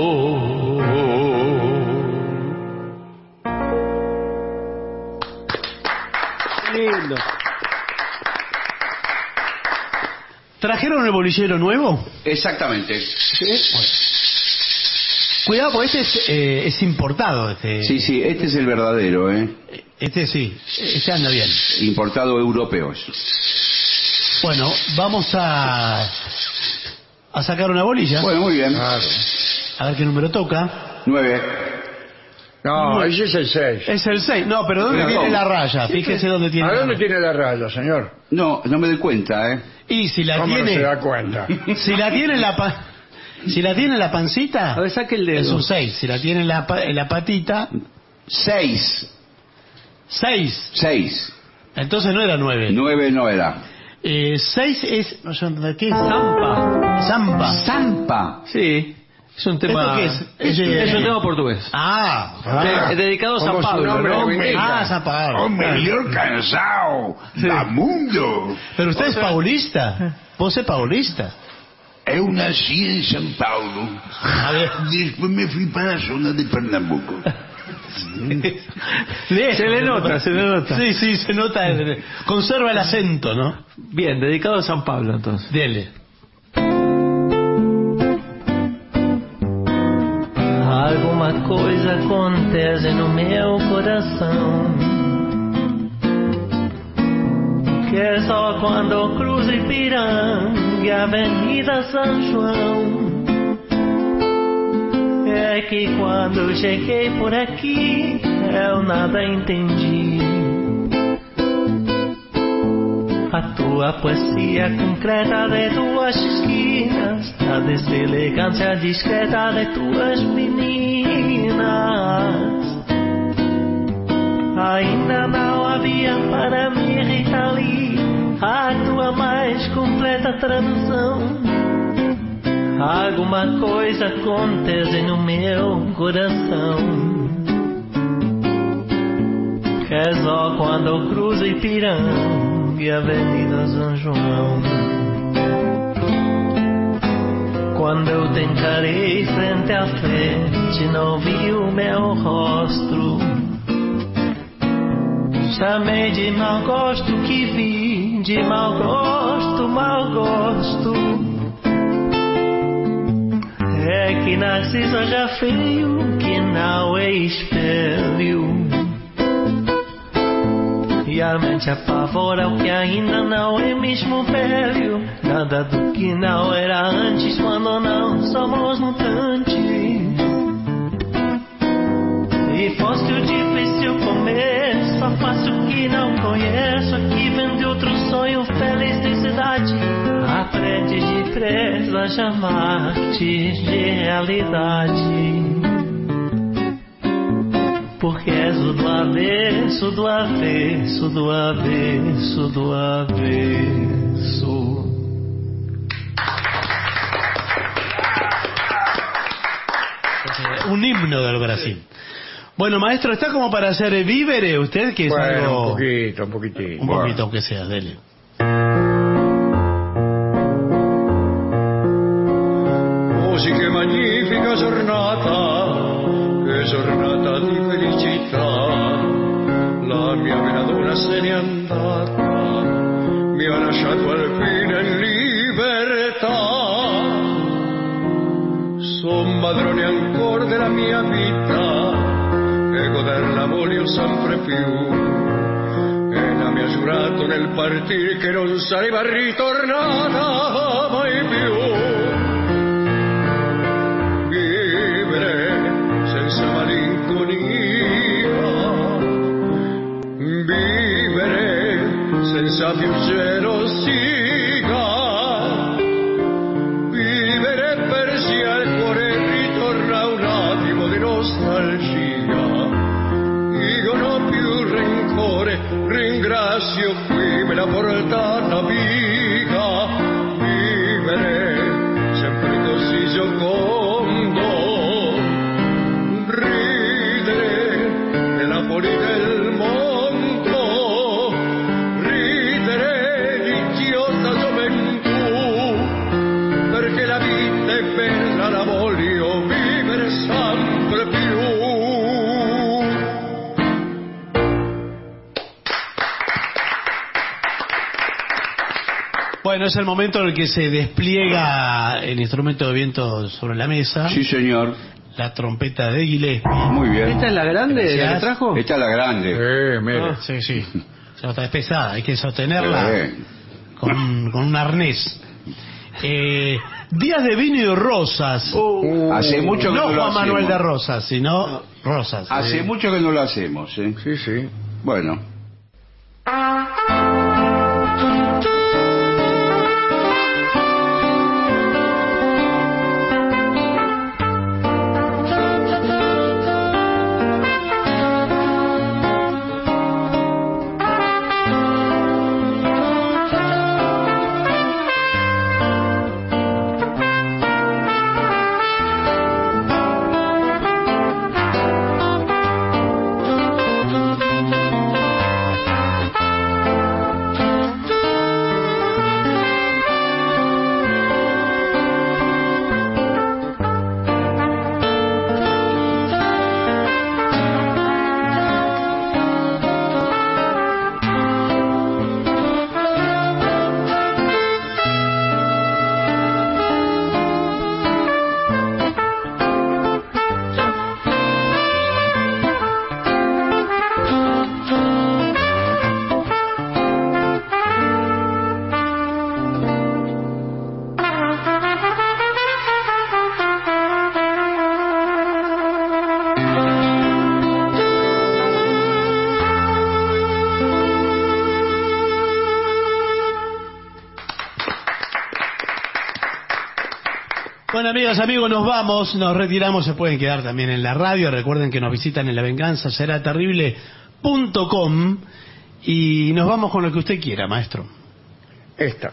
Lindo. ¿Trajeron el bolillero nuevo? Exactamente. ¿Sí? Bueno. Cuidado, porque este es, eh, es importado. Este. Sí, sí, este es el verdadero, ¿eh? Este sí, este anda bien. Importado europeo. Bueno, vamos a a sacar una bolilla. Bueno, muy bien. Claro. A ver qué número toca. Nueve. No, ese es el seis. Es el seis. No, pero ¿dónde Pero tiene ¿cómo? la raya? Fíjese dónde tiene ¿A la dónde raya. tiene la raya, señor? No, no me doy cuenta, ¿eh? Y si la ¿Cómo tiene... no se da cuenta? Si la tiene en la pa- si la tiene en la pancita, A ver, saque el dedo. es un seis. Si la tiene en la, pa- en la patita, Seis. seis. Seis. Entonces no era nueve. Nueve no era. Eh, seis es... no sé, ¿de ¿Qué es? Zampa. Zampa. Zampa. Sí, es un tema. ¿Esto qué es? Es, Es- es un tema portugués. Ah, Ah, De- dedicado a San como su Pablo, nombre ¿no? lo indica. ah, San Pablo. O melhor cansado da mundo. Pero usted es paulista. Vos es paulista. Eu nasci em São Paulo. A ver. Después me fui para a zona de Pernambuco. Se le nota, se le nota. Sí, sí, se nota. Conserva el acento, ¿no? Bien, dedicado a San Pablo entonces. Dele. Alguma coisa acontece no meu coração, que é só quando cruzo Ipiranga e Avenida São João. É que quando cheguei por aqui eu nada entendi. A tua poesia concreta de tuas esquinas, a deselegância discreta de tuas meninas. Ainda não havia para mim, Rita Lee, a tua mais completa tradução. Alguma coisa acontece no meu coração, que é só quando eu cruzo Ipiranga e Avenida São João. Quando eu te encarei frente a frente, não vi o meu rosto. Chamei de mau gosto que vi, de mau gosto, mau gosto. É que Narciso já feio, que não é espelho. E a mente apavora o que ainda não é mesmo velho. Nada do que não era antes, quando não somos mutantes. E fosse o difícil começo, só faço o que não conheço. Aqui vem de outro sonho, feliz de cidade. Aprende depressa a chamar-te de realidade. Porque és o do avesso, do avesso, do avesso, do avesso. Un himno del Brasil. Bueno, maestro, ¿está como para hacer vívere usted? Que es Bueno, algo... un poquito, un poquitito. Un poquito, aunque sea, dele. magnifica giornata, che giornata di felicità. La mia veladora se n'è andata, mi ha lasciato al fine in libertà. Son padrone ancora della mia vita e goderla voglio sempre più. E la mi ha giurato nel partire che non sarebbe ritornata mai più. Vivere senza malinconia, vivere senza più gelosia, vivere per sì al cuore ritorna un attimo di nostalgia. Io non ho più rancore, ringrazio qui me la portata via. Vivere sempre così giocondo, ridere nella follia del mondo, ridere l'idiosa gioventù, perché la vita è bella, la voglio vivere sempre più. Bueno, es el momento en el que se despliega el instrumento de viento sobre la mesa. Sí, señor. La trompeta de Gillespie. Muy bien. ¿Esta es la grande la que trajo? Esta es la grande. Eh, mire. Ah, sí, sí. O sea, es pesada, hay que sostenerla Eh. con, con un arnés. Eh, Días de vino y rosas. Uh, Hace mucho que no no lo Juan Manuel hacemos. de Rosas, sino Rosas. Hace eh. mucho que no lo hacemos, ¿eh? Sí, sí. Bueno. Bueno, amigas, amigos, nos vamos, nos retiramos, se pueden quedar también en la radio. Recuerden que nos visitan en la venganza será terrible punto com y nos vamos con lo que usted quiera, maestro. Esta.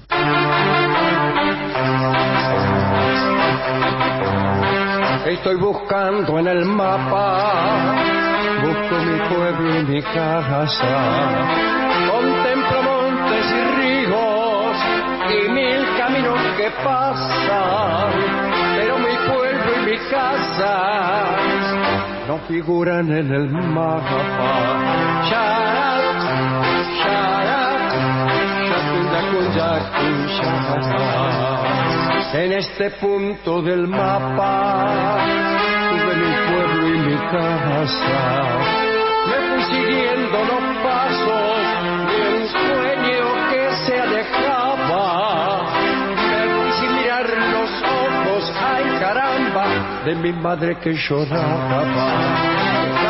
Estoy buscando en el mapa, busco mi pueblo y mi casa. Contemplo montes y ríos y mil caminos que pasan, pero mi pueblo y mi casa no figuran en el mapa. Sharat, sharat, shakun, yakun, sharat. En este punto del mapa tuve mi pueblo y mi casa. Me fui siguiendo los pasos de un sueño que se alejaba. Me fui sin mirar los ojos, ay caramba, de mi madre que lloraba.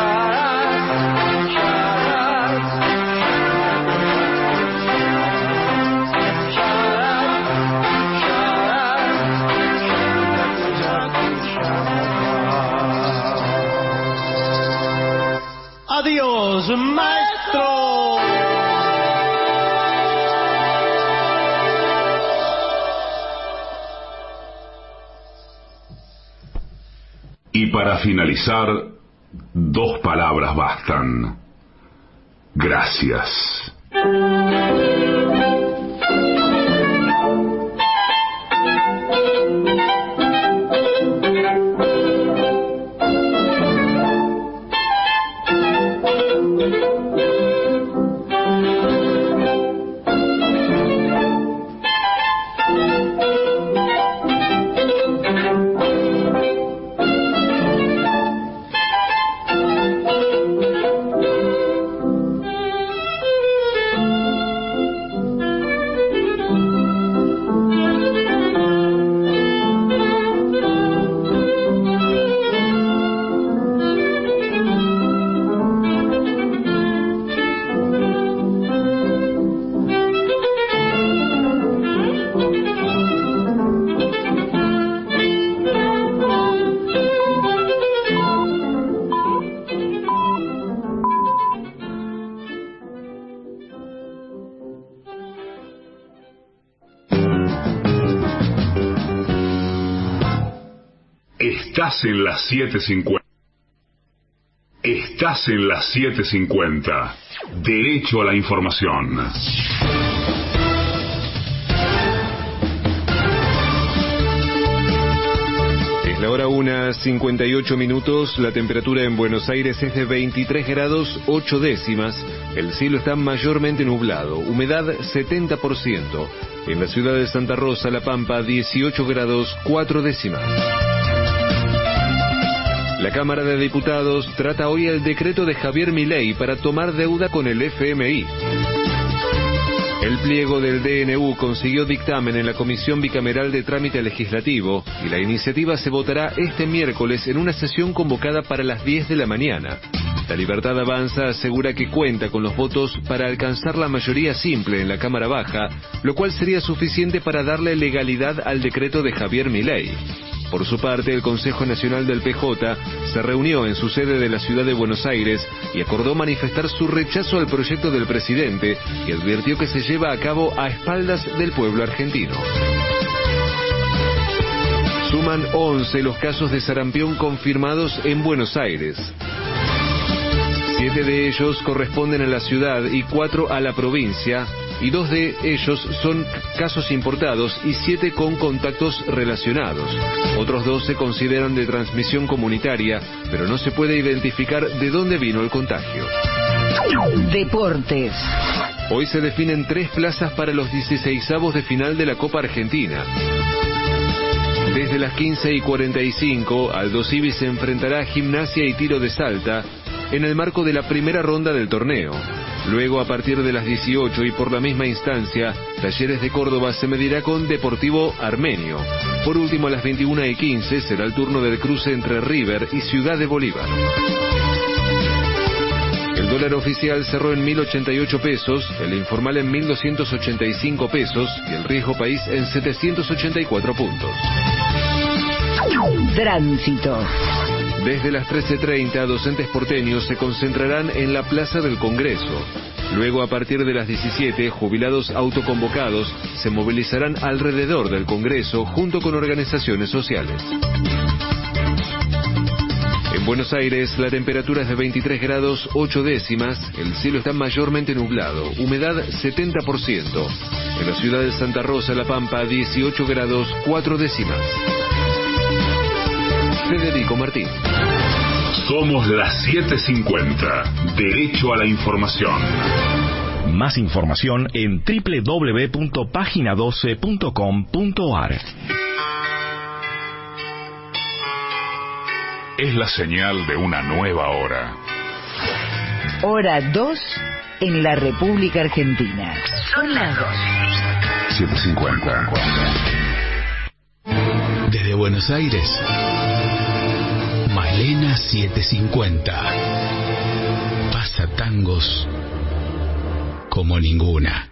Adiós, maestro. Y para finalizar, dos palabras bastan. Gracias. Estás en las siete cincuenta. Estás en las siete cincuenta. Derecho a la información. Es la hora una, cincuenta y ocho minutos. La temperatura en Buenos Aires es de veintitrés grados ocho décimas. El cielo está mayormente nublado. Humedad setenta por ciento. En la ciudad de Santa Rosa, La Pampa, dieciocho grados cuatro décimas. La Cámara de Diputados trata hoy el decreto de Javier Milei para tomar deuda con el F M I. El pliego del D N U consiguió dictamen en la Comisión Bicameral de Trámite Legislativo y la iniciativa se votará este miércoles en una sesión convocada para las diez de la mañana. La Libertad Avanza asegura que cuenta con los votos para alcanzar la mayoría simple en la Cámara Baja, lo cual sería suficiente para darle legalidad al decreto de Javier Milei. Por su parte, el Consejo Nacional del P J se reunió en su sede de la ciudad de Buenos Aires y acordó manifestar su rechazo al proyecto del presidente y advirtió que se lleva a cabo a espaldas del pueblo argentino. Suman once los casos de sarampión confirmados en Buenos Aires. Siete de ellos corresponden a la ciudad y cuatro a la provincia, y dos de ellos son casos importados y siete con contactos relacionados. Otros dos se consideran de transmisión comunitaria, pero no se puede identificar de dónde vino el contagio. Deportes. Hoy se definen tres plazas para los dieciseisavos de final de la Copa Argentina. Desde las quince y cuarenta y cinco, Aldo Civi se enfrentará a Gimnasia y Tiro de Salta en el marco de la primera ronda del torneo. Luego, a partir de las dieciocho y por la misma instancia, Talleres de Córdoba se medirá con Deportivo Armenio. Por último, a las veintiuna y quince será el turno del cruce entre River y Ciudad de Bolívar. El dólar oficial cerró en mil ochenta y ocho pesos, el informal en mil doscientos ochenta y cinco pesos y el riesgo país en setecientos ochenta y cuatro puntos. Tránsito. Desde las trece treinta, docentes porteños se concentrarán en la Plaza del Congreso. Luego, a partir de las diecisiete, jubilados autoconvocados se movilizarán alrededor del Congreso junto con organizaciones sociales. En Buenos Aires, la temperatura es de veintitrés grados ocho décimas, el cielo está mayormente nublado, humedad setenta por ciento. En la ciudad de Santa Rosa, La Pampa, dieciocho grados cuatro décimas. Federico Martín. Somos las siete cincuenta. Derecho a la información. Más información en doble u doble u doble u punto página doce punto com punto a r. Es la señal de una nueva hora. Hora dos en la República Argentina. Son las dos. siete cincuenta. Desde Buenos Aires, Malena setecientos cincuenta. Pasa tangos como ninguna.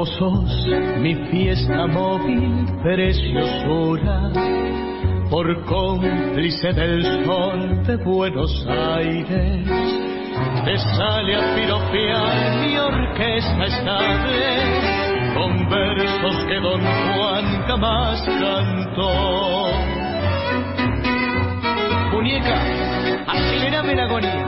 Vos sos mi fiesta móvil, preciosura, por cómplice del sol de Buenos Aires. Te sale a piropear mi orquesta estable, con versos que Don Juan jamás cantó. Muñeca, acelerame la agonía.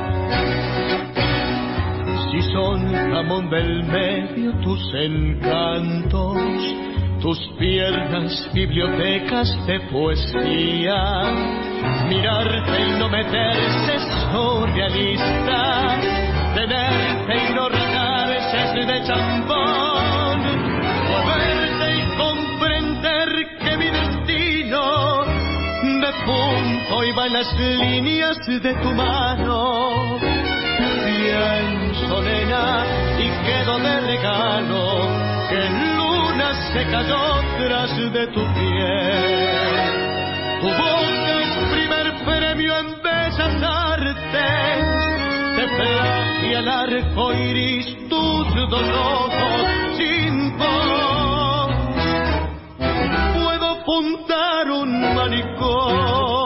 Si son jamón del medio tus encantos, tus piernas bibliotecas de poesía, mirarte y no meterse es surrealista, tenerte y no regarse de champón, moverte y comprender que mi destino de punto iba en las líneas de tu mano. Pienso, nena, y quedo de regalo que luna se cayó tras de tu piel. Tu boca es primer premio en bellas artes, te plagia el arco iris tus dos ojos sin voz. Puedo apuntar un manicomio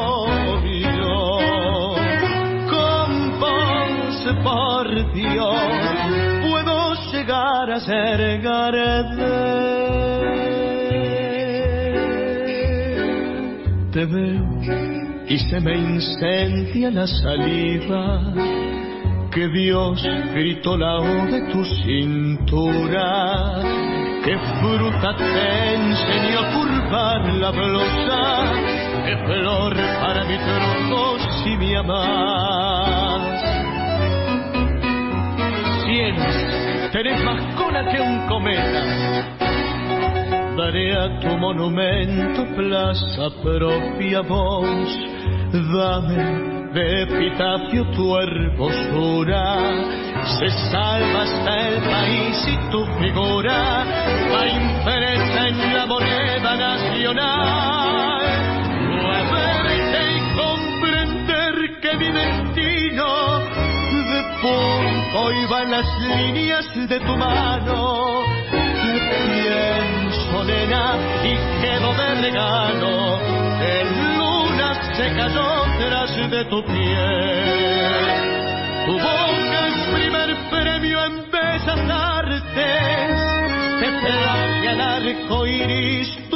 por Dios, puedo llegar a ser Gardel. Te veo y se me incendia la saliva, que Dios gritó la O de tu cintura, que fruta te enseñó a curvar la blusa, que flor para mi tronco si me amas. Tienes, tenés más cola que un cometa. Daré a tu monumento plaza propia voz. Dame de epitafio tu hermosura. Se salva hasta el país y tu figura va impresa en la moneda nacional. Muévete y comprender que mi destino de punto iba en las líneas de tu mano. Te pienso, nena, y quedo de regalo que luna se cayó tras de tu piel. Tu boca es primer premio en bellas artes, te plagia el arco iris.